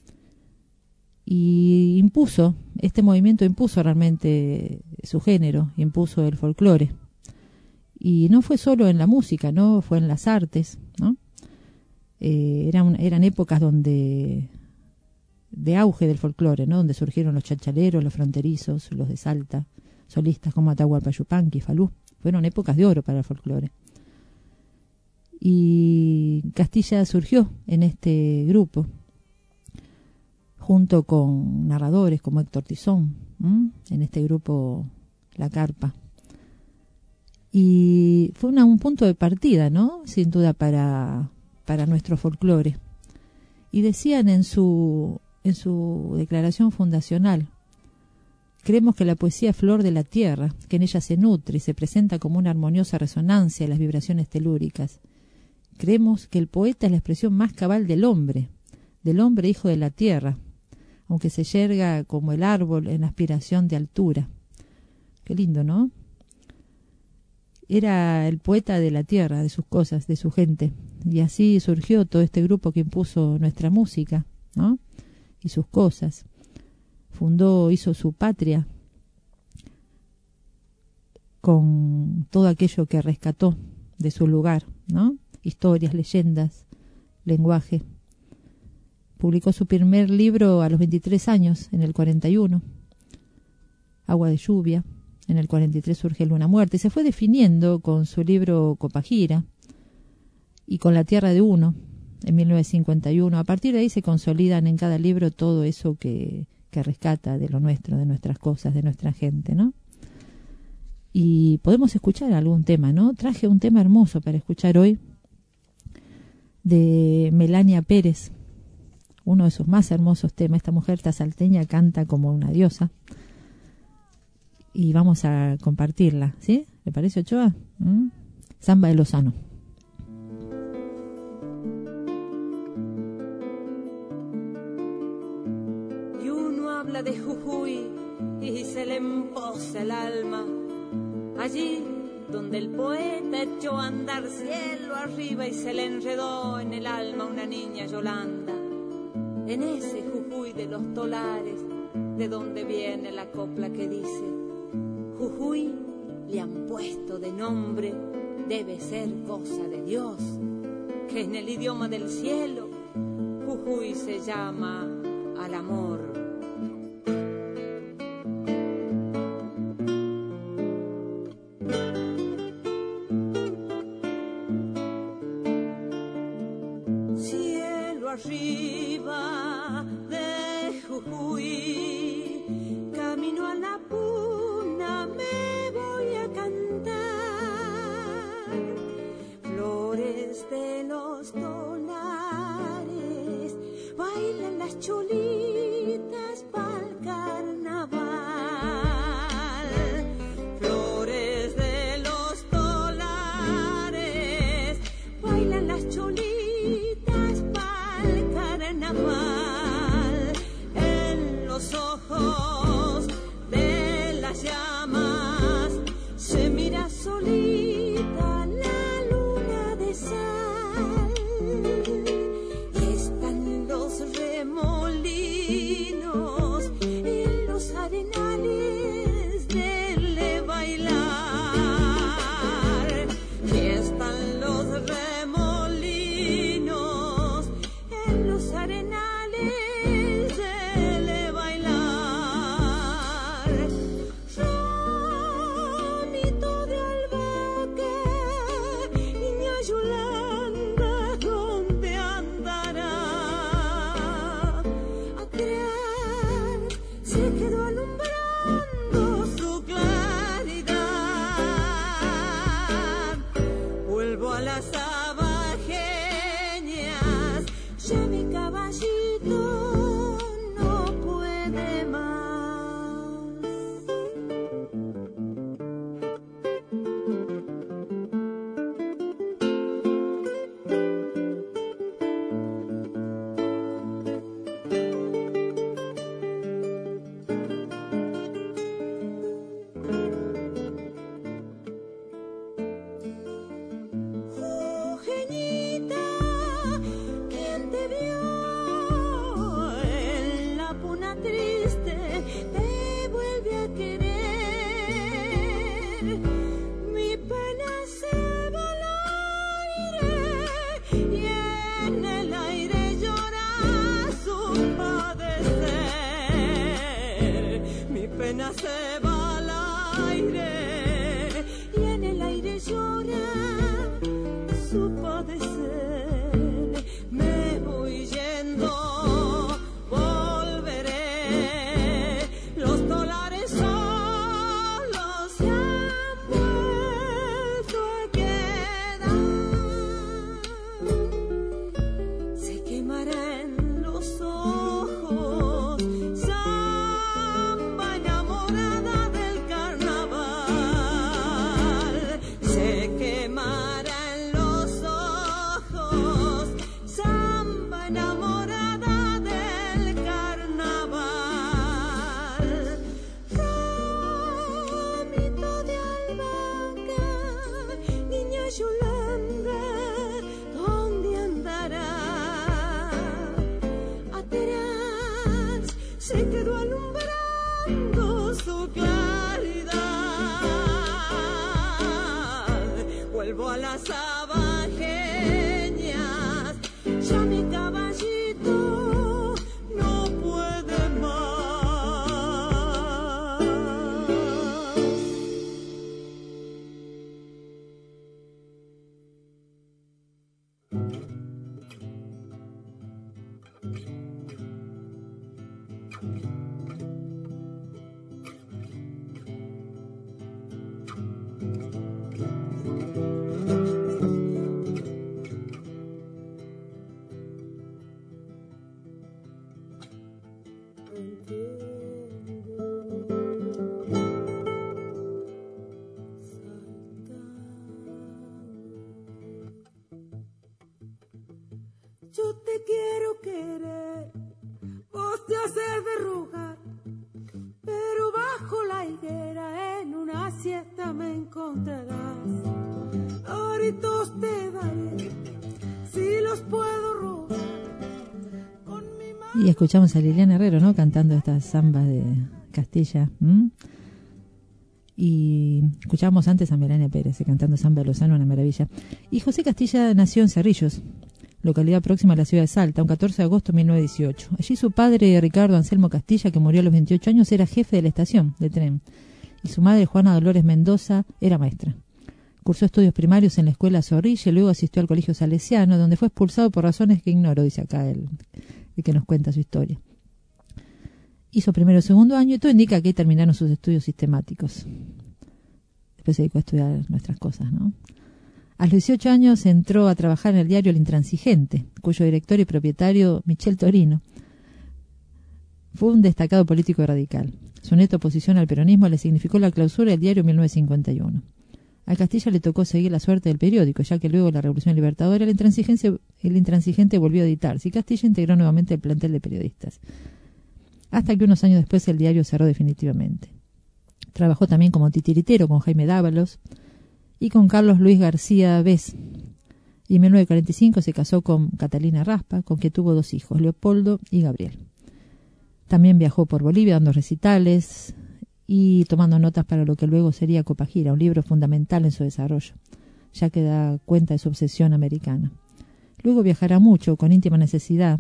S10: y impuso, este movimiento impuso realmente su género, impuso el folclore, y no fue solo en la música, no, fue en las artes, ¿no? Eh, eran, eran épocas donde de auge del folclore, ¿no?, donde surgieron los chachaleros, los fronterizos, los de Salta, solistas como Atahualpa Yupanqui, Falú. Fueron épocas de oro para el folclore. Y Castilla surgió en este grupo, junto con narradores como Héctor Tizón, ¿m? en este grupo La Carpa. Y fue una, un punto de partida, ¿no?, sin duda para, para nuestro folclore. Y decían en su, en su declaración fundacional: creemos que la poesía es flor de la tierra, que en ella se nutre y se presenta como una armoniosa resonancia de las vibraciones telúricas. Creemos que el poeta es la expresión más cabal del hombre, del hombre hijo de la tierra, aunque se yerga como el árbol en aspiración de altura. Qué lindo, ¿no? Era el poeta de la tierra, de sus cosas, de su gente. Y así surgió todo este grupo que impuso nuestra música, ¿no?, y sus cosas. Fundó, hizo su patria con todo aquello que rescató de su lugar, ¿no? Historias, leyendas, lenguaje. Publicó su primer libro a los veintitrés años, en el cuarenta y uno, Agua de lluvia. En el cuarenta y tres surge Luna Muerta, y se fue definiendo con su libro Copagira y con La Tierra de Uno, en mil novecientos cincuenta y uno. A partir de ahí se consolidan en cada libro todo eso que, que rescata de lo nuestro, de nuestras cosas, de nuestra gente, ¿no? y podemos escuchar algún tema, ¿no? Traje un tema hermoso para escuchar hoy de Melania Pérez, uno de sus más hermosos temas. Esta mujer tasalteña canta como una diosa y vamos a compartirla, ¿sí? ¿Le parece, Ochoa? ¿Mm? Samba de Lozano.
S1: Y uno habla de Jujuy y se le empoza el alma, allí donde el poeta echó a andar cielo arriba y se le enredó en el alma una niña Yolanda. En ese Jujuy de los tolares, de donde viene la copla que dice: Jujuy le han puesto de nombre, debe ser cosa de Dios, que en el idioma del cielo Jujuy se llama al amor. Cielo arriba de Jujuy, camino a la puna, me voy a cantar flores de los dólares, bailan las cholitas pa'l carnaval, flores de los dólares, bailan las cholitas pa'l carnaval, en los ojos de las llamas se mira solita la luna de sal, y están los remolinos en los arenales de bailar, y están los remolinos en los arenales de bailar. Ramito de albahaca, niña Yolanda, ¿dónde andará? Atrás se quedó alumbrando su claridad. Vuelvo a las abajeñas, ya mi caballito no puede más. Jujeñita, ¿quién te vio en la puna triste? Te vuelve a querer. Mi pena se va al aire y en el aire llora su padecer. Mi pena se va al aire y en el aire llora su padecer. Me voy yendo, volveré, los dólares solos se han vuelto a quedar. Se quemará en los ojos samba enamorada del carnaval. Se quemará en los ojos samba enamorada del carnaval. Ramito de albahaca, niña Yolanda, ¿dónde andará? Atrás se quedó alumbrando su claridad. Vuelvo a las abajeñas, ya mi caballito no puede más. Yo te quiero querer, vos te haces verrugar, pero bajo la higuera en una siesta me encontrarás. Ahoritos te daré, si los puedo robar.
S10: Y escuchamos a Liliana Herrero, ¿no? Cantando esta samba de Castilla. ¿m? Y escuchábamos antes a Melania Pérez cantando samba de Lozano, una maravilla. Y José Castilla nació en Cerrillos, localidad próxima a la ciudad de Salta, un catorce de agosto de mil novecientos dieciocho. Allí su padre, Ricardo Anselmo Castilla, que murió a los veintiocho años, era jefe de la estación de tren. Y su madre, Juana Dolores Mendoza, era maestra. Cursó estudios primarios en la escuela Zorrilla y luego asistió al colegio salesiano, donde fue expulsado por razones que ignoro, dice acá el, el que nos cuenta su historia. Hizo primero y segundo año y todo indica que ahí terminaron sus estudios sistemáticos. Después se dedicó a estudiar nuestras cosas, ¿no? A los dieciocho años entró a trabajar en el diario El Intransigente, cuyo director y propietario, Michel Torino, fue un destacado político radical. Su neta oposición al peronismo le significó la clausura del diario en mil novecientos cincuenta y uno. A Castilla le tocó seguir la suerte del periódico, ya que luego de la Revolución Libertadora el Intransigente, el Intransigente volvió a editarse y Castilla integró nuevamente el plantel de periodistas. Hasta que unos años después el diario cerró definitivamente. Trabajó también como titiritero con Jaime Dávalos y con Carlos Luis García Bes. Y en mil novecientos cuarenta y cinco se casó con Catalina Raspa, con quien tuvo dos hijos, Leopoldo y Gabriel. También viajó por Bolivia dando recitales y tomando notas para lo que luego sería Copagira, un libro fundamental en su desarrollo, ya que da cuenta de su obsesión americana. Luego viajará mucho, con íntima necesidad,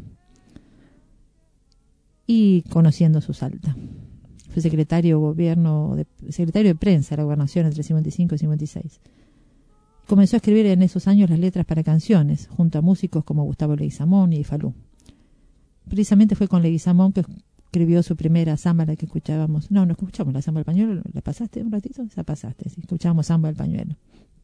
S10: y conociendo su Salta. Fue secretario de gobierno, de, secretario de prensa de la gobernación entre cincuenta y cinco y cincuenta y seis. Comenzó a escribir en esos años las letras para canciones, junto a músicos como Gustavo Leguizamón y Falú. Precisamente fue con Leguizamón que escribió su primera samba, la que escuchábamos. No, no escuchamos la samba del pañuelo. ¿La pasaste un ratito? La pasaste, sí. Escuchábamos samba del pañuelo.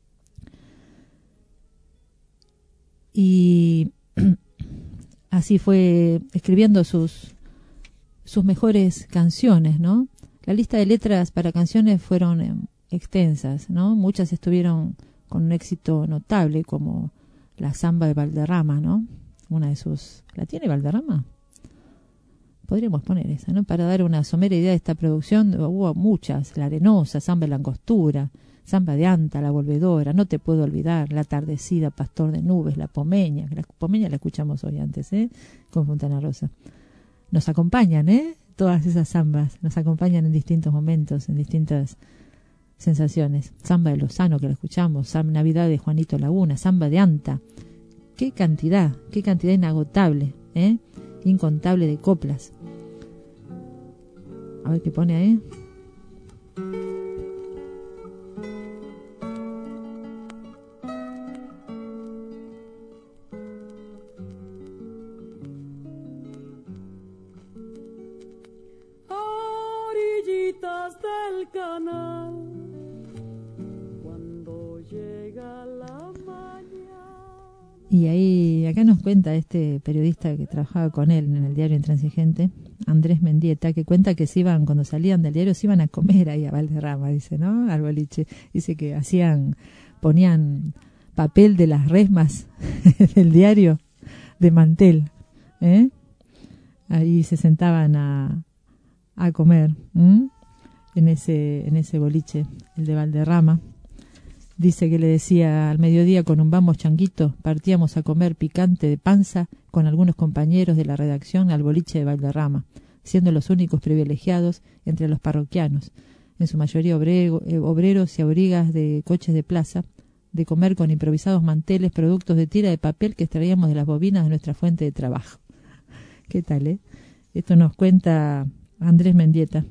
S10: Y así fue escribiendo sus sus mejores canciones, ¿no? La lista de letras para canciones fueron eh, extensas, ¿no? Muchas estuvieron con un éxito notable, como la samba de Valderrama, ¿no? Una de sus... ¿La tiene Valderrama? Podríamos poner esa, ¿no? Para dar una somera idea de esta producción, hubo muchas. La Arenosa, Samba de la Angostura, Samba de Anta, La Volvedora, No te puedo olvidar, La Atardecida, Pastor de Nubes, La Pomeña. La Pomeña la escuchamos hoy antes, ¿eh? Con Fontana Rosa. Nos acompañan, ¿eh? Todas esas zambas nos acompañan en distintos momentos, en distintas sensaciones. Samba de Lozano, que la escuchamos, Samba Navidad de Juanito Laguna, Samba de Anta. Qué cantidad, qué cantidad inagotable, ¿eh? Incontable de coplas. A ver qué pone ahí.
S1: Del canal, cuando llega la mañana.
S10: Y ahí, acá nos cuenta este periodista que trabajaba con él en el diario Intransigente, Andrés Mendieta, que cuenta que se iban, cuando salían del diario, se iban a comer ahí a Valderrama, dice, ¿no? Al boliche. Dice que hacían, ponían papel de las resmas del diario de mantel, ¿eh? Ahí se sentaban a, a comer, ¿eh? en ese en ese boliche, el de Valderrama. Dice que le decía al mediodía con un vamos changuito, partíamos a comer picante de panza con algunos compañeros de la redacción al boliche de Valderrama, siendo los únicos privilegiados entre los parroquianos, en su mayoría obrero, eh, obreros y aurigas de coches de plaza, de comer con improvisados manteles, productos de tira de papel que extraíamos de las bobinas de nuestra fuente de trabajo. ¿Qué tal, eh? Esto nos cuenta Andrés Mendieta,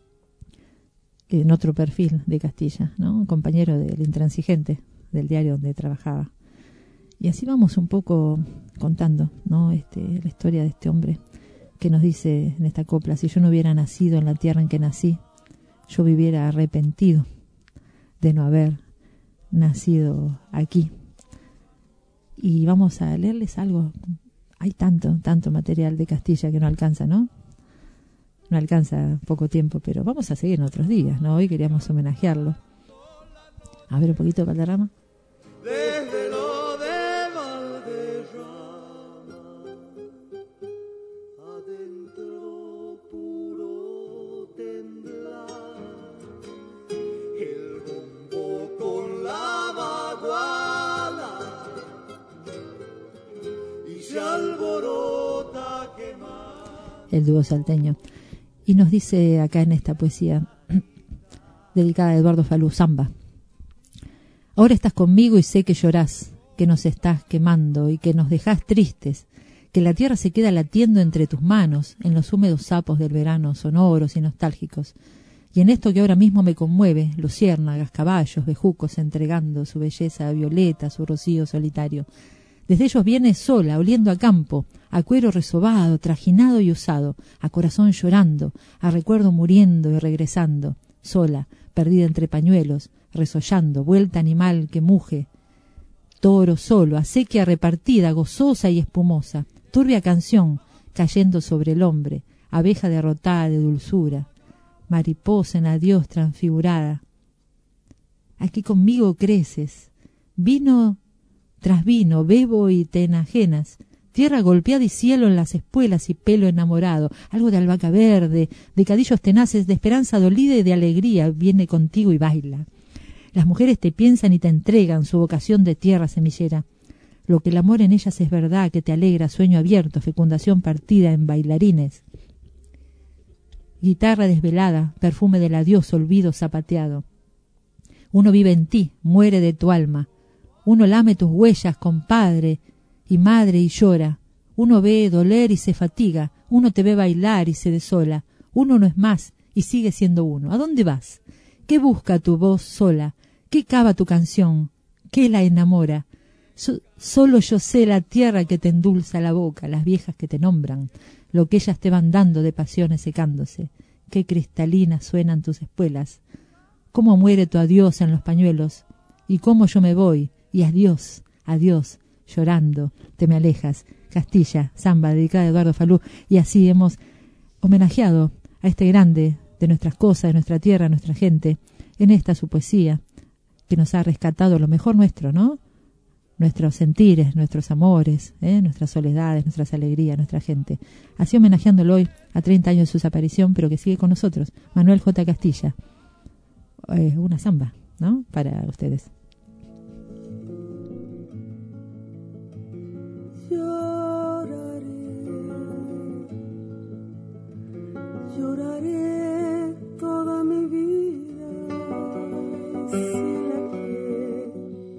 S10: en otro perfil de Castilla, ¿no? Compañero del Intransigente, del diario donde trabajaba. Y así vamos un poco contando, ¿no? Este, la historia de este hombre que nos dice en esta copla: si yo no hubiera nacido en la tierra en que nací, yo viviera arrepentido de no haber nacido aquí. Y vamos a leerles algo. Hay tanto, tanto material de Castilla que no alcanza, ¿no? no alcanza poco tiempo, pero vamos a seguir en otros días, ¿no? Hoy queríamos homenajearlo. A ver un poquito de Valderrama.
S21: Desde lo de Valderrama, adentro puro temblar, el bombo con la baguala y se alborota quemar.
S10: El dúo salteño. Y nos dice acá en esta poesía dedicada a Eduardo Falú, Zamba. Ahora estás conmigo y sé que llorás, que nos estás quemando y que nos dejás tristes, que la tierra se queda latiendo entre tus manos, en los húmedos sapos del verano, sonoros y nostálgicos. Y en esto que ahora mismo me conmueve, luciérnagas, caballos, bejucos entregando su belleza a violeta, su rocío solitario. Desde ellos viene sola, oliendo a campo, a cuero resobado, trajinado y usado, a corazón llorando, a recuerdo muriendo y regresando, sola, perdida entre pañuelos, resollando, vuelta animal que muge, toro solo, acequia repartida, gozosa y espumosa, turbia canción cayendo sobre el hombre, abeja derrotada de dulzura, mariposa en adiós transfigurada. Aquí conmigo creces, vino tras vino, bebo y te enajenas, tierra golpeada y cielo en las espuelas y pelo enamorado, algo de albahaca verde, de cadillos tenaces, de esperanza dolida y de alegría, viene contigo y baila. Las mujeres te piensan y te entregan su vocación de tierra semillera. Lo que el amor en ellas es verdad, que te alegra, sueño abierto, fecundación partida en bailarines. Guitarra desvelada, perfume del adiós, olvido zapateado. Uno vive en ti, muere de tu alma. Uno lame tus huellas, compadre y madre, y llora. Uno ve doler y se fatiga. Uno te ve bailar y se desola. Uno no es más y sigue siendo uno. ¿A dónde vas? ¿Qué busca tu voz sola? ¿Qué cava tu canción? ¿Qué la enamora? So- solo yo sé la tierra que te endulza la boca, las viejas que te nombran, lo que ellas te van dando de pasiones secándose. Qué cristalinas suenan tus espuelas. Cómo muere tu adiós en los pañuelos. Y cómo yo me voy. Y adiós, adiós, llorando, te me alejas. Castilla, Zamba, dedicada a Eduardo Falú. Y así hemos homenajeado a este grande de nuestras cosas, de nuestra tierra, nuestra gente, en esta su poesía, que nos ha rescatado lo mejor nuestro, ¿no? Nuestros sentires, nuestros amores, ¿eh? Nuestras soledades, nuestras alegrías, nuestra gente. Así homenajeándolo hoy a treinta años de su desaparición, pero que sigue con nosotros, Manuel J. Castilla. Eh, una zamba, ¿no? Para ustedes.
S1: Lloraré, lloraré toda mi vida si la que,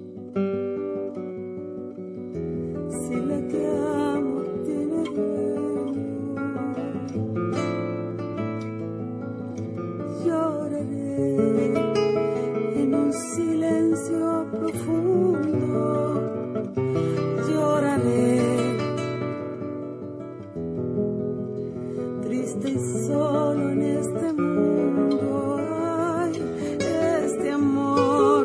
S1: si la que amo tiene dueño. Lloraré en un silencio profundo. Lloraré triste y solo en este mundo. Ay, este amor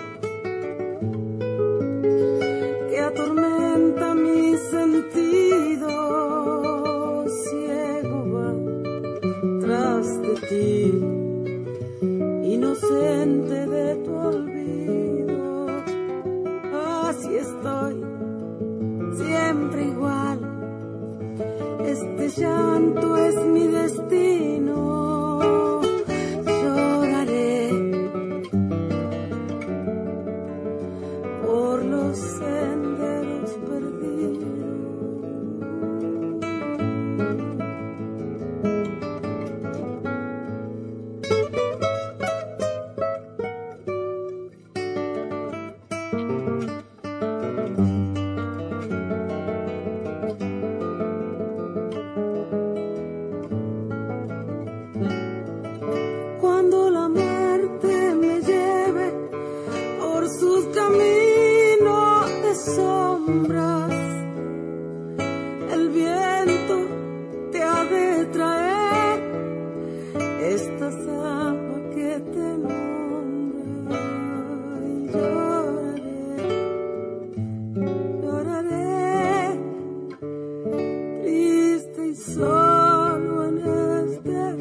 S1: que atormenta mi sentido, ciego va tras de ti, inocente de tu olvido. Así estoy, siempre igual. Este llanto es mi destino. Lloraré por los senderos perdidos. Cuando la muerte me lleve por sus caminos de sombras, el viento te ha de traer esta zamba que te nombra. Y lloraré, lloraré, triste y solo en este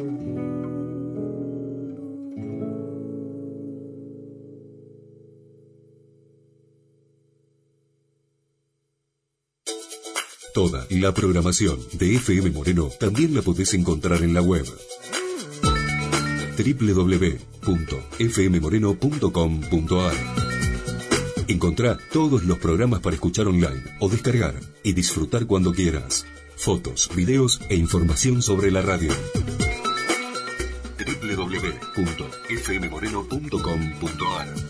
S9: La programación de F M Moreno también la podés encontrar en la web doble u doble u doble u punto f m moreno punto com punto a r. Encontrá todos los programas para escuchar online o descargar y disfrutar cuando quieras. Fotos, videos e información sobre la radio. doble u doble u doble u punto f m moreno punto com punto a r.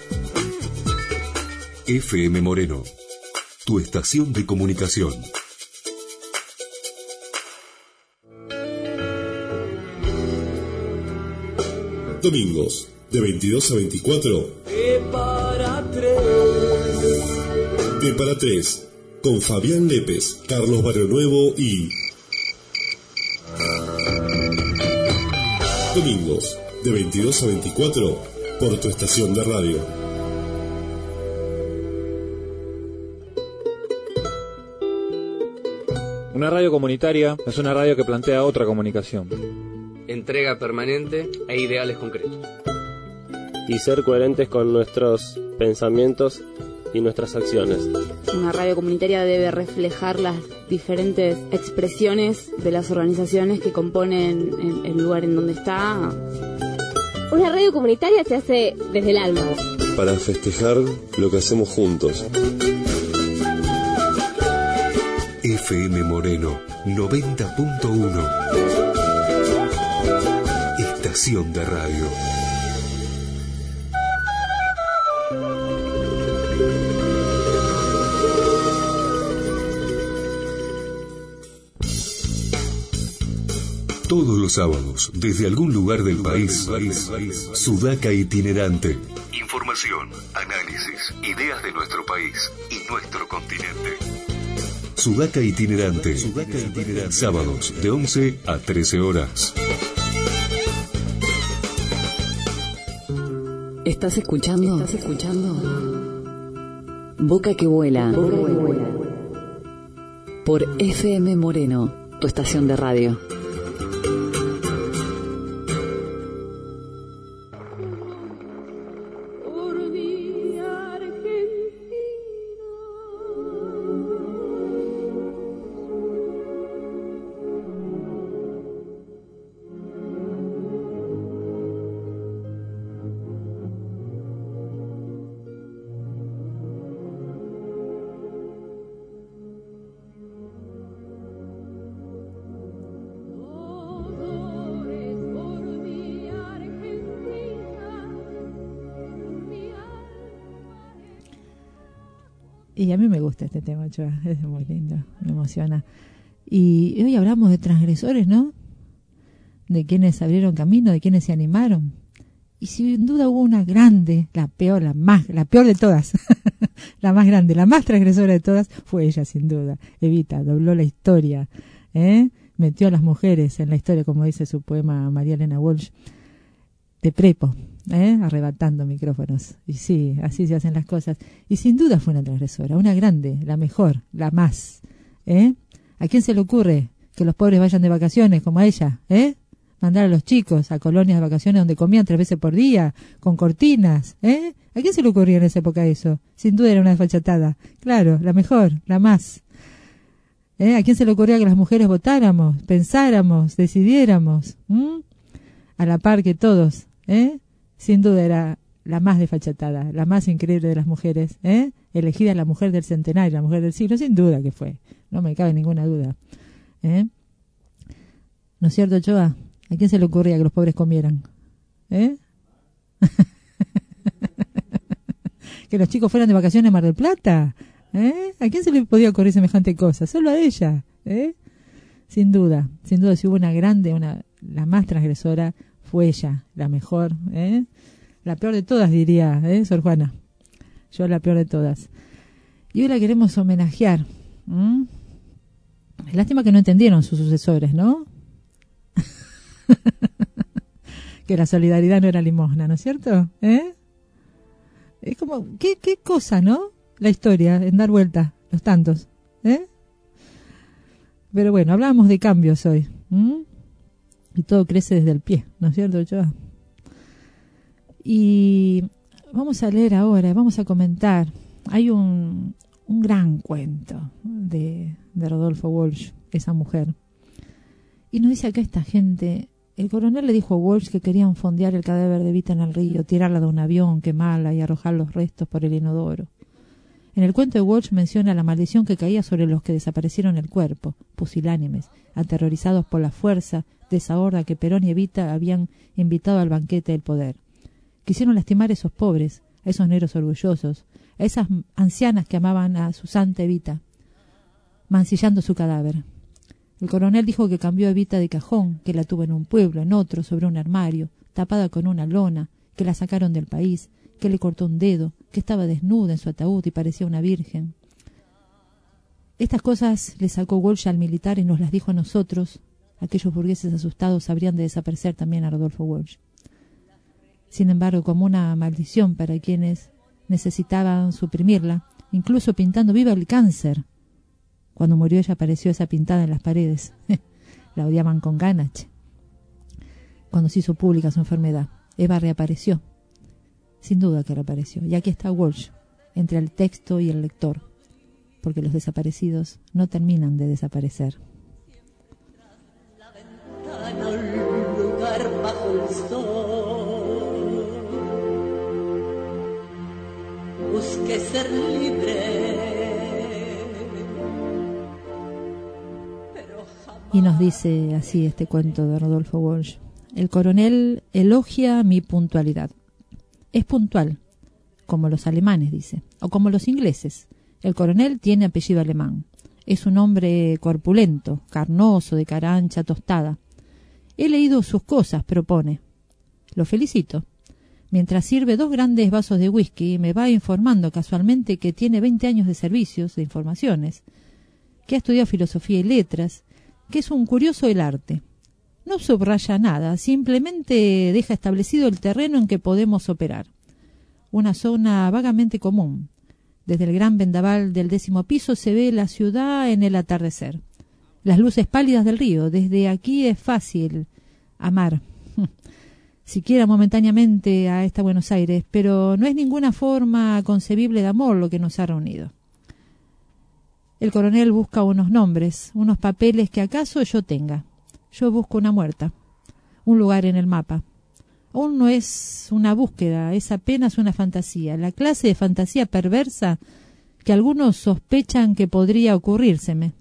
S9: F M Moreno, tu estación de comunicación.
S4: Domingos, de veintidós a veinticuatro.
S11: De para tres.
S4: De para tres, con Fabián Lépez, Carlos Barrio Nuevo y... Domingos, de veintidós a veinticuatro, por tu estación de radio.
S8: Una radio comunitaria es una radio que plantea otra comunicación.
S15: Entrega permanente e ideales concretos.
S7: Y ser coherentes con nuestros pensamientos y nuestras acciones.
S19: Una radio comunitaria debe reflejar las diferentes expresiones de las organizaciones que componen el, el lugar en donde está.
S20: Una radio comunitaria se hace desde el alma.
S4: Para festejar lo que hacemos juntos.
S9: F M Moreno noventa punto uno. Estación de radio. Todos los sábados, desde algún lugar del país, Sudaca Itinerante. Información, análisis, ideas de nuestro país y nuestro continente. Sudaca Itinerante. Sudaca Itinerante. Sábados de once a trece horas.
S16: ¿Estás escuchando? ¿Estás escuchando? Boca que vuela. Boca que vuela. Por F M Moreno, tu estación de radio.
S10: Y a mí me gusta este tema, Choa, es muy lindo, me emociona. Y hoy hablamos de transgresores, ¿no? De quienes abrieron camino, de quienes se animaron. Y sin duda hubo una grande, la peor, la más, la peor de todas, la más grande, la más transgresora de todas, fue ella, sin duda. Evita, dobló la historia, ¿eh? Metió a las mujeres en la historia, como dice su poema María Elena Walsh, de prepo. ¿Eh? Arrebatando micrófonos. Y sí, así se hacen las cosas. Y sin duda fue una transgresora, una grande, la mejor, la más. ¿Eh? ¿A quién se le ocurre que los pobres vayan de vacaciones como a ella? ¿Eh? Mandar a los chicos a colonias de vacaciones donde comían tres veces por día, con cortinas. ¿Eh? ¿A quién se le ocurría en esa época eso? Sin duda era una desfachatada. Claro, la mejor, la más. ¿Eh? ¿A quién se le ocurría que las mujeres votáramos, pensáramos, decidiéramos? ¿Mm? A la par que todos, ¿eh? Sin duda era la más desfachatada, la más increíble de las mujeres, ¿eh? Elegida la mujer del centenario, la mujer del siglo, sin duda que fue, no me cabe ninguna duda, ¿eh? ¿No es cierto, Choa? ¿A quién se le ocurría que los pobres comieran? ¿Eh? ¿Que los chicos fueran de vacaciones a Mar del Plata? ¿Eh? ¿A quién se le podía ocurrir semejante cosa? Solo a ella, ¿eh? Sin duda, sin duda, si hubo una grande, una la más transgresora, fue ella, la mejor, ¿eh? La peor de todas, diría, ¿eh, Sor Juana? Yo la peor de todas. Y hoy la queremos homenajear. ¿Mm? Lástima que no entendieron sus sucesores, ¿no? Que la solidaridad no era limosna, ¿no es cierto? ¿Eh? Es como, ¿qué, qué cosa, ¿no? La historia, en dar vuelta, los tantos, ¿eh? Pero bueno, hablábamos de cambios hoy. ¿Mm? Y todo crece desde el pie, ¿no es cierto, Choa? Y vamos a leer ahora, vamos a comentar. Hay un, un gran cuento de, de Rodolfo Walsh, esa mujer. Y nos dice acá esta gente, el coronel le dijo a Walsh que querían fondear el cadáver de Evita en el río, tirarla de un avión, quemarla y arrojar los restos por el inodoro. En el cuento de Walsh menciona la maldición que caía sobre los que desaparecieron el cuerpo, pusilánimes, aterrorizados por la fuerza de esa horda que Perón y Evita habían invitado al banquete del poder. Quisieron lastimar a esos pobres, a esos negros orgullosos, a esas ancianas que amaban a su santa Evita, mancillando su cadáver. El coronel dijo que cambió a Evita de cajón, que la tuvo en un pueblo, en otro, sobre un armario, tapada con una lona, que la sacaron del país, que le cortó un dedo, que estaba desnuda en su ataúd y parecía una virgen. Estas cosas le sacó Walsh al militar y nos las dijo a nosotros. Aquellos burgueses asustados habrían de desaparecer también a Rodolfo Walsh. Sin embargo, como una maldición para quienes necesitaban suprimirla, incluso pintando viva el cáncer. Cuando murió ella apareció esa pintada en las paredes. La odiaban con ganas. Cuando se hizo pública su enfermedad, Eva reapareció. Sin duda que reapareció. Y aquí está Walsh, entre el texto y el lector, porque los desaparecidos no terminan de desaparecer.
S11: Un lugar bajo el sol, busque ser libre.
S10: Y nos dice así este cuento de Rodolfo Walsh. El coronel elogia mi puntualidad. Es puntual, como los alemanes, dice, o como los ingleses. El coronel tiene apellido alemán. Es un hombre corpulento, carnoso, de cara ancha, tostada. He leído sus cosas, propone. Lo felicito. Mientras sirve dos grandes vasos de whisky, me va informando casualmente que tiene veinte años de servicios, de informaciones, que ha estudiado filosofía y letras, que es un curioso del arte. No subraya nada, simplemente deja establecido el terreno en que podemos operar. Una zona vagamente común. Desde el gran vendaval del décimo piso se ve la ciudad en el atardecer. Las luces pálidas del río. Desde aquí es fácil amar, siquiera momentáneamente, a esta Buenos Aires, pero no es ninguna forma concebible de amor lo que nos ha reunido. El coronel busca unos nombres, unos papeles que acaso yo tenga. Yo busco una muerta, un lugar en el mapa. Aún no es una búsqueda, es apenas una fantasía, la clase de fantasía perversa que algunos sospechan que podría ocurrírseme.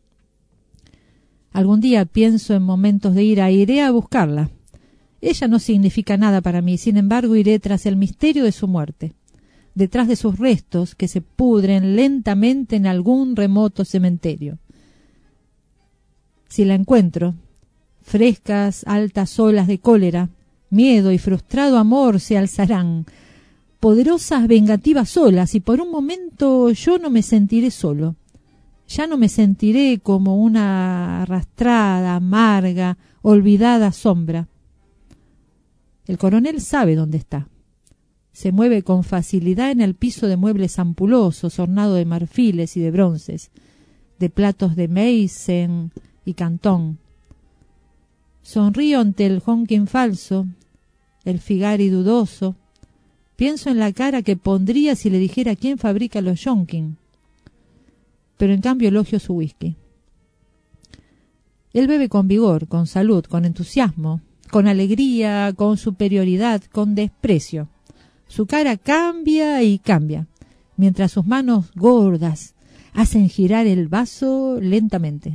S10: Algún día pienso en momentos de ira, iré a buscarla. Ella no significa nada para mí, sin embargo iré tras el misterio de su muerte, detrás de sus restos que se pudren lentamente en algún remoto cementerio. Si la encuentro, frescas, altas olas de cólera, miedo y frustrado amor se alzarán, poderosas vengativas olas, y por un momento yo no me sentiré solo. Ya no me sentiré como una arrastrada, amarga, olvidada sombra. El coronel sabe dónde está. Se mueve con facilidad en el piso de muebles ampulosos, ornado de marfiles y de bronces, de platos de Meissen y Cantón. Sonrío ante el honking falso, el Figari dudoso. Pienso en la cara que pondría si le dijera quién fabrica los honking. Pero en cambio elogio su whisky. Él bebe con vigor, con salud, con entusiasmo, con alegría, con superioridad, con desprecio. Su cara cambia y cambia, mientras sus manos gordas hacen girar el vaso lentamente.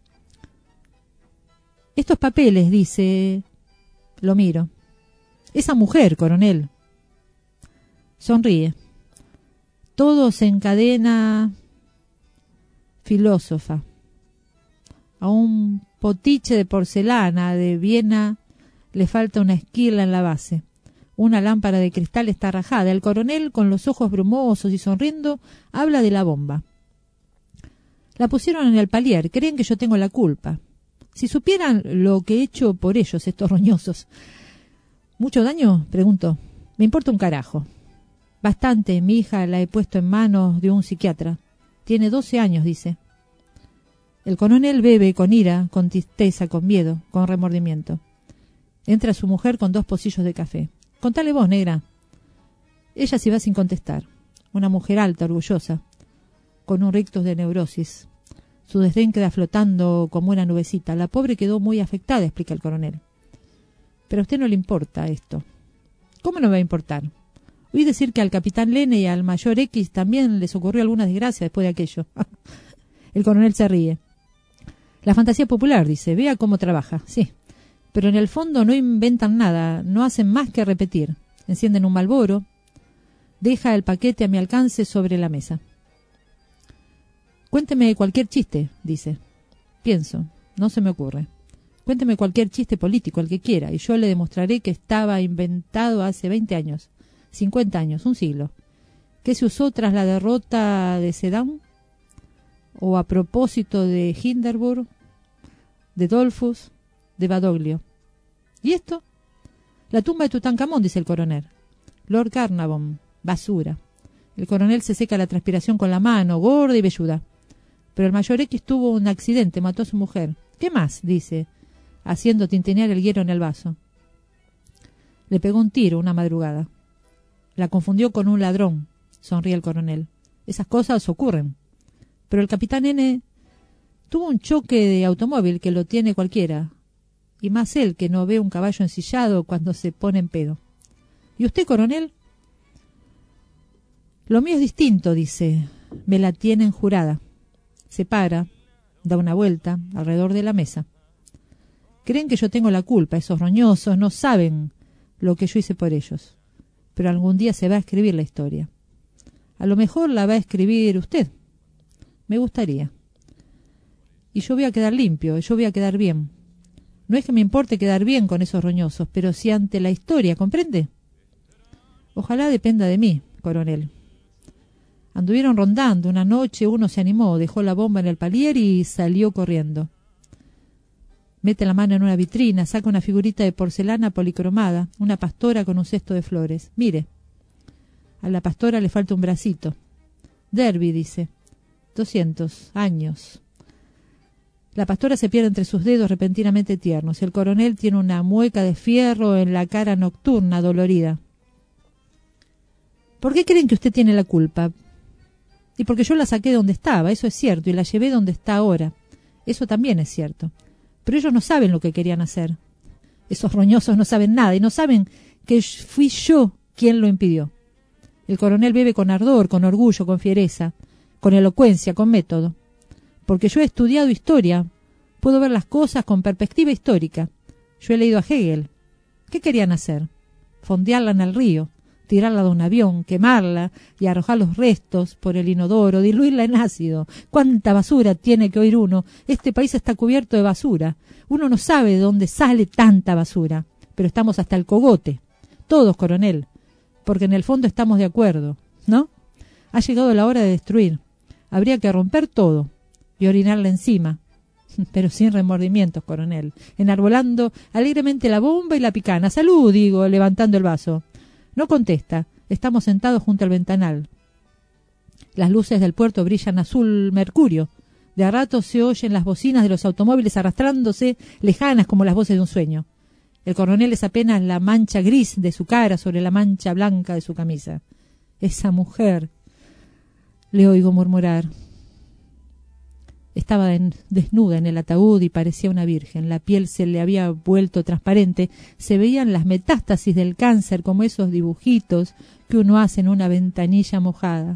S10: Estos papeles, dice, lo miro. Esa mujer, coronel. Sonríe. Todo se encadena filósofa. A un potiche de porcelana de Viena le falta una esquila en la base. Una lámpara de cristal está rajada. El coronel, con los ojos brumosos y sonriendo, habla de la bomba. La pusieron en el palier. Creen que yo tengo la culpa. Si supieran lo que he hecho por ellos, estos roñosos. ¿Mucho daño? Pregunto. Me importa un carajo. Bastante. Mi hija la he puesto en manos de un psiquiatra. Tiene doce años, dice. El coronel bebe con ira, con tristeza, con miedo, con remordimiento. Entra su mujer con dos pocillos de café. Contale vos, negra. Ella se va sin contestar. Una mujer alta, orgullosa, con un rictus de neurosis. Su desdén queda flotando como una nubecita. La pobre quedó muy afectada, explica el coronel. Pero a usted no le importa esto. ¿Cómo no me va a importar? Oí decir que al capitán Lene y al mayor X también les ocurrió alguna desgracia después de aquello. El coronel se ríe. La fantasía popular, dice, vea cómo trabaja, sí. Pero en el fondo no inventan nada, no hacen más que repetir. Encienden un Malboro, deja el paquete a mi alcance sobre la mesa. Cuénteme cualquier chiste, dice. Pienso, no se me ocurre. Cuénteme cualquier chiste político, el que quiera, y yo le demostraré que estaba inventado hace veinte años, cincuenta años, un siglo. ¿Qué se usó tras la derrota de Sedan? ¿O a propósito de Hindenburg, de Dollfuss, de Badoglio? ¿Y esto? La tumba de Tutankamón, dice el coronel. Lord Carnarvon, basura. El coronel se seca la transpiración con la mano, gorda y velluda. Pero el mayor X tuvo un accidente, mató a su mujer. ¿Qué más? Dice, haciendo tintinear el hielo en el vaso. Le pegó un tiro una madrugada. La confundió con un ladrón, sonríe el coronel. Esas cosas ocurren. Pero el capitán N tuvo un choque de automóvil que lo tiene cualquiera. Y más él, que no ve un caballo ensillado cuando se pone en pedo. ¿Y usted, coronel? Lo mío es distinto, dice. Me la tienen jurada. Se para, da una vuelta alrededor de la mesa. Creen que yo tengo la culpa, esos roñosos no saben lo que yo hice por ellos. Pero algún día se va a escribir la historia. A lo mejor la va a escribir usted. Me gustaría. Y yo voy a quedar limpio, yo voy a quedar bien. No es que me importe quedar bien con esos roñosos, pero si ante la historia, ¿comprende? Ojalá dependa de mí, coronel. Anduvieron rondando. Una noche uno se animó, dejó la bomba en el palier y salió corriendo. Mete la mano en una vitrina, saca una figurita de porcelana policromada, una pastora con un cesto de flores. Mire, a la pastora le falta un bracito. Derby, dice. Doscientos años. La pastora se pierde entre sus dedos repentinamente tiernos. El coronel tiene una mueca de fierro en la cara nocturna, dolorida. ¿Por qué creen que usted tiene la culpa? Y porque yo la saqué de donde estaba, eso es cierto, y la llevé donde está ahora. Eso también es cierto. Pero ellos no saben lo que querían hacer. Esos roñosos no saben nada, y no saben que fui yo quien lo impidió. El coronel bebe con ardor, con orgullo, con fiereza, con elocuencia, con método. Porque yo he estudiado historia, puedo ver las cosas con perspectiva histórica. Yo he leído a Hegel. ¿Qué querían hacer? Fondearla en el río, tirarla de un avión, quemarla y arrojar los restos por el inodoro, diluirla en ácido. ¿Cuánta basura tiene que oír uno? Este país está cubierto de basura. Uno no sabe de dónde sale tanta basura, pero estamos hasta el cogote. Todos, coronel, porque en el fondo estamos de acuerdo, ¿no? Ha llegado la hora de destruir. Habría que romper todo y orinarle encima, pero sin remordimientos, coronel, enarbolando alegremente la bomba y la picana. ¡Salud!, digo, levantando el vaso. No contesta. Estamos sentados junto al ventanal. Las luces del puerto brillan azul mercurio. De a rato se oyen las bocinas de los automóviles arrastrándose, lejanas como las voces de un sueño. El coronel es apenas la mancha gris de su cara sobre la mancha blanca de su camisa. Esa mujer, le oigo murmurar. Estaba en, desnuda en el ataúd y parecía una virgen. La piel se le había vuelto transparente. Se veían las metástasis del cáncer como esos dibujitos que uno hace en una ventanilla mojada.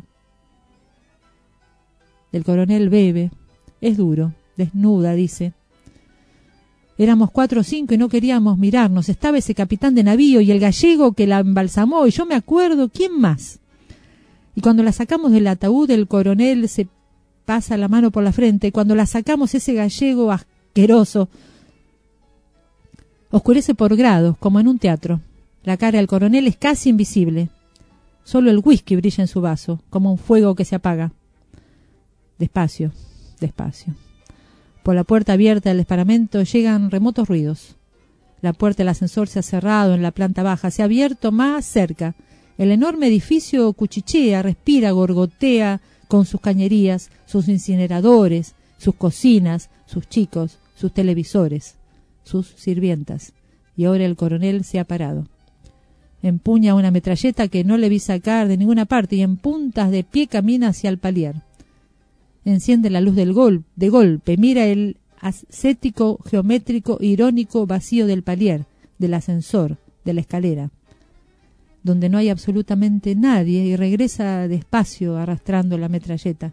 S10: El coronel bebe. Es duro. Desnuda, dice. Éramos cuatro o cinco y no queríamos mirarnos. Estaba ese capitán de navío y el gallego que la embalsamó. Y yo me acuerdo, ¿quién más? Y cuando la sacamos del ataúd, el coronel se pasa la mano por la frente. Cuando la sacamos, ese gallego asqueroso oscurece por grados, como en un teatro. La cara del coronel es casi invisible. Solo el whisky brilla en su vaso, como un fuego que se apaga. Despacio, despacio. Por la puerta abierta del desparamento llegan remotos ruidos. La puerta del ascensor se ha cerrado en la planta baja, se ha abierto más cerca. El enorme edificio cuchichea, respira, gorgotea, con sus cañerías, sus incineradores, sus cocinas, sus chicos, sus televisores, sus sirvientas. Y ahora el coronel se ha parado. Empuña una metralleta que no le vi sacar de ninguna parte y en puntas de pie camina hacia el palier. Enciende la luz del gol, de golpe, mira el ascético, geométrico, irónico vacío del palier, del ascensor, de la escalera, donde no hay absolutamente nadie, y regresa despacio arrastrando la metralleta.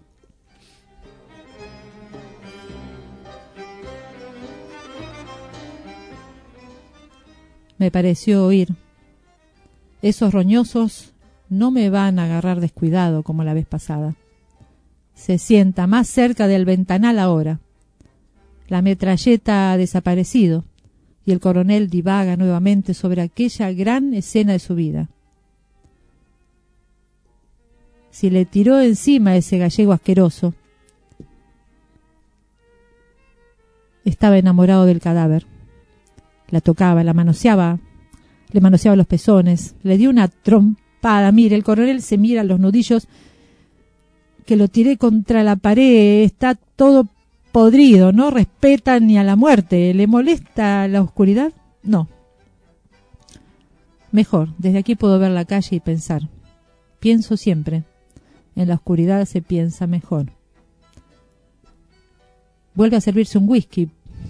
S10: Me pareció oír: esos roñosos no me van a agarrar descuidado como la vez pasada. Se sienta más cerca del ventanal ahora. La metralleta ha desaparecido y el coronel divaga nuevamente sobre aquella gran escena de su vida. Si le tiró encima a ese gallego asqueroso, estaba enamorado del cadáver. La tocaba, la manoseaba, le manoseaba los pezones, le dio una trompada. Mire, el coronel se mira los nudillos, que lo tiré contra la pared, está todo podrido, no respeta ni a la muerte. ¿Le molesta la oscuridad? No. Mejor, desde aquí puedo ver la calle y pensar. Pienso siempre. En la oscuridad se piensa mejor. Vuelve a servirse un whisky.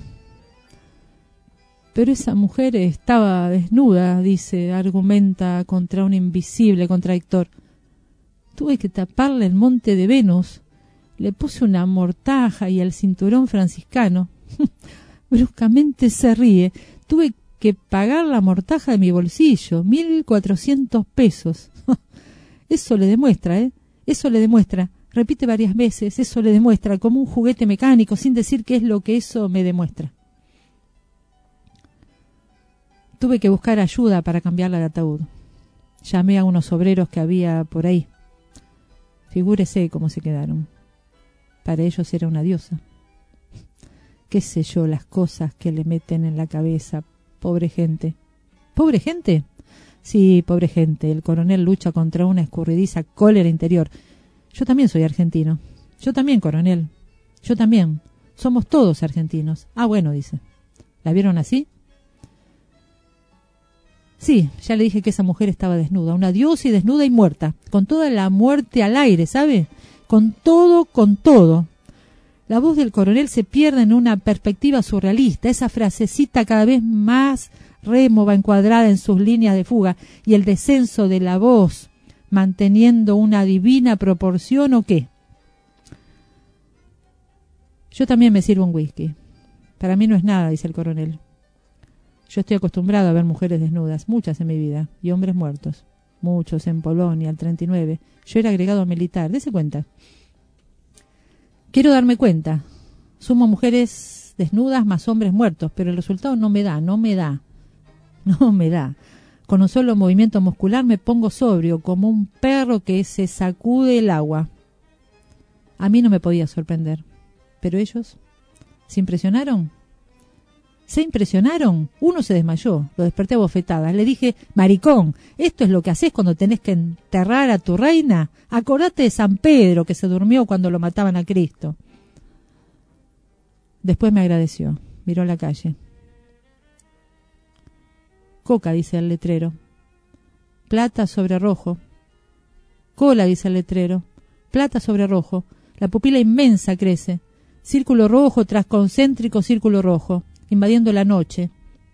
S10: Pero esa mujer estaba desnuda, dice, argumenta contra un invisible contradictor. Tuve que taparle el monte de Venus. Le puse una mortaja y el cinturón franciscano. Bruscamente se ríe. Tuve que pagar la mortaja de mi bolsillo, mil cuatrocientos pesos. Eso le demuestra, ¿eh? Eso le demuestra. Repite varias veces, eso le demuestra, como un juguete mecánico, sin decir qué es lo que eso me demuestra. Tuve que buscar ayuda para cambiarla de ataúd. Llamé a unos obreros que había por ahí. Figúrese cómo se quedaron. Para ellos era una diosa. Qué sé yo, las cosas que le meten en la cabeza. Pobre gente. ¿Pobre gente? Sí, pobre gente. El coronel lucha contra una escurridiza cólera interior. Yo también soy argentino. Yo también, coronel. Yo también. Somos todos argentinos. Ah, bueno, dice. ¿La vieron así? Sí, ya le dije que esa mujer estaba desnuda. Una diosa y desnuda y muerta. Con toda la muerte al aire, ¿sabe? Con todo, con todo. La voz del coronel se pierde en una perspectiva surrealista. Esa frasecita cada vez más rémova, encuadrada en sus líneas de fuga. Y el descenso de la voz, manteniendo una divina proporción, ¿o qué? Yo también me sirvo un whisky. Para mí no es nada, dice el coronel. Yo estoy acostumbrado a ver mujeres desnudas, muchas en mi vida, y hombres muertos. Muchos en Polonia, el treinta y nueve. Yo era agregado militar, dése cuenta. Quiero darme cuenta. Sumo mujeres desnudas más hombres muertos, pero el resultado no me da, no me da. No me da. Con un solo movimiento muscular me pongo sobrio, como un perro que se sacude el agua. A mí no me podía sorprender. ¿Pero ellos? ¿Se impresionaron? ¿Se impresionaron? Uno se desmayó, lo desperté a bofetadas. Le dije, maricón, ¿esto es lo que haces cuando tenés que enterrar a tu reina? Acordate de San Pedro, que se durmió cuando lo mataban a Cristo. Después me agradeció, miró la calle. Coca, dice el letrero. Plata sobre rojo. Cola, dice el letrero. Plata sobre rojo. La pupila inmensa crece. Círculo rojo tras concéntrico círculo rojo, invadiendo la noche.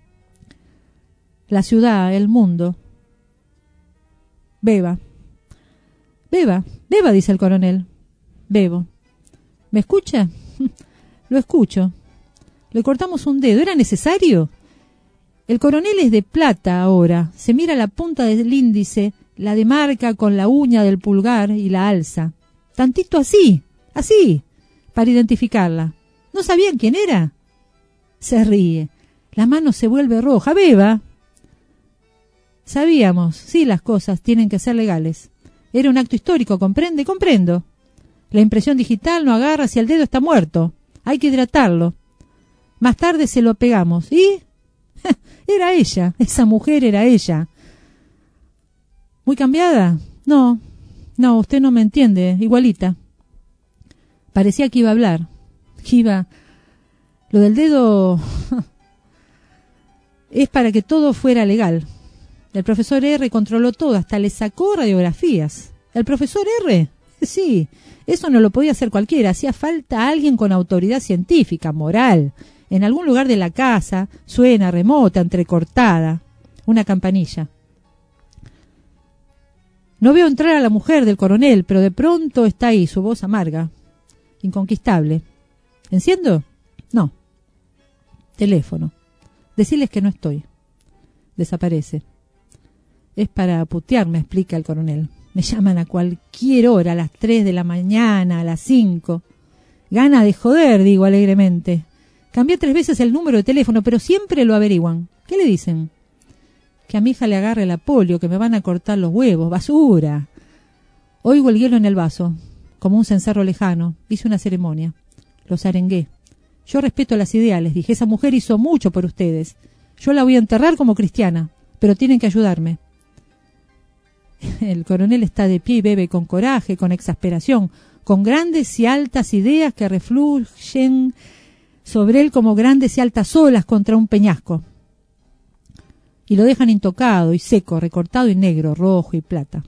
S10: La ciudad, el mundo. Beba. Beba, beba, dice el coronel. Bebo. ¿Me escucha? Lo escucho. Le cortamos un dedo. ¿Era necesario? El coronel es de plata ahora. Se mira la punta del índice, la demarca con la uña del pulgar y la alza. Tantito así, así, para identificarla. ¿No sabían quién era? Se ríe. La mano se vuelve roja. Beba. Sabíamos, sí, las cosas tienen que ser legales. Era un acto histórico, ¿comprende? Comprendo. La impresión digital no agarra si el dedo está muerto. Hay que hidratarlo. Más tarde se lo pegamos. ¿Y? Era ella. Esa mujer era ella. ¿Muy cambiada? No. No, usted no me entiende. Igualita. Parecía que iba a hablar. Que iba... Lo del dedo... es para que todo fuera legal. El profesor R controló todo, hasta le sacó radiografías. ¿El profesor R? Sí, eso no lo podía hacer cualquiera. Hacía falta alguien con autoridad científica, moral. En algún lugar de la casa suena remota, entrecortada, una campanilla. No veo entrar a la mujer del coronel, pero de pronto está ahí, su voz amarga, inconquistable. ¿Enciendo? No. Teléfono. Decirles que no estoy. Desaparece. Es para putearme, explica el coronel. Me llaman a cualquier hora, a las tres de la mañana, a las cinco. Gana de joder, digo alegremente. Cambié tres veces el número de teléfono, pero siempre lo averiguan. ¿Qué le dicen? Que a mi hija le agarre la polio, que me van a cortar los huevos. ¡Basura! Oigo el hielo en el vaso, como un cencerro lejano. Hice una ceremonia. Los arengué. Yo respeto las ideales, dije. Esa mujer hizo mucho por ustedes. Yo la voy a enterrar como cristiana, pero tienen que ayudarme. El coronel está de pie y bebe con coraje, con exasperación, con grandes y altas ideas que refluyen sobre él como grandes y altas olas contra un peñasco. Y lo dejan intocado y seco, recortado y negro, rojo y plata.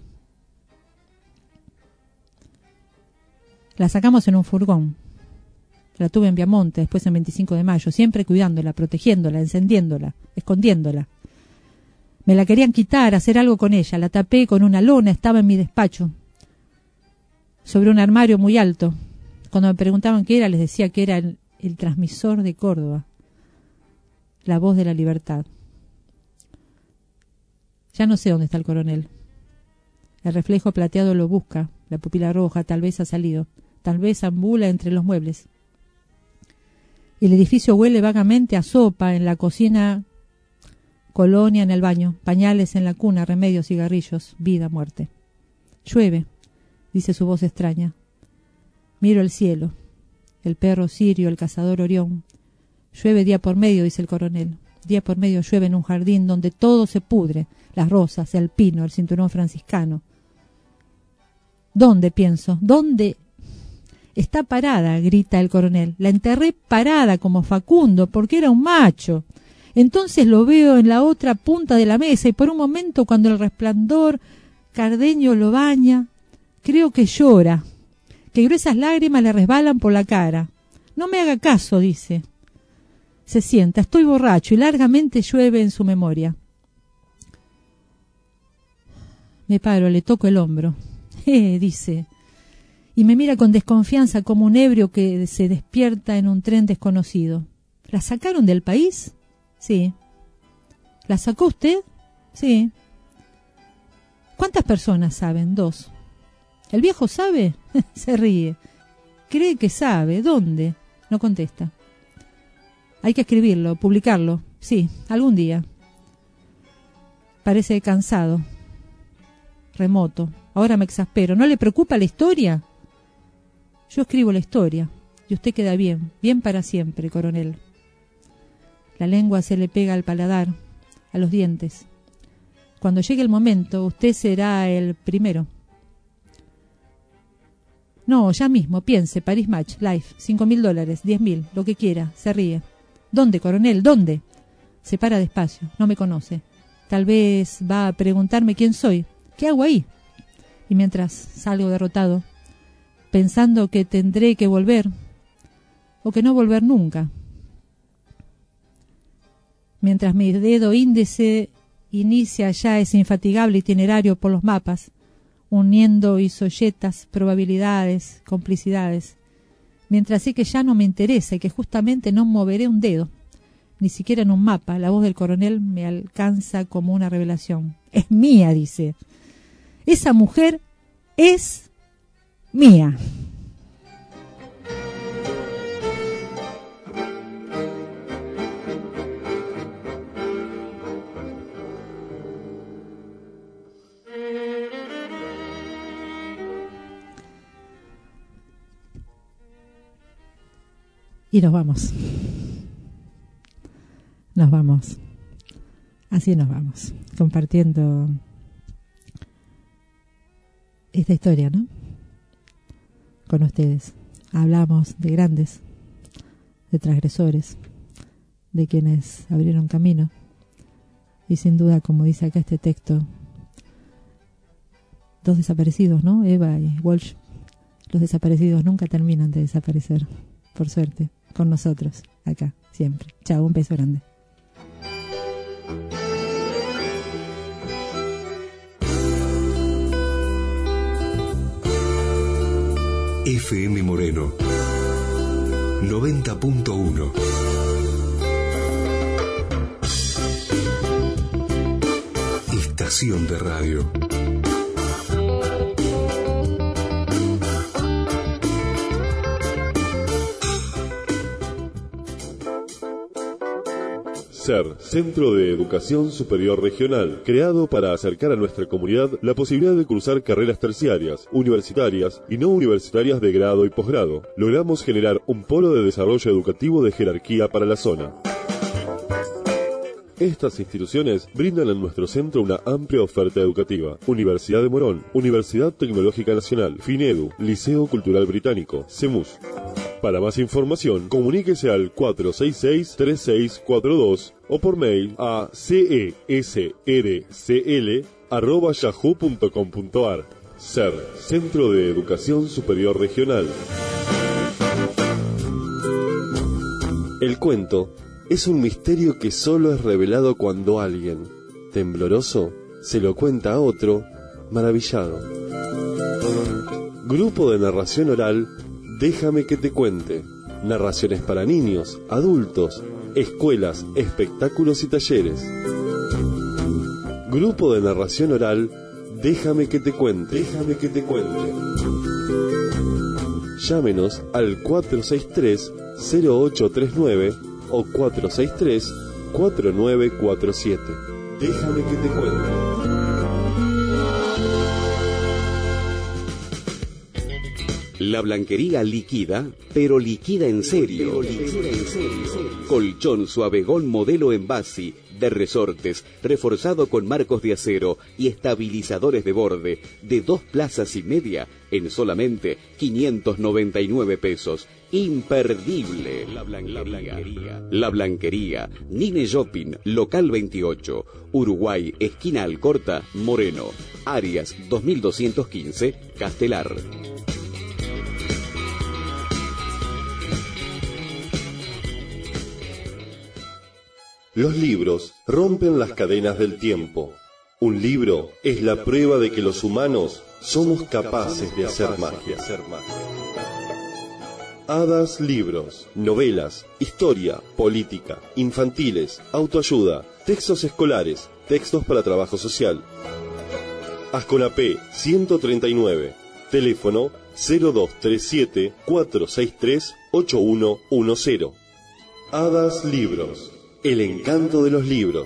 S10: La sacamos en un furgón. La tuve en Viamonte, después en veinticinco de mayo, siempre cuidándola, protegiéndola, encendiéndola, escondiéndola. Me la querían quitar, hacer algo con ella. La tapé con una lona, estaba en mi despacho, sobre un armario muy alto. Cuando me preguntaban qué era, les decía que era el, el transmisor de Córdoba, la voz de la libertad. Ya no sé dónde está el coronel. El reflejo plateado lo busca, la pupila roja tal vez ha salido, tal vez ambula entre los muebles. El edificio huele vagamente a sopa, en la cocina colonia en el baño, pañales en la cuna, remedios, cigarrillos, vida, muerte. Llueve, dice su voz extraña. Miro el cielo, el perro Sirio, el cazador Orión. Llueve día por medio, dice el coronel. Día por medio llueve en un jardín donde todo se pudre, las rosas, el pino, el cinturón franciscano. ¿Dónde, pienso? ¿Dónde? Está parada, grita el coronel. La enterré parada como Facundo, porque era un macho. Entonces lo veo en la otra punta de la mesa y por un momento, cuando el resplandor cardeño lo baña, creo que llora, que gruesas lágrimas le resbalan por la cara. No me haga caso, dice. Se sienta, estoy borracho, y largamente llueve en su memoria. Me paro, le toco el hombro. Eh, dice, y me mira con desconfianza como un ebrio que se despierta en un tren desconocido. ¿La sacaron del país? Sí. ¿La sacó usted? Sí. ¿Cuántas personas saben? Dos. ¿El viejo sabe? Se ríe. Cree que sabe. ¿Dónde? No contesta. Hay que escribirlo, publicarlo. Sí, algún día. Parece cansado. Remoto. Ahora me exaspero. ¿No le preocupa la historia? Yo escribo la historia. Y usted queda bien. Bien para siempre, coronel. La lengua se le pega al paladar, a los dientes. Cuando llegue el momento, usted será el primero. No, ya mismo, piense, Paris Match, Life, cinco mil dólares, diez mil, lo que quiera, se ríe. ¿Dónde, coronel? ¿Dónde? Se para despacio, no me conoce. Tal vez va a preguntarme quién soy. ¿Qué hago ahí? Y mientras salgo derrotado, pensando que tendré que volver, o que no volver nunca. Mientras mi dedo índice inicia ya ese infatigable itinerario por los mapas, uniendo isolletas, probabilidades, complicidades, mientras sé que ya no me interesa y que justamente no moveré un dedo, ni siquiera en un mapa, la voz del coronel me alcanza como una revelación. Es mía, dice. Esa mujer es mía. Y nos vamos. Nos vamos. Así nos vamos. Compartiendo esta historia, ¿no? Con ustedes. Hablamos de grandes, de transgresores, de quienes abrieron camino. Y sin duda, como dice acá este texto, dos desaparecidos, ¿no? Eva y Walsh, Los desaparecidos nunca terminan de desaparecer, por suerte, con nosotros, acá, siempre. Chao, un beso grande.
S9: F M Moreno noventa punto uno. Estación de radio.
S4: SER, Centro de Educación Superior Regional, creado para acercar a nuestra comunidad la posibilidad de cursar carreras terciarias, universitarias y no universitarias de grado y posgrado. Logramos generar un polo de desarrollo educativo de jerarquía para la zona. Estas instituciones brindan en nuestro centro una amplia oferta educativa. Universidad de Morón, Universidad Tecnológica Nacional, FINEDU, Liceo Cultural Británico, CEMUS. Para más información, comuníquese al cuatro seis seis, tres seis cuatro dos o por mail a cesrcl arroba yahoo punto com punto ar. SER, Centro de Educación Superior Regional. El cuento es un misterio que solo es revelado cuando alguien, tembloroso, se lo cuenta a otro, maravillado. Grupo de narración oral, Déjame que te cuente. Narraciones para niños, adultos, escuelas, espectáculos y talleres. Grupo de narración oral, Déjame que te cuente. Déjame que te cuente. Llámenos al cuatro seis tres, cero ocho tres nueve o cuatro seis tres, cuatro nueve cuatro siete. Déjame que te cuente.
S6: La Blanquería liquida, pero liquida en serio. Colchón Suavegón modelo Envasi, de resortes, reforzado con marcos de acero y estabilizadores de borde, de dos plazas y media, en solamente quinientos noventa y nueve pesos. Imperdible. La Blanquería. La Blanquería. Nine Shopping, local veintiocho. Uruguay, esquina Alcorta, Moreno. Arias dos mil doscientos quince, Castelar.
S4: Los libros rompen las cadenas del tiempo. Un libro es la prueba de que los humanos somos capaces de hacer magia. Hadas Libros, novelas, historia, política, infantiles, autoayuda, textos escolares, textos para trabajo social. Asconapé ciento treinta y nueve, teléfono cero dos tres siete, cuatro seis tres, ocho uno uno cero. Hadas Libros. El encanto de los libros.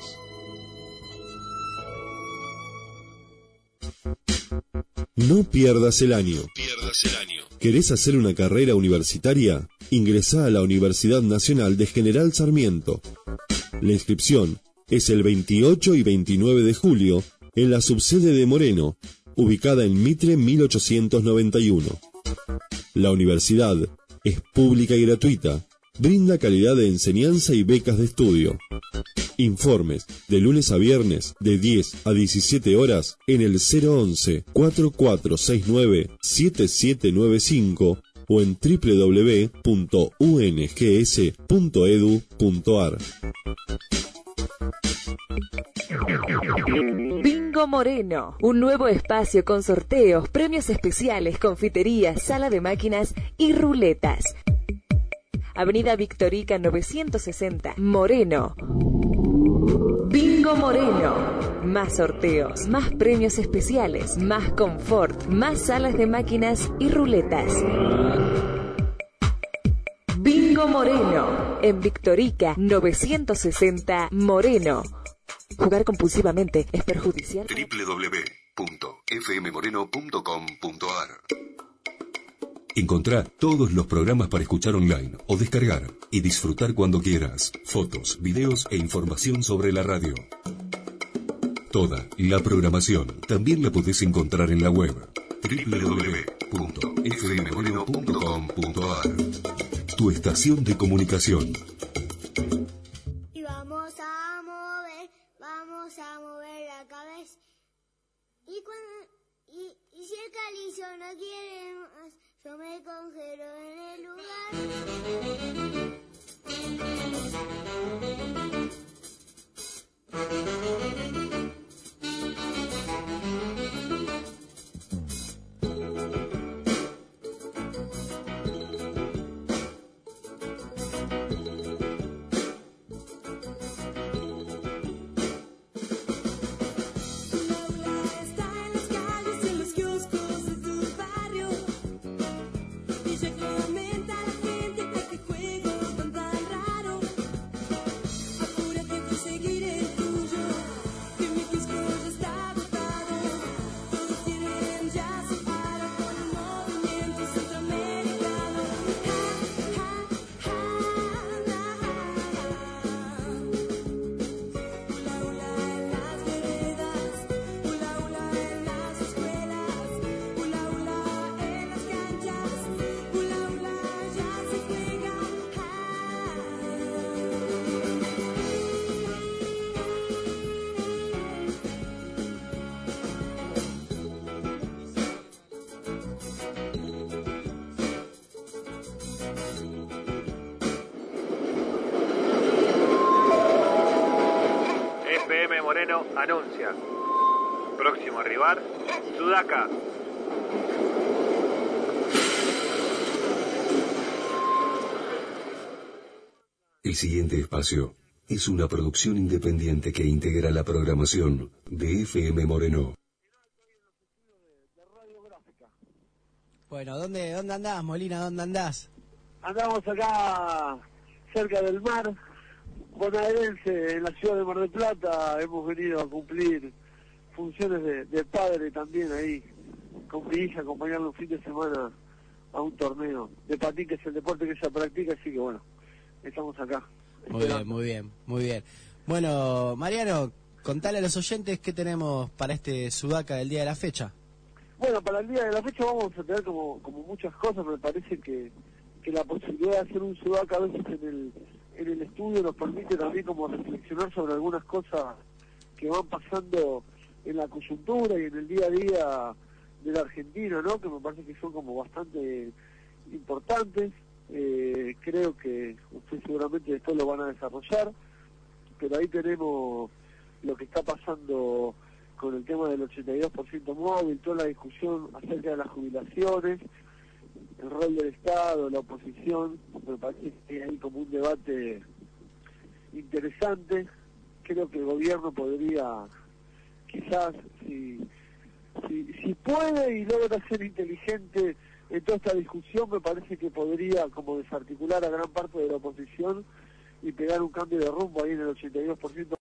S4: No pierdas el año. Pierdas el año. ¿Querés hacer una carrera universitaria? Ingresá a la Universidad Nacional de General Sarmiento. La inscripción es el veintiocho y veintinueve de julio en la subsede de Moreno, ubicada en Mitre mil ochocientos noventa y uno. La universidad es pública y gratuita. Brinda calidad de enseñanza y becas de estudio. Informes de lunes a viernes de diez a diecisiete horas en el cero once, cuatro cuatro seis nueve, siete siete nueve cinco o en doble u doble u doble u punto u n g s punto e d u punto a r.
S2: Bingo Moreno, un nuevo espacio con sorteos, premios especiales, confiterías, sala de máquinas y ruletas. Avenida Victorica novecientos sesenta, Moreno. Bingo Moreno. Más sorteos, más premios especiales, más confort, más salas de máquinas y ruletas. Bingo Moreno. En Victorica novecientos sesenta, Moreno. Jugar compulsivamente es perjudicial.
S9: doble u doble u doble u punto f m moreno punto com punto a r. Encontrá todos los programas para escuchar online o descargar y disfrutar cuando quieras. Fotos, videos e información sobre la radio. Toda la programación también la podés encontrar en la web doble u doble u doble u punto f m moreno punto com punto a r. Tu estación de comunicación.
S22: Y vamos a mover, vamos a mover la cabeza. Y, cuando, y, y si el calizo no quiere más, yo me congelo en el lugar.
S5: F M Moreno anuncia. Próximo rival, Sudaca.
S9: El siguiente espacio es una producción independiente que integra la programación de F M Moreno.
S12: Bueno, ¿dónde, dónde andás, Molina? ¿Dónde andás?
S13: Andamos acá cerca del mar, bonaerense, en la ciudad de Mar del Plata. Hemos venido a cumplir funciones de, de padre también ahí, con mi hija, acompañarlo un fin de semana a un torneo de patín, que es el deporte que ella practica, así que bueno, estamos acá.
S12: Muy bien, muy bien, muy bien. Bueno, Mariano, contale a los oyentes qué tenemos para este Sudaca del día de la fecha.
S13: Bueno, para el día de la fecha vamos a tener como, como muchas cosas. Me parece que, que la posibilidad de hacer un Sudaca a veces en el, en el estudio nos permite también como reflexionar sobre algunas cosas que van pasando en la coyuntura y en el día a día de la Argentina, ¿no? Que me parece que son como bastante importantes. Eh, creo que ustedes seguramente después lo van a desarrollar, pero ahí tenemos lo que está pasando con el tema del ochenta y dos por ciento móvil, toda la discusión acerca de las jubilaciones, el rol del Estado, la oposición. Me parece que hay como un debate interesante. Creo que el gobierno podría, quizás, si, si, si puede y logra ser inteligente en toda esta discusión, me parece que podría como desarticular a gran parte de la oposición y pegar un cambio de rumbo ahí en el ochenta y dos por ciento